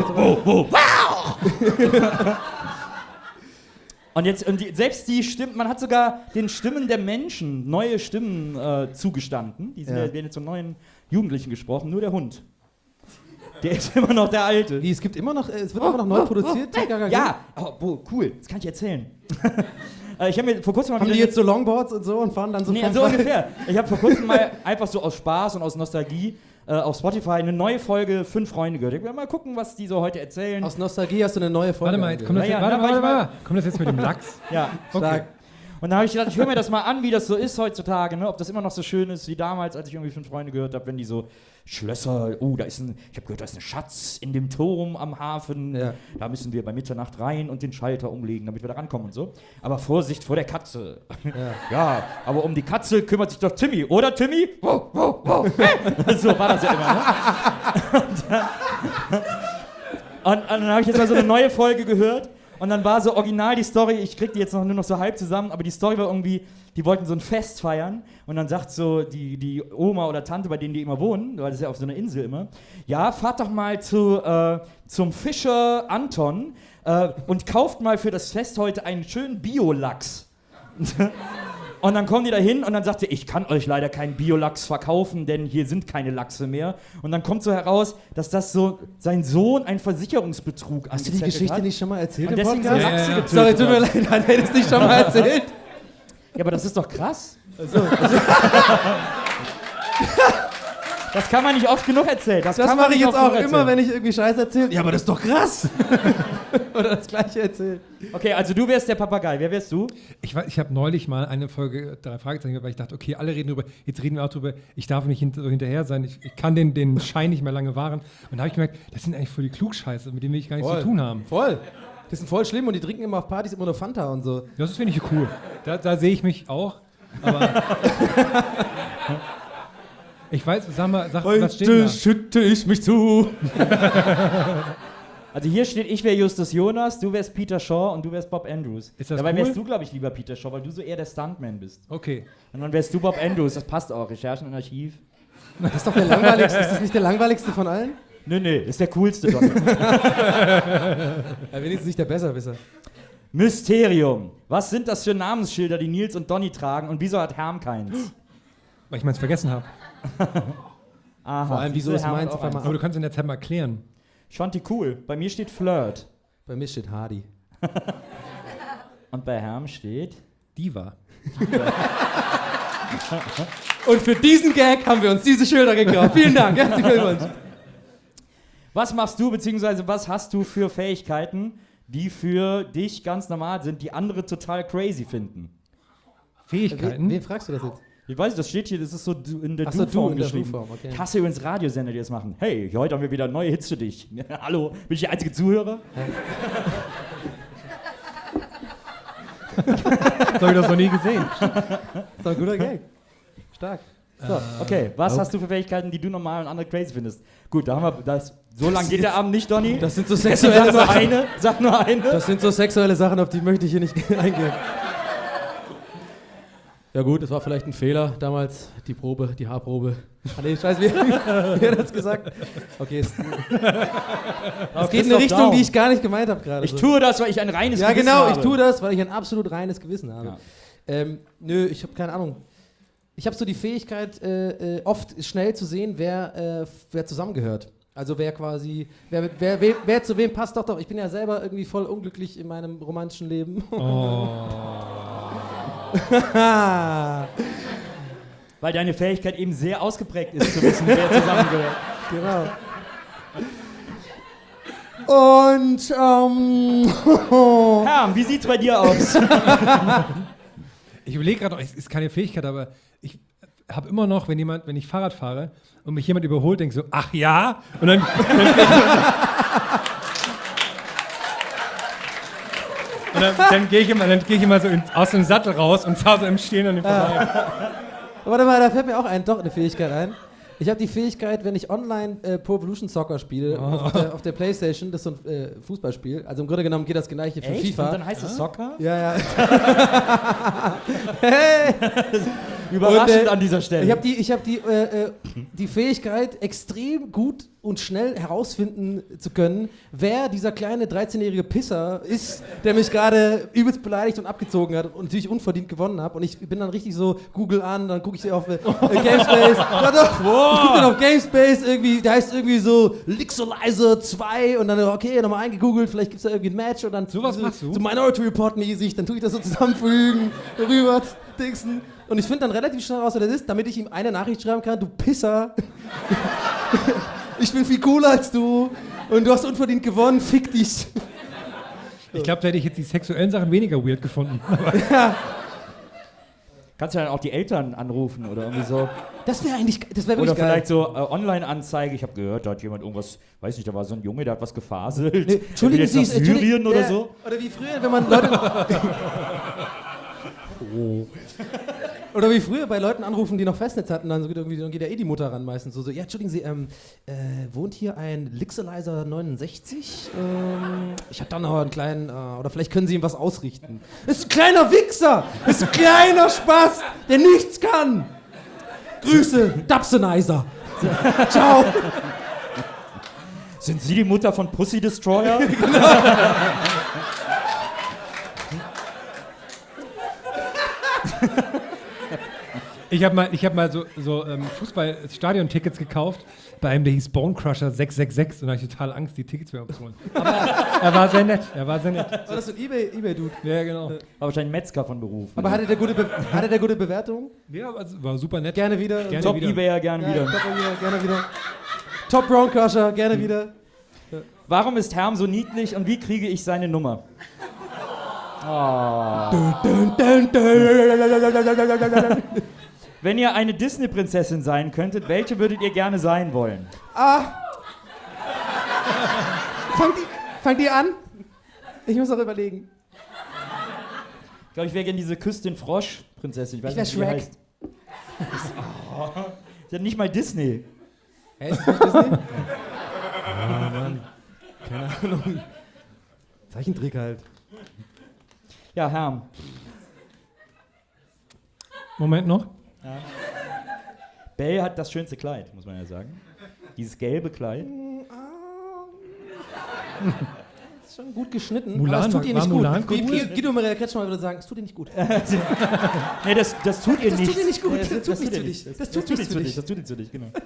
Und jetzt, und die, selbst die Stimmen, man hat sogar den Stimmen der Menschen neue Stimmen äh, zugestanden. Die sind Ja. ja. werden jetzt zu neuen Jugendlichen gesprochen, nur der Hund. Der ist immer noch der Alte. Wie, es gibt immer noch, äh, es wird immer noch neu produziert? Ja, oh, boah, cool, das kann ich erzählen. äh, ich habe mir vor kurzem mal Haben wieder die eine- jetzt so Longboards und so und fahren dann so Nee, vom so Wald? ungefähr. Ich habe vor kurzem mal einfach so aus Spaß und aus Nostalgie äh, auf Spotify eine neue Folge Fünf Freunde gehört. Ich will mal gucken, was die so heute erzählen. Aus Nostalgie hast du eine neue Folge. Warte mal, jetzt kommt das, Ja, ja, warte, na, warte, weil ich mal- warte, kommt das jetzt mit dem Lachs? ja. Stark. Und da habe ich gedacht, ich höre mir das mal an, wie das so ist heutzutage, ne? Ob das immer noch so schön ist wie damals, als ich irgendwie Fünf Freunde gehört habe, wenn die so Schlösser, oh, da ist ein, ich habe gehört, da ist ein Schatz in dem Turm am Hafen, Ja. da müssen wir bei Mitternacht rein und den Schalter umlegen, damit wir da rankommen und so. Aber Vorsicht vor der Katze. Ja. Ja, aber um die Katze kümmert sich doch Timmy, oder Timmy? Wow, wow, wow. So war das ja immer, ne? Und dann, und, und dann habe ich jetzt mal so eine neue Folge gehört. Und dann war so original die Story, ich krieg die jetzt noch, nur noch so halb zusammen, aber die Story war irgendwie, die wollten so ein Fest feiern und dann sagt so die, die Oma oder Tante, bei denen die immer wohnen, weil das ist ja auf so einer Insel immer, ja, fahrt doch mal zu, äh, zum Fischer Anton äh, und kauft mal für das Fest heute einen schönen Biolachs. Und dann kommen die da hin und dann sagt sie, ich kann euch leider keinen Biolachs verkaufen, denn hier sind keine Lachse mehr. Und dann kommt so heraus, dass das so sein Sohn einen Versicherungsbetrug Hast du die angezettelt Geschichte hat. nicht schon mal erzählt Und im deswegen Podcast? sind Ja, Lachse ja, ja. getötet Sorry, tut mir worden. leid, hat er das nicht schon mal erzählt? Ja, aber das ist doch krass. So. Das kann man nicht oft genug erzählen. Das, Das kann man mache ich nicht jetzt oft auch genug immer, erzählen. wenn ich irgendwie Scheiße erzähle. Ja, aber das ist doch krass. Oder das Gleiche erzählt. Okay, also du wärst der Papagei. Wer wärst du? Ich, war- ich habe neulich mal eine Folge drei Fragezeichen gehört, weil ich dachte, okay, alle reden drüber, jetzt reden wir auch drüber, ich darf nicht hint so hinterher sein, ich, ich kann den, den Schein nicht mehr lange wahren. Und da habe ich gemerkt, das sind eigentlich voll die Klugscheiße, mit denen will ich gar nichts Voll. zu tun haben. Voll. Die sind voll schlimm und die trinken immer auf Partys immer nur Fanta und so. Das finde ich cool. Da, da sehe ich mich auch. Aber ich weiß, sag mal, sag, was steht da? schütte ich mich zu. Also hier steht, ich wäre Justus Jonas, du wärst Peter Shaw und du wärst Bob Andrews. Ist das Dabei cool? wärst du, glaube ich, lieber Peter Shaw, weil du so eher der Stuntman bist. Okay. Und dann wärst du Bob Andrews, das passt auch, Recherchen und Archiv. Das ist doch der langweiligste, ist das nicht der langweiligste von allen? Nee, nee, ist der coolste Donny. Ja, wenigstens nicht der Besserwisser. Mysterium. Was sind das für Namensschilder, die Nils und Donny tragen und wieso hat Herm keins? Weil ich meins vergessen habe. Aha. Vor allem, wieso diese ist Herm meins hat auf auch einmal- eins. Aber du kannst in der Zeit mal erklären. Ich fand die cool. Bei mir steht Flirt. Bei mir steht Hardy. Und bei Herm steht... Diva. Und für diesen Gag haben wir uns diese Schilder gekauft. Vielen Dank, herzlichen Glückwunsch. Was machst du, beziehungsweise was hast du für Fähigkeiten, die für dich ganz normal sind, die andere total crazy finden? Fähigkeiten? Wen, wen fragst du das jetzt? Ich weiß nicht, das steht hier, das ist so du- in der Ach so, Du-Form du in der geschrieben. Du-Form, okay. Ich hasse übrigens Radiosender, die das machen. Hey, heute haben wir wieder neue Hits für dich. Hallo, bin ich der einzige Zuhörer? Das habe ich das noch nie gesehen. Das ist doch ein guter Gag. Stark. So, okay, was hast du für Fähigkeiten, die du normal und andere crazy findest? Gut, da haben wir das. So lang geht der Abend nicht, Donny. Das sind so Sag sexuelle nur Sachen. eine, sag nur eine. Das sind so sexuelle Sachen, auf die möchte ich hier nicht eingehen. Ja gut, es war vielleicht ein Fehler damals, die Probe, die Haarprobe. Ah nee, scheiße, wie, wie hat das gesagt? Okay, es, es geht in eine Richtung, die ich gar nicht gemeint habe gerade. Ich so. tue das, weil ich ein reines Ja Gewissen genau, habe. ich tue das, weil ich ein absolut reines Gewissen habe. Ja. Ähm, nö, ich habe keine Ahnung. Ich habe so die Fähigkeit, äh, äh, oft schnell zu sehen, wer, äh, wer zusammengehört. Also wer quasi, wer, wer, wer, wer zu wem passt. Doch, doch, ich bin ja selber irgendwie voll unglücklich in meinem romantischen Leben. Oh. Weil deine Fähigkeit eben sehr ausgeprägt ist, zu wissen, wer zusammengehört. Genau. Und, ähm, Herm, wie sieht's bei dir aus? Ich überlege gerade, es ist keine Fähigkeit, aber ich habe immer noch, wenn jemand, wenn ich Fahrrad fahre und mich jemand überholt, denke ich so, ach ja? Und dann, dann, dann, dann gehe ich immer, dann geh ich immer so in, aus dem Sattel raus und fahre so im Stehen an dem vorbei. warte mal, da fällt mir auch ein, doch eine Fähigkeit ein. Ich habe die Fähigkeit, wenn ich online äh, Pro Evolution Soccer spiele, Oh. auf, der, auf der Playstation, das ist so ein äh, Fußballspiel, also im Grunde genommen geht das gleiche für Echt? FIFA. Und dann heißt es Soccer? Ja, ja. Hey! Überraschend Und, äh, an dieser Stelle. Ich habe die, ich hab die, äh, äh, die Fähigkeit, extrem gut und schnell herausfinden zu können, wer dieser kleine dreizehnjährige Pisser ist, der mich gerade übelst beleidigt und abgezogen hat und natürlich unverdient gewonnen hat. Und ich bin dann richtig so, Google an, dann gucke ich auf äh, äh, Gamespace. Ja, doch, ich gucke dann auf Gamespace, irgendwie, der heißt irgendwie so Lixolizer zwei und dann, okay, nochmal eingegoogelt, vielleicht gibt es da irgendwie ein Match und dann So was so, machst du? so Minority Report mäßig, dann tue ich das so zusammenfügen, rüber, dingsen. Und ich finde dann relativ schnell raus, wer das ist, damit ich ihm eine Nachricht schreiben kann, du Pisser. Ich bin viel cooler als du und du hast unverdient gewonnen, fick dich. Ich glaube, da hätte ich jetzt die sexuellen Sachen weniger weird gefunden. Kannst du dann auch die Eltern anrufen oder irgendwie so? Das wäre eigentlich, das wäre Oder wirklich geil. vielleicht so äh, Online-Anzeige. Ich habe gehört, da hat jemand irgendwas, weiß nicht, da war so ein Junge, der hat was gefaselt. Nee, Der will Entschuldigen jetzt Sie, nach Syrien Entschuldigen- oder ja, so. Oder wie früher, wenn man Leute... Oder wie früher bei Leuten anrufen, die noch Festnetz hatten, dann, so geht, irgendwie, dann geht ja eh die Mutter ran meistens. So, so ja, entschuldigen Sie, ähm, äh, wohnt hier ein Lixolizer neunundsechzig? Ähm, ich hab da noch einen kleinen, äh, oder vielleicht können Sie ihm was ausrichten. Das ist ein kleiner Wichser! Das ist ein kleiner Spaß, der nichts kann! Grüße, Dubsonizer! Ciao! Sind Sie die Mutter von Pussy Destroyer? Ich habe mal, ich hab mal so, so ähm, Fußball-Stadion-Tickets gekauft bei einem, der hieß Bone Crusher sechs sechs sechs und da hatte ich total Angst, die Tickets mir abzuholen. Aber er war sehr nett, er war sehr nett. War das so ein eBay, eBay-Dude? Ja, genau. War wahrscheinlich Metzger von Beruf. Aber hatte der gute, Be hatte der gute Bewertung? Ja, also war super nett. Gerne wieder. Gerne Top wieder. Ebayer, gern Ja, wieder. Top wieder, gerne wieder. Top Brown Crusher, gerne wieder. Warum ist Herm so niedlich und wie kriege ich seine Nummer? Wenn ihr eine Disney-Prinzessin sein könntet, welche würdet ihr gerne sein wollen? Ah! Fang die, fang die an? Ich muss noch überlegen. Ich glaube, ich wäre gerne diese Küss den Frosch-Prinzessin. weiß Ich wär nicht, wie die Shrek. heißt. Oh, ich hatte nicht mal Disney. Hä, ist das nicht Disney? Keine Ahnung. Zeichentrick halt. Ja, Herm. Moment noch. Ja. Belle hat das schönste Kleid, muss man ja sagen. Dieses gelbe Kleid. Ist schon gut geschnitten, Mulan, aber es tut ihr war nicht gut. Mulan Wie- gut? wie- Guido Maria Kretschmer würde sagen, es tut ihr nicht gut. Nee, das, das tut ihr Das nicht. tut ihr nicht gut, Nee, das tut nichts ihr für nicht. dich. Das, Das das tut tut nichts nichts für für dich. dich. Das tut nichts für dich, genau.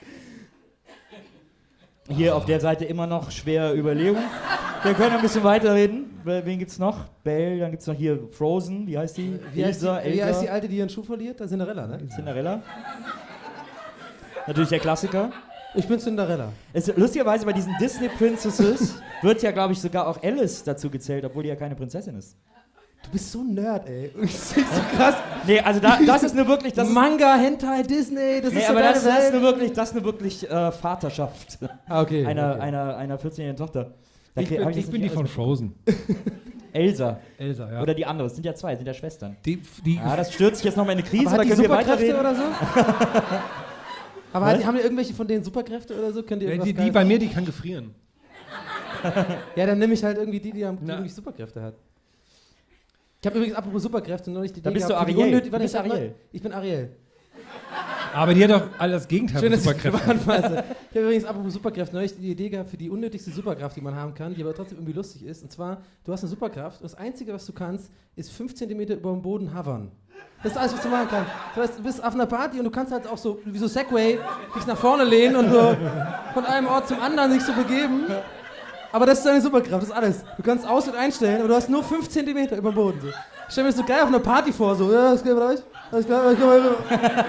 Hier auf der Seite immer noch schwere Überlegung. Wir können ein bisschen weiterreden. Wen gibt's noch? Belle, dann gibt's noch hier Frozen. Wie heißt die? Wie heißt, die, Elsa, wie heißt die Elsa, Alte, die ihren Schuh verliert? Das ist Cinderella, ne? Cinderella. Natürlich der Klassiker. Ich bin Cinderella. Es, lustigerweise bei diesen Disney Princesses wird ja, glaube ich, sogar auch Alice dazu gezählt, obwohl die ja keine Prinzessin ist. Du bist so ein Nerd, ey. Das ist so krass. Nee, also da, das ist nur wirklich... Das ist, Manga, Hentai, Disney, das nee, ist so aber deine das, das ist Welt. nur wirklich, das ist nur wirklich äh, Vaterschaft Ah, okay. einer, okay. einer, einer vierzehnjährigen Tochter. Da Ich krieg- bin, hab ich das bin die nicht von alles- Frozen. Elsa. Elsa, ja. Oder die andere, es sind ja zwei, es sind ja Schwestern. die, die, Ja, das stürzt sich jetzt nochmal in eine Krise, Aber da hat die können wir Superkräfte weiterreden. oder so? Aber Was? hat, haben die irgendwelche von denen Superkräfte oder so? Könnt ihr die, irgendwas die, die Geiles- bei mir, die kann gefrieren. Ja, dann nehme ich halt irgendwie die, die, am, die Na. irgendwie Superkräfte hat. Ich habe übrigens apropos Superkräfte neulich die Da Idee bist du gehabt, für die Ariel. unnötig- Du warte, bist ich hab Ariel. neu- Ich bin Ariel. Aber die hat doch all das Gegenteil Schön, von dass ich Superkräften. gewarnt weiß. Ich habe übrigens apropos Superkräfte neulich die Idee gehabt für die unnötigste Superkraft, die man haben kann, die aber trotzdem irgendwie lustig ist. Und zwar, du hast eine Superkraft und das Einzige, was du kannst, ist fünf Zentimeter über dem Boden hovern. Das ist alles, was du machen kannst. Das heißt, du bist auf einer Party und du kannst halt auch so, wie so Segway, dich nach vorne lehnen und so von einem Ort zum anderen sich so begeben. Aber das ist deine Superkraft, das ist alles. Du kannst aus- und einstellen, aber du hast nur fünf Zentimeter über dem Boden. So. Ich stell mir das so geil auf einer Party vor, so, ja, das geht bei euch? Alles klar, ich komm mal rüber.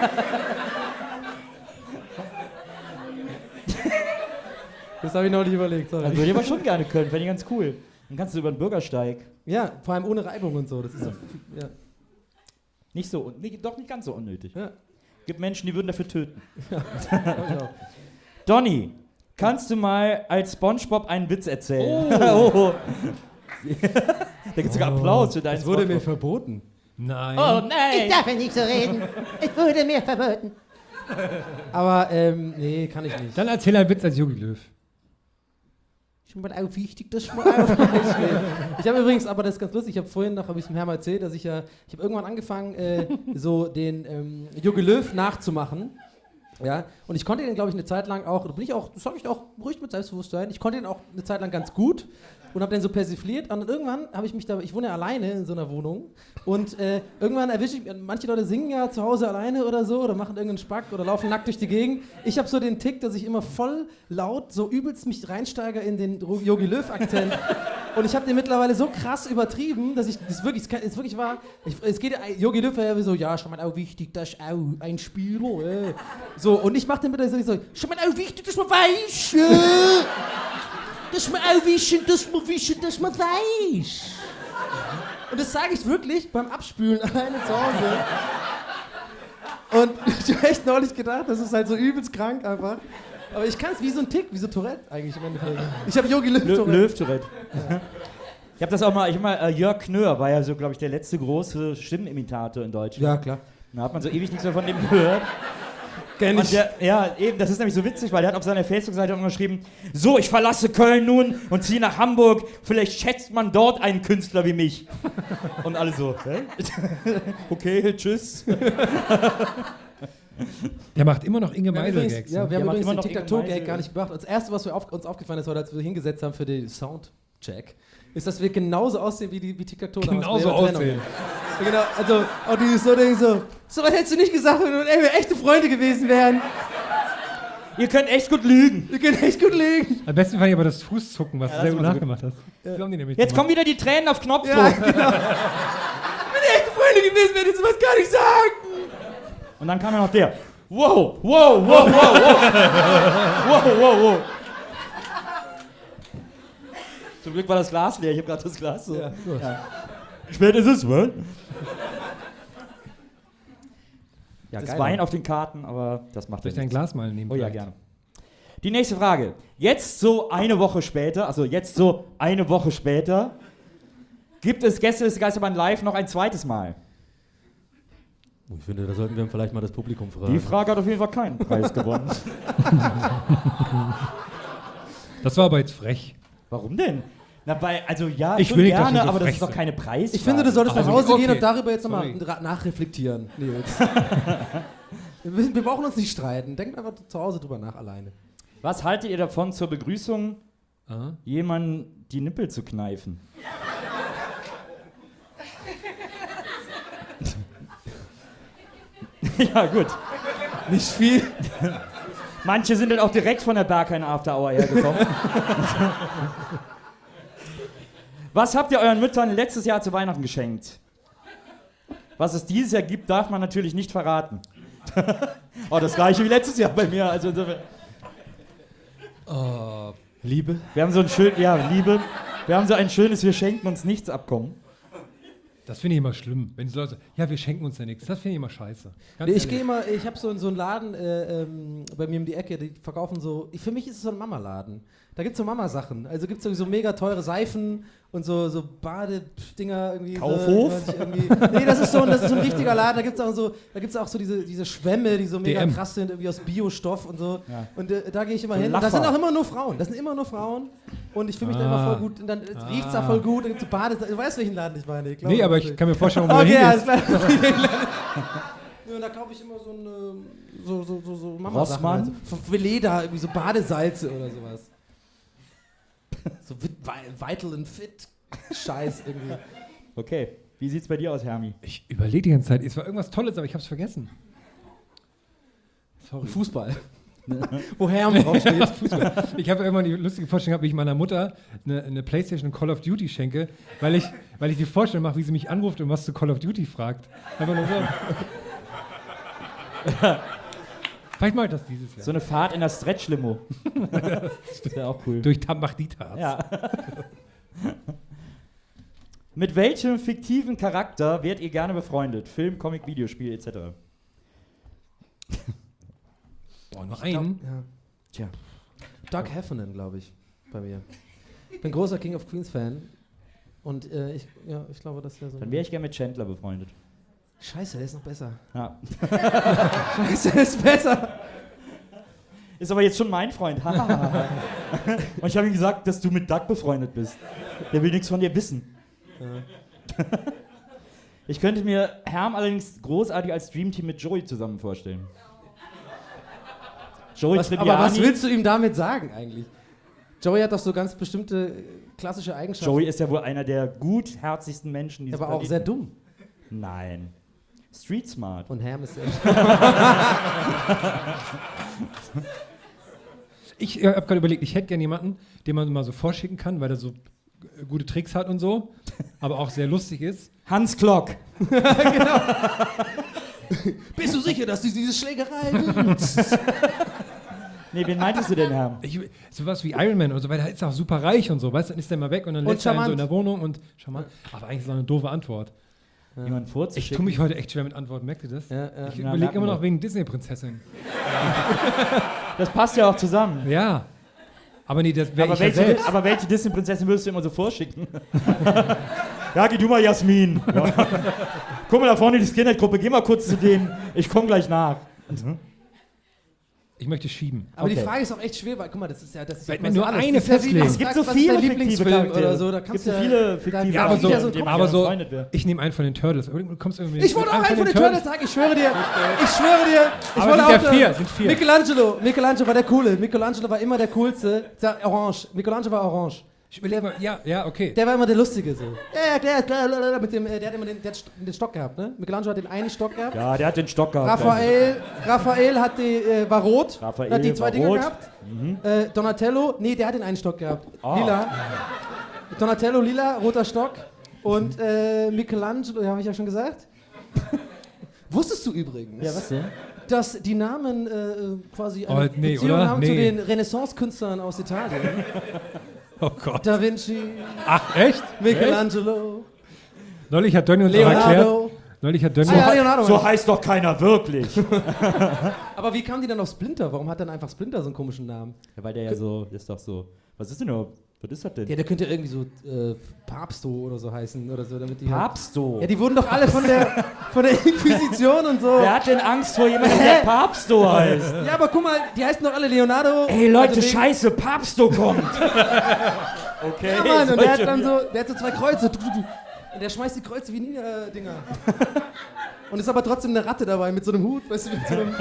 Das habe ich noch nicht überlegt, Das sorry. würde ich aber schon gerne können, fände ich ganz cool. Dann kannst du über den Bürgersteig. Ja, vor allem ohne Reibung und so. Das ist so, ja. Nicht so, un- nicht, doch nicht ganz so unnötig. Ja. Gibt Menschen, die würden dafür töten. Genau. Donny, kannst du mal als SpongeBob einen Witz erzählen? Oh. Da gibt es sogar Applaus für deinen Das wurde mir SpongeBob. verboten. Nein. Oh nein! Ich darf ja nicht so reden. Es wurde mir verboten. Aber, ähm, nee, kann ich nicht. Dann erzähl einen Witz als Jogi Löw. Schon mal auch wichtig, das schon mal auch Ich habe übrigens, aber das ist ganz lustig, ich habe vorhin noch, habe ich es dem Herrn mal erzählt, dass ich ja, ich habe irgendwann angefangen, äh, so den ähm, Jogi Löw nachzumachen. Ja, und ich konnte den, glaube ich, eine Zeit lang auch, da bin ich auch, das sage ich auch ruhig mit Selbstbewusstsein, ich konnte den auch eine Zeit lang ganz gut und habe den so persifliert und dann irgendwann habe ich mich da, ich wohne ja alleine in so einer Wohnung und äh, irgendwann erwische ich, manche Leute singen ja zu Hause alleine oder so oder machen irgendeinen Spack oder laufen nackt durch die Gegend. Ich habe so den Tick, dass ich immer voll laut, so übelst mich reinsteige in den Jogi Löw-Akzent. Und ich habe den mittlerweile so krass übertrieben, dass ich, das ist wirklich, das ist wirklich wahr, ich, es geht, Jogi Löw war ja wie so, ja, schon mal auch wichtig, das ist auch ein Spieler, äh. So, und ich mache den mittlerweile so, schon mal auch wichtig, dass man weiß, äh. dass man auch wissen, dass man wissen, dass man weiß. Und das sage ich wirklich beim Abspülen alleine zu Hause. Und ich habe echt neulich gedacht, das ist halt so übelst krank einfach. Aber ich kann es wie so ein Tick, wie so Tourette eigentlich im Endeffekt. Ich habe Jogi Löw Lö Tourette. Löw-Tourette. Ich habe das auch mal, ich hab mal, äh, Jörg Knör war ja so, glaube ich, der letzte große Stimmenimitator in Deutschland. Ja, klar. Da hat man so ewig nichts mehr von dem gehört. Kenn Und ich. der, ja, eben, das ist nämlich so witzig, weil der hat auf seiner Facebook-Seite auch geschrieben, so, ich verlasse Köln nun und ziehe nach Hamburg, vielleicht schätzt man dort einen Künstler wie mich. Und alle so, hä? Okay, tschüss. Der macht immer noch Inge Wir haben Meisel-Gags. übrigens, ja, ne? wir haben macht übrigens immer den noch Tic-Tac-Toe-Gag Inge Meisel. gar nicht gemacht. Das erste, was wir auf, uns aufgefallen ist, heute, als wir hingesetzt haben für den Soundcheck, ist, dass wir genauso aussehen wie die wie Tic-Tac-Toe. damals Genauso bei der Trennung. aussehen. Ja, genau, also auch dieses so Ding so, so was hättest du nicht gesagt, wenn wir ey, wir echte Freunde gewesen wären. Ihr könnt echt gut lügen. Wir können echt gut legen. Am besten fand ich aber das Fußzucken, was Ja, du das sehr gut war so nachgemacht hast. So haben die nämlich Jetzt gemacht. kommen wieder die Tränen auf Knopfdruck. Ja, genau. Wenn ihr echte Freunde gewesen wären, hättest du was gar nicht sagen. Und dann kam ja noch der. Wow, wow, wow, wow, wow. Wow, wow, wow. Zum Glück war das Glas leer. Ich habe gerade das Glas so. Ja, gut. Spät ist es, was? Ja, Das geil, Wein Mann. auf den Karten, aber das macht Soll ich ja dein nichts. Glas mal nehmen? Oh ja, vielleicht? gerne. Die nächste Frage. Jetzt so eine Woche später, also jetzt so eine Woche später, gibt es Gäste des Geisterbahn live noch ein zweites Mal? Ich finde, da sollten wir vielleicht mal das Publikum fragen. Die Frage hat auf jeden Fall keinen Preis gewonnen. Das war aber jetzt frech. Warum denn? Na, bei, also ja, Ich schon will nicht, dass gerne, du so aber das frech ist doch bist. keine Preisfrage. Ich finde, du solltest nach Also, Hause okay. gehen und darüber jetzt nochmal Sorry. ra- nachreflektieren, Nils. wir, müssen- wir brauchen uns nicht streiten. Denkt einfach zu Hause drüber nach alleine. Was haltet ihr davon, zur Begrüßung Aha. jemanden die Nippel zu kneifen? Ja, gut. Nicht viel. Manche sind dann auch direkt von der Berghain After Hour hergekommen. Was habt ihr euren Müttern letztes Jahr zu Weihnachten geschenkt? Was es dieses Jahr gibt, darf man natürlich nicht verraten. Oh, das gleiche wie letztes Jahr bei mir. Also insofern- Oh, Liebe. wir haben so ein schön, ja, Liebe. Wir haben so ein schönes Wir schenken uns nichts Abkommen. Das finde ich immer schlimm. Wenn die Leute sagen, ja, wir schenken uns ja nichts. Das finde ich immer scheiße. Ganz Nee, ich ehrlich. gehe immer, ich habe so, so einen Laden äh, ähm, bei mir um die Ecke, die verkaufen so, ich, für mich ist es so ein Mama-Laden. Da gibt es so Mama-Sachen. Also gibt es so mega teure Seifen und so, so Badedinger irgendwie. Kaufhof? So, irgendwie. Nee, das ist so, ein- das ist so ein richtiger Laden. Da gibt es auch so, da gibt's auch so diese, diese Schwämme, die so mega D M. krass sind, irgendwie aus Biostoff und so. Ja. Und äh, da gehe ich immer So hin. Laffer. Da sind auch immer nur Frauen. Das sind immer nur Frauen. Und ich fühle mich da immer Ah. voll gut. Und dann ah. riecht es da voll gut. Da gibt es so Bade. Du weißt, welchen Laden ich meine. Ich glaube, Nee, aber das ich ist- kann mir vorstellen, wo du Okay, alles hingehst. klar. Ja, und da kaufe ich immer so eine so, so, so, so Mama-Sachen. Rossmann? Also, von Veleda, irgendwie so Badesalze oder sowas. So Vit- Vi- Vital and Fit Scheiß irgendwie. Okay, wie sieht's bei dir aus, Hermi? Ich überlege die ganze Zeit. Es war irgendwas Tolles, aber ich habe es vergessen. Sorry. Fußball. Wo Herm draufsteht. Fußball. Ich habe irgendwann die lustige Vorstellung gehabt, wie ich meiner Mutter eine, eine Playstation und Call of Duty schenke, weil ich, weil ich die Vorstellung mache, wie sie mich anruft und was zu Call of Duty fragt. Einfach nur so. Vielleicht mache ich das dieses Jahr. So eine Fahrt in der Stretch-Limo. Das wäre auch cool. Durch Tambach-Dietarz. Ja. Mit welchem fiktiven Charakter wärt ihr gerne befreundet? Film, Comic, Videospiel et cetera. Boah, noch Ich glaub, einen? ja. Tja. Doug Heffernan, glaube ich, bei mir. Ich bin großer King of Queens Fan. Und äh, ich, ja, ich glaube, das wäre so. Dann wäre ich gerne mit Chandler befreundet. Scheiße, der ist noch besser. Ja. Scheiße, der ist besser. Ist aber jetzt schon mein Freund. Und ich habe ihm gesagt, dass du mit Doug befreundet bist. Der will nichts von dir wissen. Ja. Ich könnte mir Herm allerdings großartig als Dreamteam mit Joey zusammen vorstellen. Joey Was, Tribbiani. aber was willst du ihm damit sagen eigentlich? Joey hat doch so ganz bestimmte äh, klassische Eigenschaften. Joey ist ja wohl einer der gutherzigsten Menschen dieses aber auch sehr dumm. Nein. Street smart. Und Ham ist sehr Ich äh, habe gerade überlegt, ich hätte gerne jemanden, den man mal so vorschicken kann, weil er so äh, gute Tricks hat und so, aber auch sehr lustig ist. Hans Klock. Bist du sicher, dass du diese Schlägerei willst? Nee, wen meintest du denn, Herm? Ich, sowas wie Iron Man oder so, weil er ist auch super reich und so, weißt du, dann ist der mal weg und dann Und lässt er ihn so charmant. in der Wohnung und charmant. Aber eigentlich ist das eine doofe Antwort. Jemand vorzuschicken? Ich tue mich heute echt schwer mit Antworten, merkt ihr das? Ja, ja. Ich Ja, überlege merken immer wir. noch wegen Disney-Prinzessin. Das passt ja auch zusammen. Ja. Aber nee, das wäre Aber ich ja welche, selbst. aber welche Disney-Prinzessin würdest du immer so vorschicken? Ja, geh du mal, Jasmin. Ja. Guck mal da vorne, die Skinhead-Gruppe, geh mal kurz zu denen. Ich komm gleich nach. Ich möchte schieben. Aber die Okay. Frage ist auch echt schwer, weil guck mal, das ist ja das ist ja Wenn man quasi nur alles. eine Das ist ja wie, festlegen. wenn du Es gibt fragst, so was ist viele dein fiktive Lieblingsfilm Charaktere. oder so, da Es gibt kannst so du viele fiktive Ja, aber so- ja, so ein mit denen aber man so, befreundet wäre. ich nehme einen von den Turtles. Du kommst irgendwie Ich wollte auch einen von den Turtles sagen, ich schwöre dir. Ich schwöre dir. Ich Aber wollte sind auch ja sagen, vier, sind vier. Michelangelo. Michelangelo war der Coole. Michelangelo war immer der Coolste. Der Orange. Michelangelo war orange. Ich will aber, ja, ja, okay. Der war immer der Lustige so. Ja, der, der, mit dem, äh, der hat immer den, der hat st- den Stock gehabt, ne? Michelangelo hat den einen Stock gehabt. Ja, der hat den Stock gehabt. Raphael, Raphael hat die, äh, war rot. Raphael hat die zwei war Dinger rot. gehabt. Äh, Donatello, nee, der hat den einen Stock gehabt. Ah. Lila. Donatello, lila, roter Stock. Und äh, Michelangelo, ja, habe ich ja schon gesagt. Wusstest du übrigens, Ja, was denn? dass die Namen äh, quasi Oh, eine nee, Beziehung oder? haben zu Nee. den Renaissance-Künstlern aus Italien? Oh Gott. Da Vinci, Ach, echt? Michelangelo, Neulich hat Donny uns auch erklärt. Leonardo. Neulich hat Donny. Ah, ja, Leonardo. So heißt doch keiner wirklich. Aber wie kam die dann auf Splinter? Warum hat dann einfach Splinter so einen komischen Namen? Ja, weil der ja so, ist doch so. Was ist denn überhaupt? Was ist das denn? Ja, der könnte irgendwie so äh, Papsto oder so heißen oder so, damit die halt- Papsto. Ja, die wurden doch alle von der von der Inquisition und so. Wer hat denn Angst vor jemandem, der Papsto heißt? Ja, aber guck mal, die heißen doch alle Leonardo. Ey Leute, Also wegen- scheiße, Papsto kommt. Okay. Ja, Mann, und der hat solche- dann so, der hat so zwei Kreuze. Und der schmeißt die Kreuze wie Ninja-Dinger. Und ist aber trotzdem eine Ratte dabei mit so einem Hut, weißt du, mit so einem...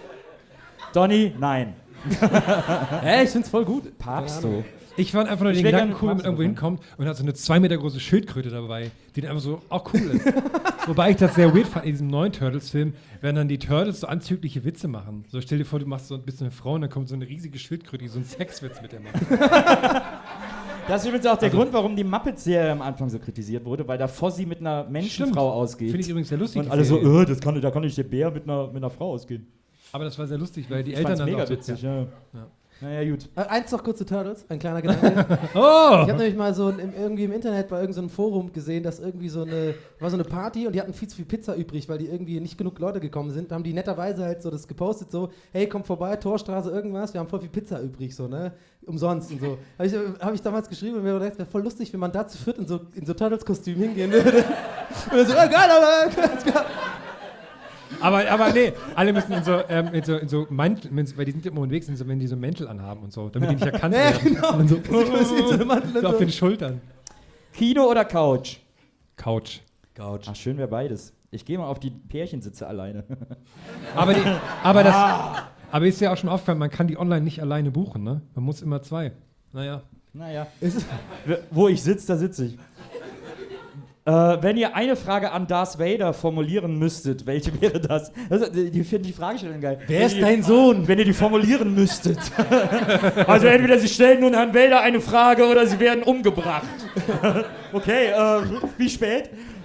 Donny, nein. Hä, ich find's voll gut. Papst du. Ich fand einfach nur Ich den wär Gedanken gern cool, wenn man Papst irgendwo sein. hinkommt und hat so eine zwei Meter große Schildkröte dabei, die dann einfach so auch cool ist. Wobei ich das sehr weird fand in diesem neuen Turtles-Film, wenn dann die Turtles so anzügliche Witze machen. So stell dir vor, du machst so ein bisschen eine Frau und dann kommt so eine riesige Schildkröte, die so einen Sexwitz mit der macht. Das ist übrigens auch der Also- Grund, warum die Muppets-Serie am Anfang so kritisiert wurde, weil da Fossi mit einer Menschenfrau ausgeht. Finde ich übrigens sehr lustig. Und die alle so, Serie. äh, das kann, da kann nicht der Bär mit einer, mit einer Frau ausgehen. Aber das war sehr lustig, weil die Ich Eltern fand's dann mega auch so, witzig, ja. Naja, gut. Äh, eins noch kurz zu Turtles, ein kleiner Gedanke. Oh! Ich habe nämlich mal so im, irgendwie im Internet bei irgendeinem so Forum gesehen, dass irgendwie so eine, war so eine Party und die hatten viel zu viel Pizza übrig, weil die irgendwie nicht genug Leute gekommen sind. Da haben die netterweise halt so das gepostet, so, hey, kommt vorbei, Torstraße, irgendwas, wir haben voll viel Pizza übrig, so, ne, umsonst und so. Habe ich, hab ich damals geschrieben und mir gedacht, es wäre voll lustig, wenn man da zu viert in so, in so Turtles-Kostüm hingehen würde. Und dann so, oh, geil, aber... Aber, aber nee, alle müssen in so, ähm, in so, in so Mantel, weil die sind immer unterwegs, in so, wenn die so Mäntel anhaben und so, damit die nicht erkannt Ja, werden. genau. Und so, so eine Mantel und so auf so. den Schultern. Kino oder Couch? Couch. Couch. Ach, schön wäre beides. Ich gehe mal auf die Pärchensitze alleine. Aber, die, aber, das, aber ist ja auch schon aufgefallen, man kann die online nicht alleine buchen, ne? Man muss immer zwei. Naja. Naja. Ist es- Wo ich sitze, da sitze ich. Äh, wenn ihr eine Frage an Darth Vader formulieren müsstet, welche wäre das? Also, die, die finden die Fragestellung geil. Wer Wenn ist ihr- dein Sohn? Wenn ihr die formulieren müsstet. Also entweder sie stellen nun Herrn Vader eine Frage oder sie werden umgebracht. Okay, äh, wie spät?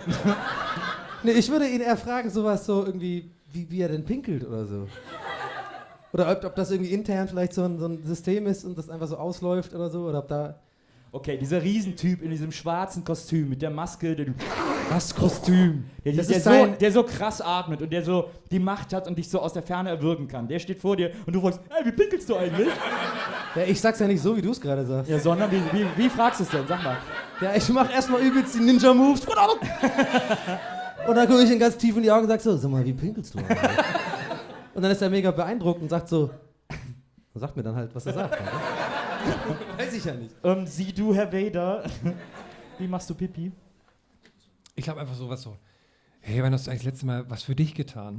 Nee, ich würde ihn eher fragen, sowas so irgendwie, wie, wie er denn pinkelt oder so. Oder ob, ob das irgendwie intern vielleicht so ein, so ein System ist und das einfach so ausläuft oder so. Oder ob da. Okay, dieser Riesentyp in diesem schwarzen Kostüm mit der Maske, der, Was Kostüm? der, Das der, ist so, sein- der so krass atmet und der so die Macht hat und dich so aus der Ferne erwürgen kann. Der steht vor dir und du fragst, ey, wie pinkelst du eigentlich? Ja, ich sag's ja nicht so, wie du es gerade sagst. Ja, sondern wie, wie, wie fragst du es denn? Sag mal. Ja, ich mach erstmal übelst die Ninja-Moves. Und dann gucke ich ihn ganz tief in die Augen und sag so, sag mal, wie pinkelst du eigentlich? Und dann ist er mega beeindruckt und sagt so, und sagt mir dann halt, was er sagt. Halt, ne? Weiß ich ja nicht. Ähm, sieh du, Herr Vader, wie machst du Pipi? Ich glaube einfach sowas so, hey, wann hast du eigentlich das letzte Mal was für dich getan?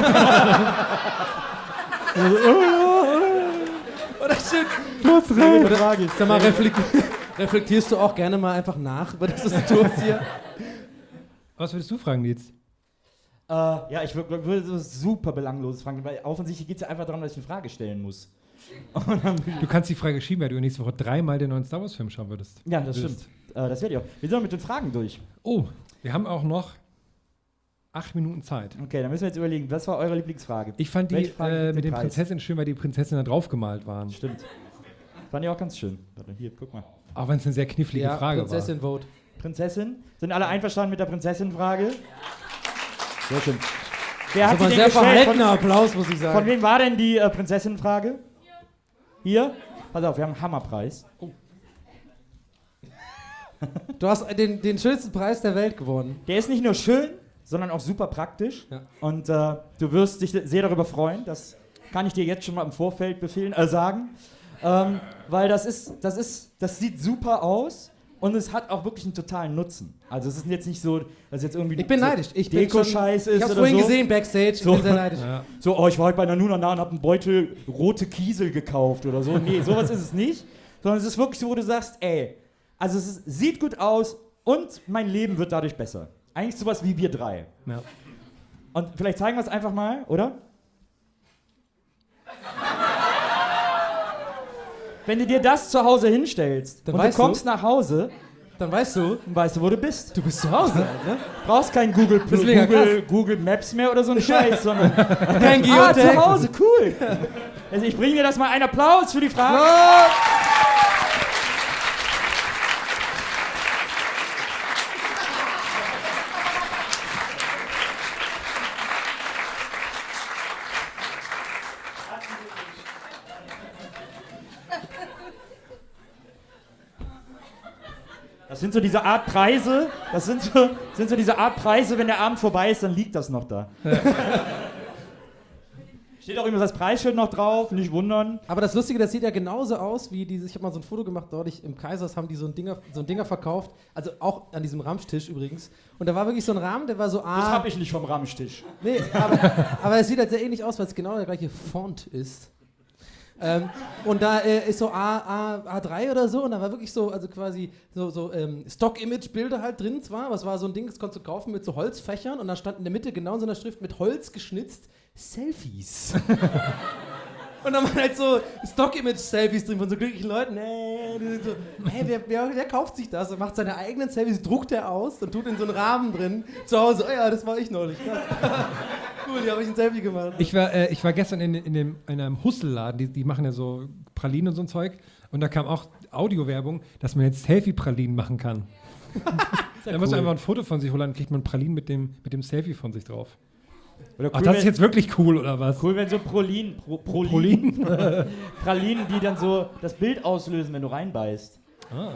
Oder stimmt. Du hast recht. Oder, sag mal, reflekt, reflektierst du auch gerne mal einfach nach über das, was du tust hier? Was würdest du fragen, Nils? Äh, ja, ich wür- würde so super belangloses fragen, weil offensichtlich geht es ja einfach darum, dass ich eine Frage stellen muss. Du kannst die Frage schieben, weil du nächste Woche dreimal den neuen Star Wars Film schauen würdest. Ja, das Würdest. stimmt. Äh, das werde ich auch. Wir sind mit den Fragen durch. Oh, wir haben auch noch acht Minuten Zeit. Okay, dann müssen wir jetzt überlegen, was war eure Lieblingsfrage? Ich fand die Welche Frage äh, gibt mit den den Preis? Prinzessinnen schön, weil die Prinzessinnen da draufgemalt waren. Stimmt. Fand ich auch ganz schön. Warte, hier, guck mal. Auch wenn es eine sehr knifflige Ja, Frage Prinzessin Vote. Prinzessin? Sind alle einverstanden mit der Prinzessin-Frage? Sehr schön. Wer Das hat war sie ein denn sehr gestellt? verhaltener Von, Applaus, muss ich von sagen. wem war denn die äh, Prinzessin-Frage? Hier? Pass auf, wir haben einen Hammerpreis. Du hast den, den schönsten Preis der Welt gewonnen. Der ist nicht nur schön, sondern auch super praktisch. Ja. Und äh, du wirst dich sehr darüber freuen. Das kann ich dir jetzt schon mal im Vorfeld befehlen, äh, sagen. Ähm, weil das ist, das ist, das sieht super aus und es hat auch wirklich einen totalen Nutzen. Also es ist jetzt nicht so, dass jetzt irgendwie Ich bin so neidisch. Ich bin schon- Deko-Scheiß ist Ich hab's oder vorhin so. gesehen, Backstage. Ich So. bin sehr neidisch. Ja. So, oh, ich war heute bei Nanuna nah und hab einen Beutel rote Kiesel gekauft oder so. Nee, sowas ist es nicht. Sondern es ist wirklich so, wo du sagst, ey, also es ist, sieht gut aus und mein Leben wird dadurch besser. Eigentlich sowas wie wir drei. Ja. Und vielleicht zeigen wir es einfach mal, oder? Wenn du dir das zu Hause hinstellst Dann und du weißt du- kommst nach Hause, Dann weißt du, dann weißt du, wo du bist. du bist zu Hause. Halt, ne? brauchst kein Google, Das ist mega Google, Google Maps mehr oder so ein Scheiß, sondern Kein ah, Geotag. zu Hause, cool. Also ich bringe dir das mal einen Applaus für die Frage. Das sind so diese Art Preise, das sind so, sind so diese Art Preise, wenn der Abend vorbei ist, dann liegt das noch da. Steht auch immer das Preisschild noch drauf, nicht wundern. Aber das Lustige, das sieht ja genauso aus wie diese, ich habe mal so ein Foto gemacht, dort ich, im Kaisers haben die so ein Dinger, so ein Dinger verkauft, also auch an diesem Ramstisch übrigens. Und da war wirklich so ein Rahmen, der war so A. Das hab ich nicht vom Ramstisch. Nee, aber, aber es sieht halt sehr ähnlich aus, weil es genau der gleiche Font ist. Ähm, und da äh, ist so A, A, A3 oder so und da war wirklich so, also quasi so, so ähm, Stock-Image-Bilder halt drin zwar, aber es war so ein Ding, das konntest du kaufen mit so Holzfächern und da stand in der Mitte genau in so einer Schrift mit Holz geschnitzt Selfies. Und dann waren halt so Stock-Image-Selfies drin von so glücklichen Leuten. Hey, so, hey wer, wer, wer kauft sich das und macht seine eigenen Selfies, druckt er aus und tut in so einen Rahmen drin zu Hause. Oh ja, das war ich neulich. Cool, hier habe ich ein Selfie gemacht. Ich war, äh, ich war gestern in, in, dem, in einem Husselladen, die, die machen ja so Pralinen und so ein Zeug. Und da kam auch Audiowerbung, dass man jetzt Selfie-Pralinen machen kann. Da cool. muss man einfach ein Foto von sich holen, dann kriegt man Pralinen mit dem, mit dem Selfie von sich drauf. Oder Ach, cool, das ist wenn- jetzt wirklich cool, oder was? Cool, wenn so Prolin, Pro, Prolin, Prolinen? Pralinen, die dann so das Bild auslösen, wenn du reinbeißt. Ah.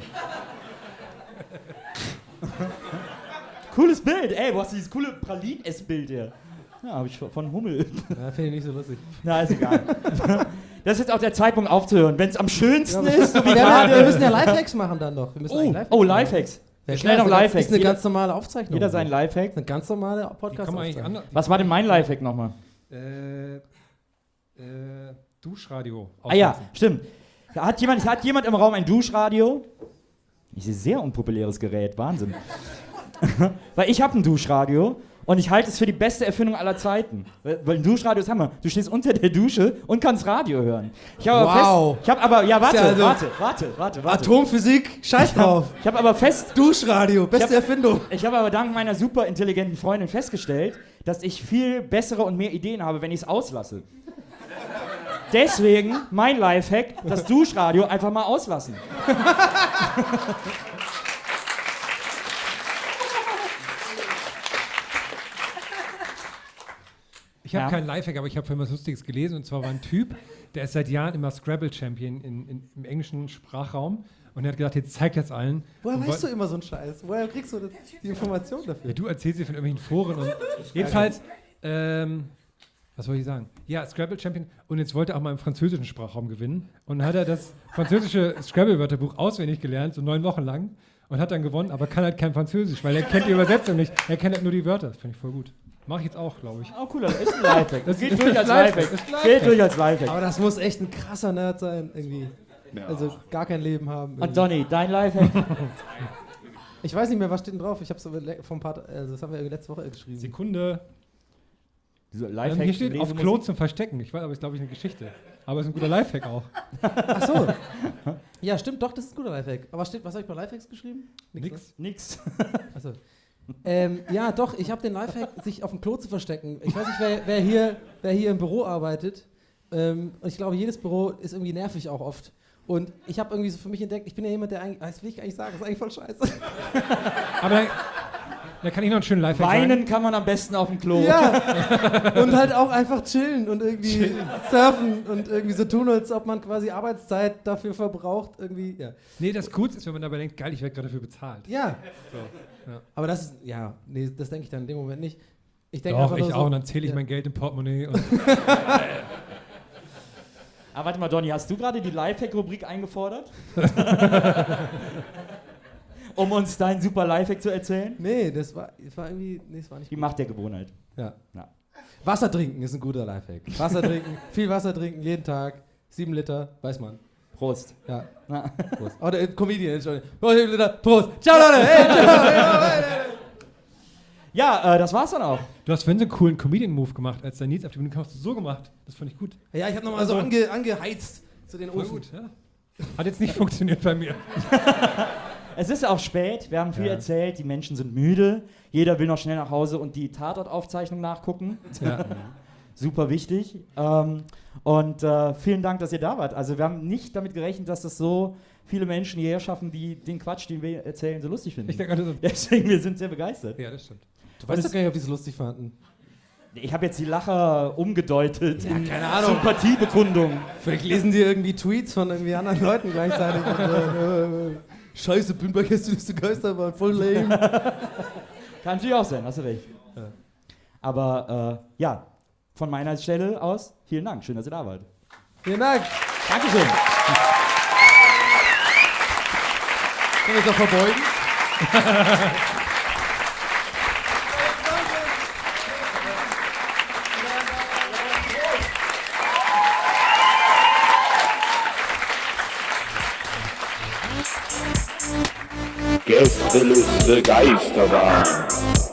Cooles Bild, ey, wo hast du dieses coole Pralinen-Essbild hier? Ja, hab ich von Hummel. Ja, finde ich nicht so lustig. Na, ist egal. Das ist jetzt auch der Zeitpunkt aufzuhören. Wenn es am schönsten ist, so wie wir, wir gerade. müssen ja Lifehacks machen dann noch. Wir müssen Oh, eigentlich Lifehacks oh, machen. Lifehacks. Ja, Schnell klar, noch das Lifehacks. ist eine Jeder, ganz normale Aufzeichnung. jeder sein Lifehack. Eine ganz normale Wie podcast kann man eigentlich anders? Was war denn mein Lifehack nochmal? Äh, äh, Duschradio. Ah ja, aufsetzen. stimmt. Da hat jemand, hat jemand im Raum ein Duschradio? Ich sehe sehr unpopuläres Gerät, Wahnsinn. Weil ich habe ein Duschradio und ich halte es für die beste Erfindung aller Zeiten. Weil, weil ein Duschradio ist Hammer. Du stehst unter der Dusche und kannst Radio hören. Ich habe aber Wow. fest, ich habe aber, ja warte, Ist ja also- warte, warte, warte, warte. Atomphysik, scheiß drauf. Ich habe aber fest, Duschradio, beste Ich hab- Erfindung. ich habe aber dank meiner super intelligenten Freundin festgestellt, dass ich viel bessere und mehr Ideen habe, wenn ich es auslasse. Deswegen mein Lifehack, das Duschradio einfach mal auslassen. Ich habe Ja. keinen Lifehack, aber ich habe vorhin was Lustiges gelesen. Und zwar war ein Typ, der ist seit Jahren immer Scrabble-Champion in, in, im englischen Sprachraum. Und er hat gedacht, jetzt zeigt das allen. Woher Und weißt du woll- immer so einen Scheiß? Woher kriegst du das, die Information dafür? Ja, du erzählst dir von irgendwelchen Foren. Und jedenfalls, ähm, was soll ich sagen? Ja, Scrabble-Champion. Und jetzt wollte er auch mal im französischen Sprachraum gewinnen. Und dann hat er das französische Scrabble-Wörterbuch auswendig gelernt, so neun Wochen lang. Und hat dann gewonnen, aber kann halt kein Französisch, weil er kennt die Übersetzung nicht. Er kennt halt nur die Wörter. Das finde ich voll gut. Mache ich jetzt auch, glaube ich. Oh cool, das ist ein Lifehack. Das Das geht ist durch als Lifehack. Lifehack. Das ist Lifehack. Geht durch als Lifehack. Aber das muss echt ein krasser Nerd sein, irgendwie. Also gar kein Leben haben. Und irgendwie. Donny, dein Lifehack? Ich weiß nicht mehr, was steht denn drauf? Ich habe es vom Part, also das haben wir letzte Woche geschrieben. Sekunde. Dieser Ähm, Lifehack hier steht auf Lesemusik. Klo zum Verstecken. Ich weiß, aber ist, glaube ich, eine Geschichte. Aber es ist ein guter Lifehack auch. Ach so. Ja, stimmt, doch, das ist ein guter Lifehack. Aber steht, was habe ich bei Lifehacks geschrieben? Nix. Nix. Ne? Achso. Ähm, ja, doch, ich habe den Lifehack, sich auf dem Klo zu verstecken. Ich weiß nicht, wer, wer, hier, wer hier im Büro arbeitet. Ähm, und ich glaube, jedes Büro ist irgendwie nervig auch oft. Und ich habe irgendwie so für mich entdeckt, ich bin ja jemand, der eigentlich, das will ich gar nicht sagen, das ist eigentlich voll scheiße. Aber dann, da kann ich noch einen schönen Lifehack Weinen sagen. kann man am besten auf dem Klo. Ja, und halt auch einfach chillen und irgendwie surfen und irgendwie so tun, als ob man quasi Arbeitszeit dafür verbraucht. Irgendwie, ja. Nee, das Coolste ist, wenn man dabei denkt, geil, ich werde gerade dafür bezahlt. Ja. So, ja. Aber das ist, ja, nee, das denke ich dann in dem Moment nicht. Ich denke Doch, einfach ich nur auch. so, Und dann zähle ich ja. mein Geld im Portemonnaie. Und Aber warte mal, Donny, hast du gerade die Lifehack-Rubrik eingefordert? Um uns deinen super Lifehack zu erzählen? Nee, das war, das war irgendwie, nee, das war nicht Die Macht der Gewohnheit. Ja. Ja. Wasser trinken ist ein guter Lifehack. Wasser trinken, viel Wasser trinken, jeden Tag, sieben Liter, weiß man. Prost. Ja, Na. Prost. Oh, der Comedian, Entschuldigung. Oh, sieben Liter, Prost. Ciao, Leute. Hey, ciao. Ja, äh, das war's dann auch. du hast vorhin so einen coolen Comedian-Move gemacht, als der Nils auf die Bühne kam, hast du so gemacht. Das fand ich gut. Ja, ich habe nochmal so ange, angeheizt zu den Voll Ofen. gut, ja. Hat jetzt nicht funktioniert bei mir. Es ist auch spät, wir haben viel Ja. erzählt, die Menschen sind müde, jeder will noch schnell nach Hause und die Tatortaufzeichnung nachgucken. Ja. Super wichtig. Ähm, und äh, vielen Dank, dass ihr da wart. Also wir haben nicht damit gerechnet, dass das so viele Menschen hierher schaffen, die den Quatsch, den wir erzählen, so lustig finden. Ich denke, also, Deswegen, wir sind sehr begeistert. ja, das stimmt. Du weißt doch gar nicht, ob die es lustig fanden. Ich habe jetzt die Lacher umgedeutet in keine Ahnung. Sympathiebekundung. Vielleicht lesen die irgendwie Tweets von irgendwie anderen Leuten gleichzeitig. und, äh, äh, Scheiße, bin bei Gästeliste Geisterbahn, voll lame. Kann natürlich auch sein, hast du recht. Ja. Aber äh, ja, von meiner Stelle aus, vielen Dank. Schön, dass ihr da wart. Vielen Dank. Dankeschön. Können wir uns noch verbeugen? Gästeliste Geisterbahn.